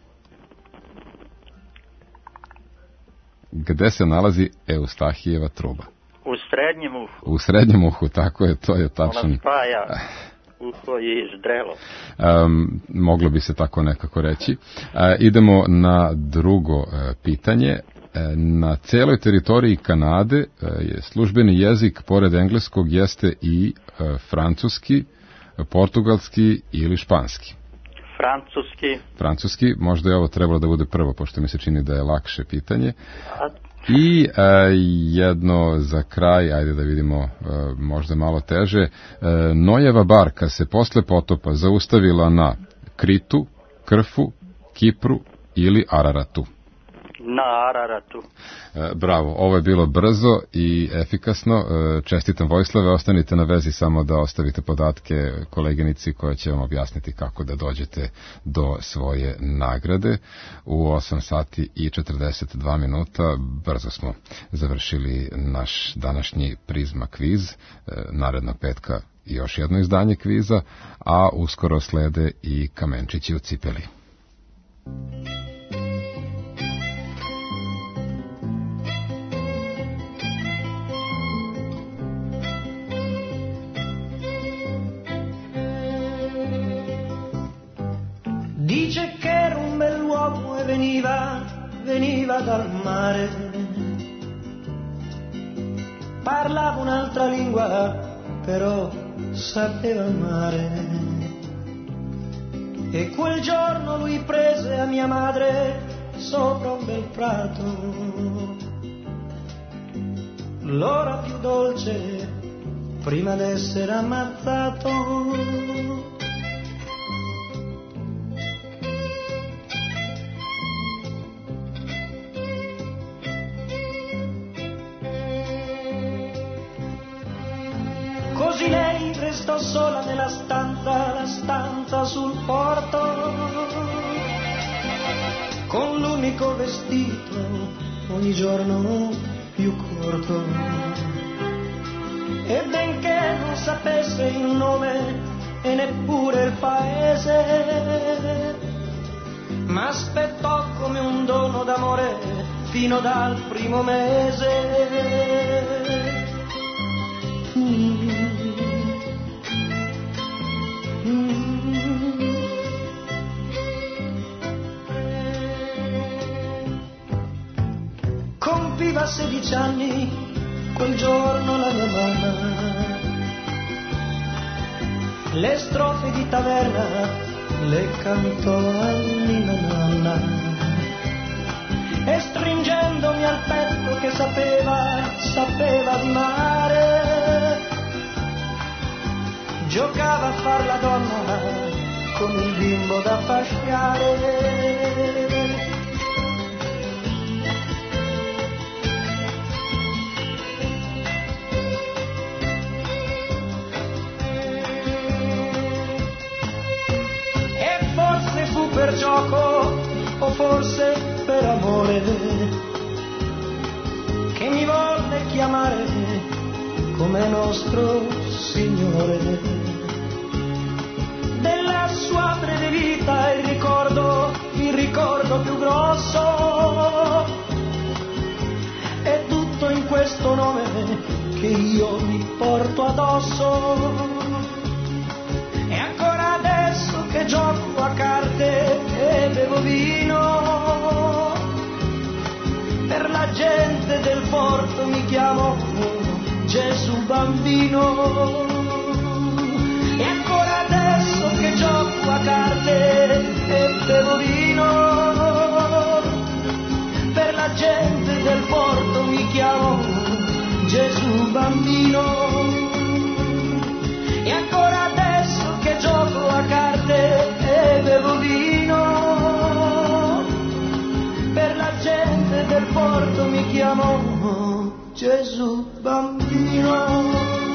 Gde se nalazi Eustahijeva truba? U srednjem uhu. U srednjem uhu, tako je, to je tačno. Ona spaja uho i ždrelo. Moglo bi se tako nekako reći. Idemo na drugo pitanje. Na celoj teritoriji Kanade službeni jezik pored engleskog jeste i francuski, portugalski ili španski. Francuski, možda je ovo trebalo da bude prvo, pošto mi se čini da je lakše pitanje. I jedno za kraj, ajde da vidimo, možda malo teže. Nojeva barka se posle potopa zaustavila na Kritu, Krfu, Kipru ili Araratu. na Araratu. Bravo, ovo je bilo brzo i efikasno. Čestitam Vojislave, ostanite na vezi samo da ostavite podatke koleginici koja će vam objasniti kako da dođete do svoje nagrade. U 8 sati i 42 minuta brzo smo završili naš današnji Prizma kviz. Narednog petka još jedno izdanje kviza, a uskoro slede i Kamenčići u cipeli. Dice che era un bell'uomo e veniva dal mare. Parlava un'altra lingua, però sapeva amare. E quel giorno lui prese a mia madre sopra un bel prato l'ora più dolce prima d'essere ammazzato. Così lei restò sola nella stanza, la stanza sul porto, con l'unico vestito ogni giorno più corto. E benché non sapesse il nome e neppure il paese, m'aspettò come un dono d'amore fino dal primo mese. Compiva 16 anni quel giorno la mia mamma, le strofe di taverna le cantò a mia nonna, e stringendomi al petto che sapeva di mare, giocava a far la donna con il bimbo da fasciare. Per gioco o forse per amore che mi volle chiamare come nostro Signore. Della sua breve vita il ricordo più grosso è tutto in questo nome che io mi porto addosso. E ancora adesso che gioco a carte e bevo vino, per la gente del porto mi chiamo Gesù Bambino. E ancora adesso che gioco a carte e bevo vino, per la gente del porto mi chiamo Gesù Bambino. E ancora adesso che gioco a carte e bevo vino, per la gente del porto mi chiamo Gesù Bambino.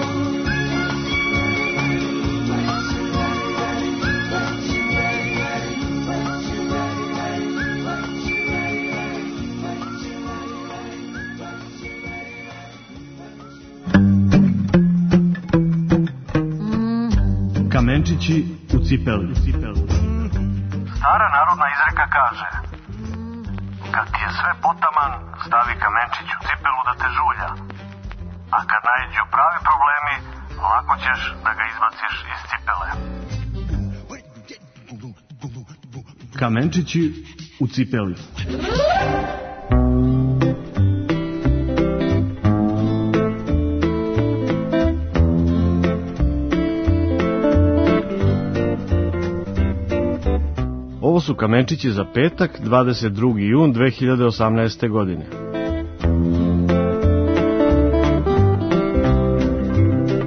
Kamenčići u cipeli. Stara narodna izreka kaže: kad ti je sve potaman, stavi kamenčić u cipelu da te žulja. A kad naiđu pravi problemi, lako ćeš da ga izbaciš iz cipele. Kamenčići u cipeli. Ovo su kamenčići za petak, 22. jun 2018. godine.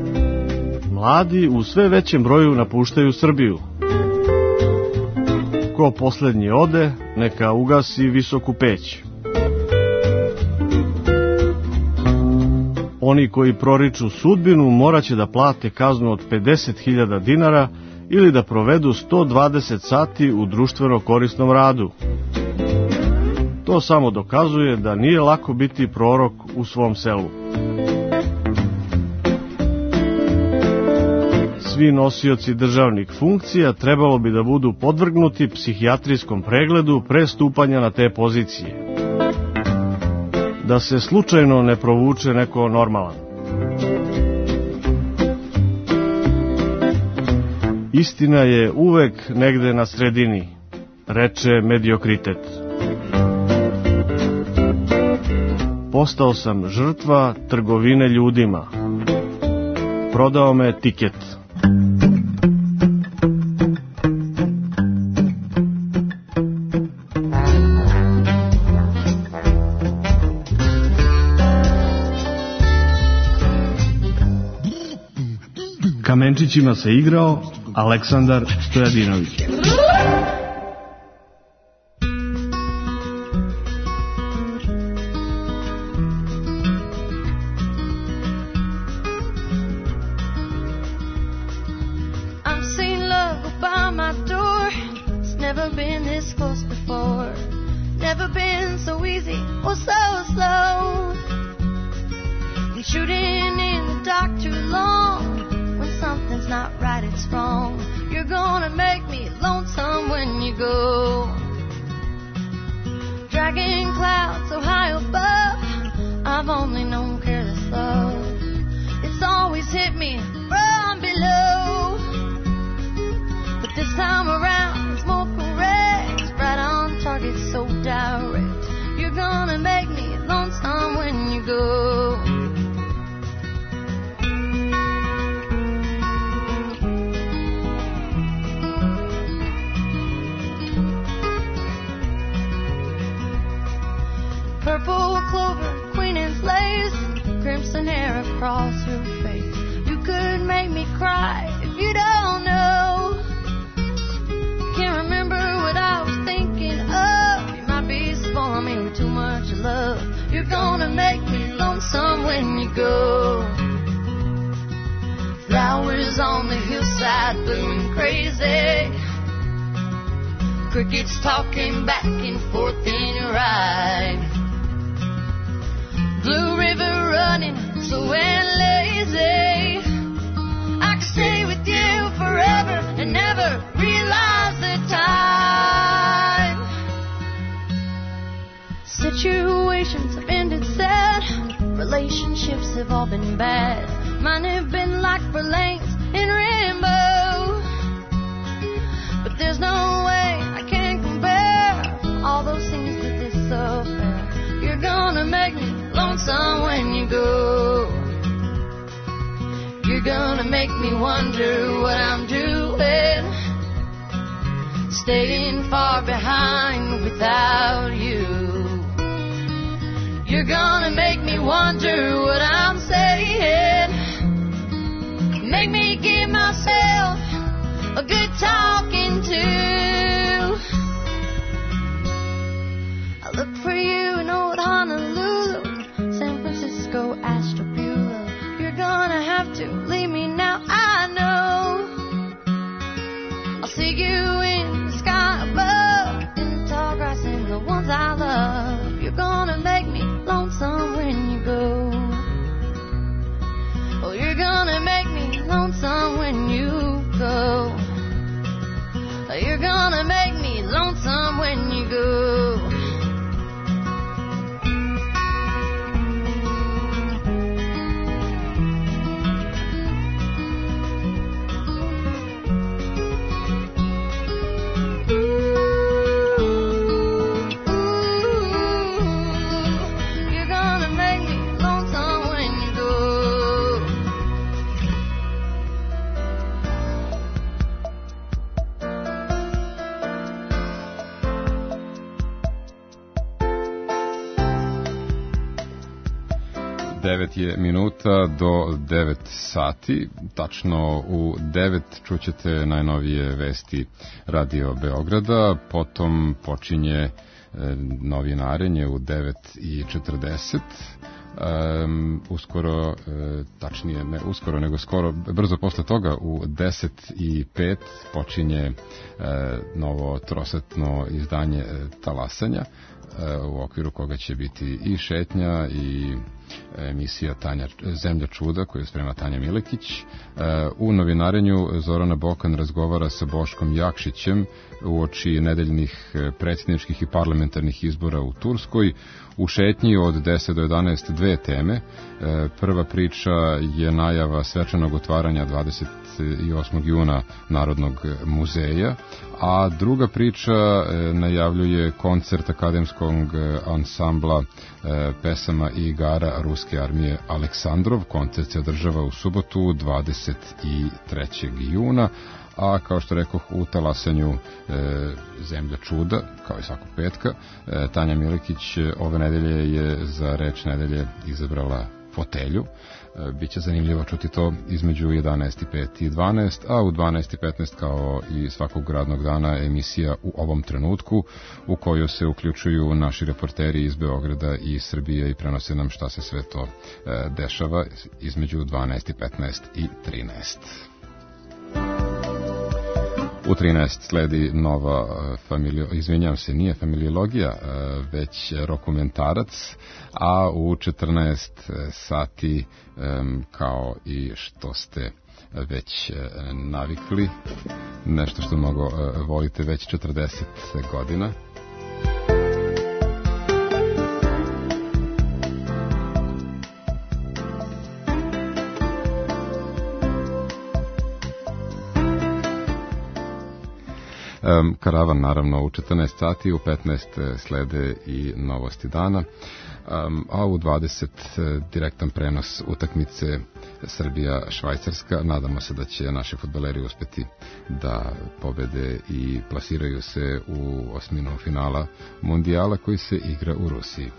Mladi u sve većem broju napuštaju Srbiju. Ko poslednji ode, neka ugasi visoku peć. Oni koji proriču sudbinu moraće da plate kaznu od 50.000 dinara ili da provedu 120 sati u društveno korisnom radu. To samo dokazuje da nije lako biti prorok u svom selu. Svi nosioci državnih funkcija trebalo bi da budu podvrgnuti psihijatrijskom pregledu pre stupanja na te pozicije. Da se slučajno ne provuče neko normalan. Istina je uvek negde na sredini, reče mediokritet. Postao sam žrtva trgovine ljudima. Prodao me tiket. Kamenčićima se igrao Aleksandar Stojadinović. Crickets talking back and forth in your eye. Blue River running slow and lazy. I could stay with you forever and never realize the time. Situations have ended sad. Relationships have all been bad. Mine have been like Verlaine's in Rainbow. But there's no way I can compare all those things that this so fair. You're gonna make me lonesome when you go. You're gonna make me wonder what I'm doing, staying far behind without you. You're gonna make me wonder what I'm saying, make me give myself a good talking to. I look for you in old Honolulu, San Francisco, Ashtabula. You're gonna have to leave me now, I know. I'll see you in the sky above, in the tall grass and the ones I love. You're gonna make me lonesome when you go. Oh, you're gonna make me lonesome when you go. 9 je minuta do 9 sati. Tačno u 9 čućete najnovije vesti Radio Beograda, potom počinje novinarenje u 9:40. Uskoro, tačnije ne uskoro, nego skoro, brzo posle toga u 10:05 počinje novo trosatno izdanje Talasanja, u okviru koga će biti i šetnja i emisija Zemlja čuda koju sprema Tanja Milekić. U novinarenju Zorana Bokan razgovara sa Boškom Jakšićem uoči nedeljnih predsjedničkih i parlamentarnih izbora u Turskoj. U šetnji od 10 do 11 dve teme. Prva priča je najava svečanog otvaranja 28. juna Narodnog muzeja, a druga priča najavljuje koncert akademskog ansambla pesama i igara Ruske armije Aleksandrov. Koncert se održava u subotu 23. juna, a kao što rekoh, u Talasanju Zemlja čuda, kao i svakog petka. Tanja Milekić ove nedelje je za reč nedelje izabrala fotelju. Biće zanimljivo čuti to između 11:05 i 12, a u 12:15 kao i svakog radnog dana emisija U ovom trenutku, u koju se uključuju naši reporteri iz Beograda i Srbije i prenose nam šta se sve to dešava između 12:15 i 13. U 13 sledi nova nije familiologija, već dokumentarac, a u 14 sati, kao i što ste već navikli, nešto što mnogo volite već 40 godina. Karavan, naravno, u 14 sati, u 15 slede i novosti dana, a u 20 direktan prenos utakmice Srbija-Švajcarska. Nadamo se da će naši fudbaleri uspeti da pobede i plasiraju se u osminu finala mundijala koji se igra u Rusiji.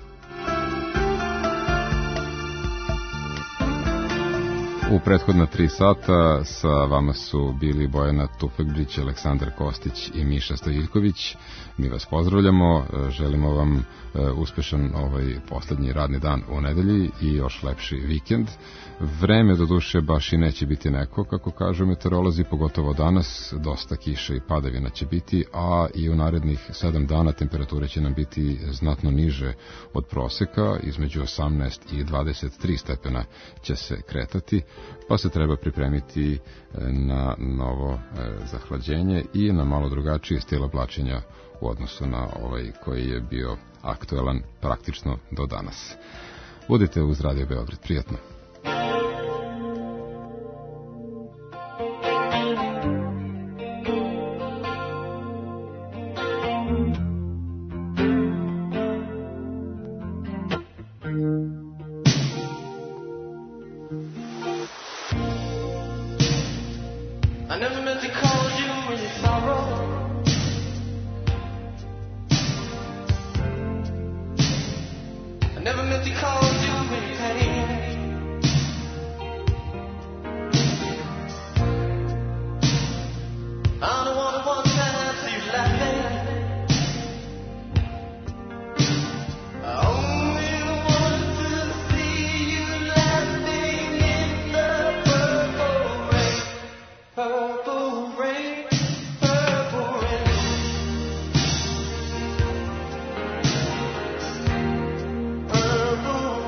U prethodna 3 sata sa vama su bili Bojana Tufekbrić, Aleksandar Kostić i Miša Stojiljković. Mi vas pozdravljamo, želimo vam uspešan ovaj poslednji radni dan u nedelji i još lepši vikend. Vreme do duše baš i neće biti neko, kako kažu meteorolozi, pogotovo danas, dosta kiše i padavina će biti, a i u narednih 7 dana temperature će nam biti znatno niže od proseka, između 18 i 23 stepena će se kretati, pa se treba pripremiti na novo zahlađenje i na malo drugačiji stil oblačenja u odnosu na ovaj koji je bio aktuelan praktično do danas. Budite uz Radio Beograd, prijatno. Purple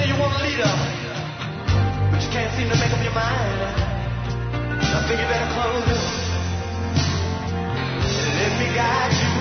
you want a leader, but you can't seem to make up your mind. I think you better close it. Let me guide you.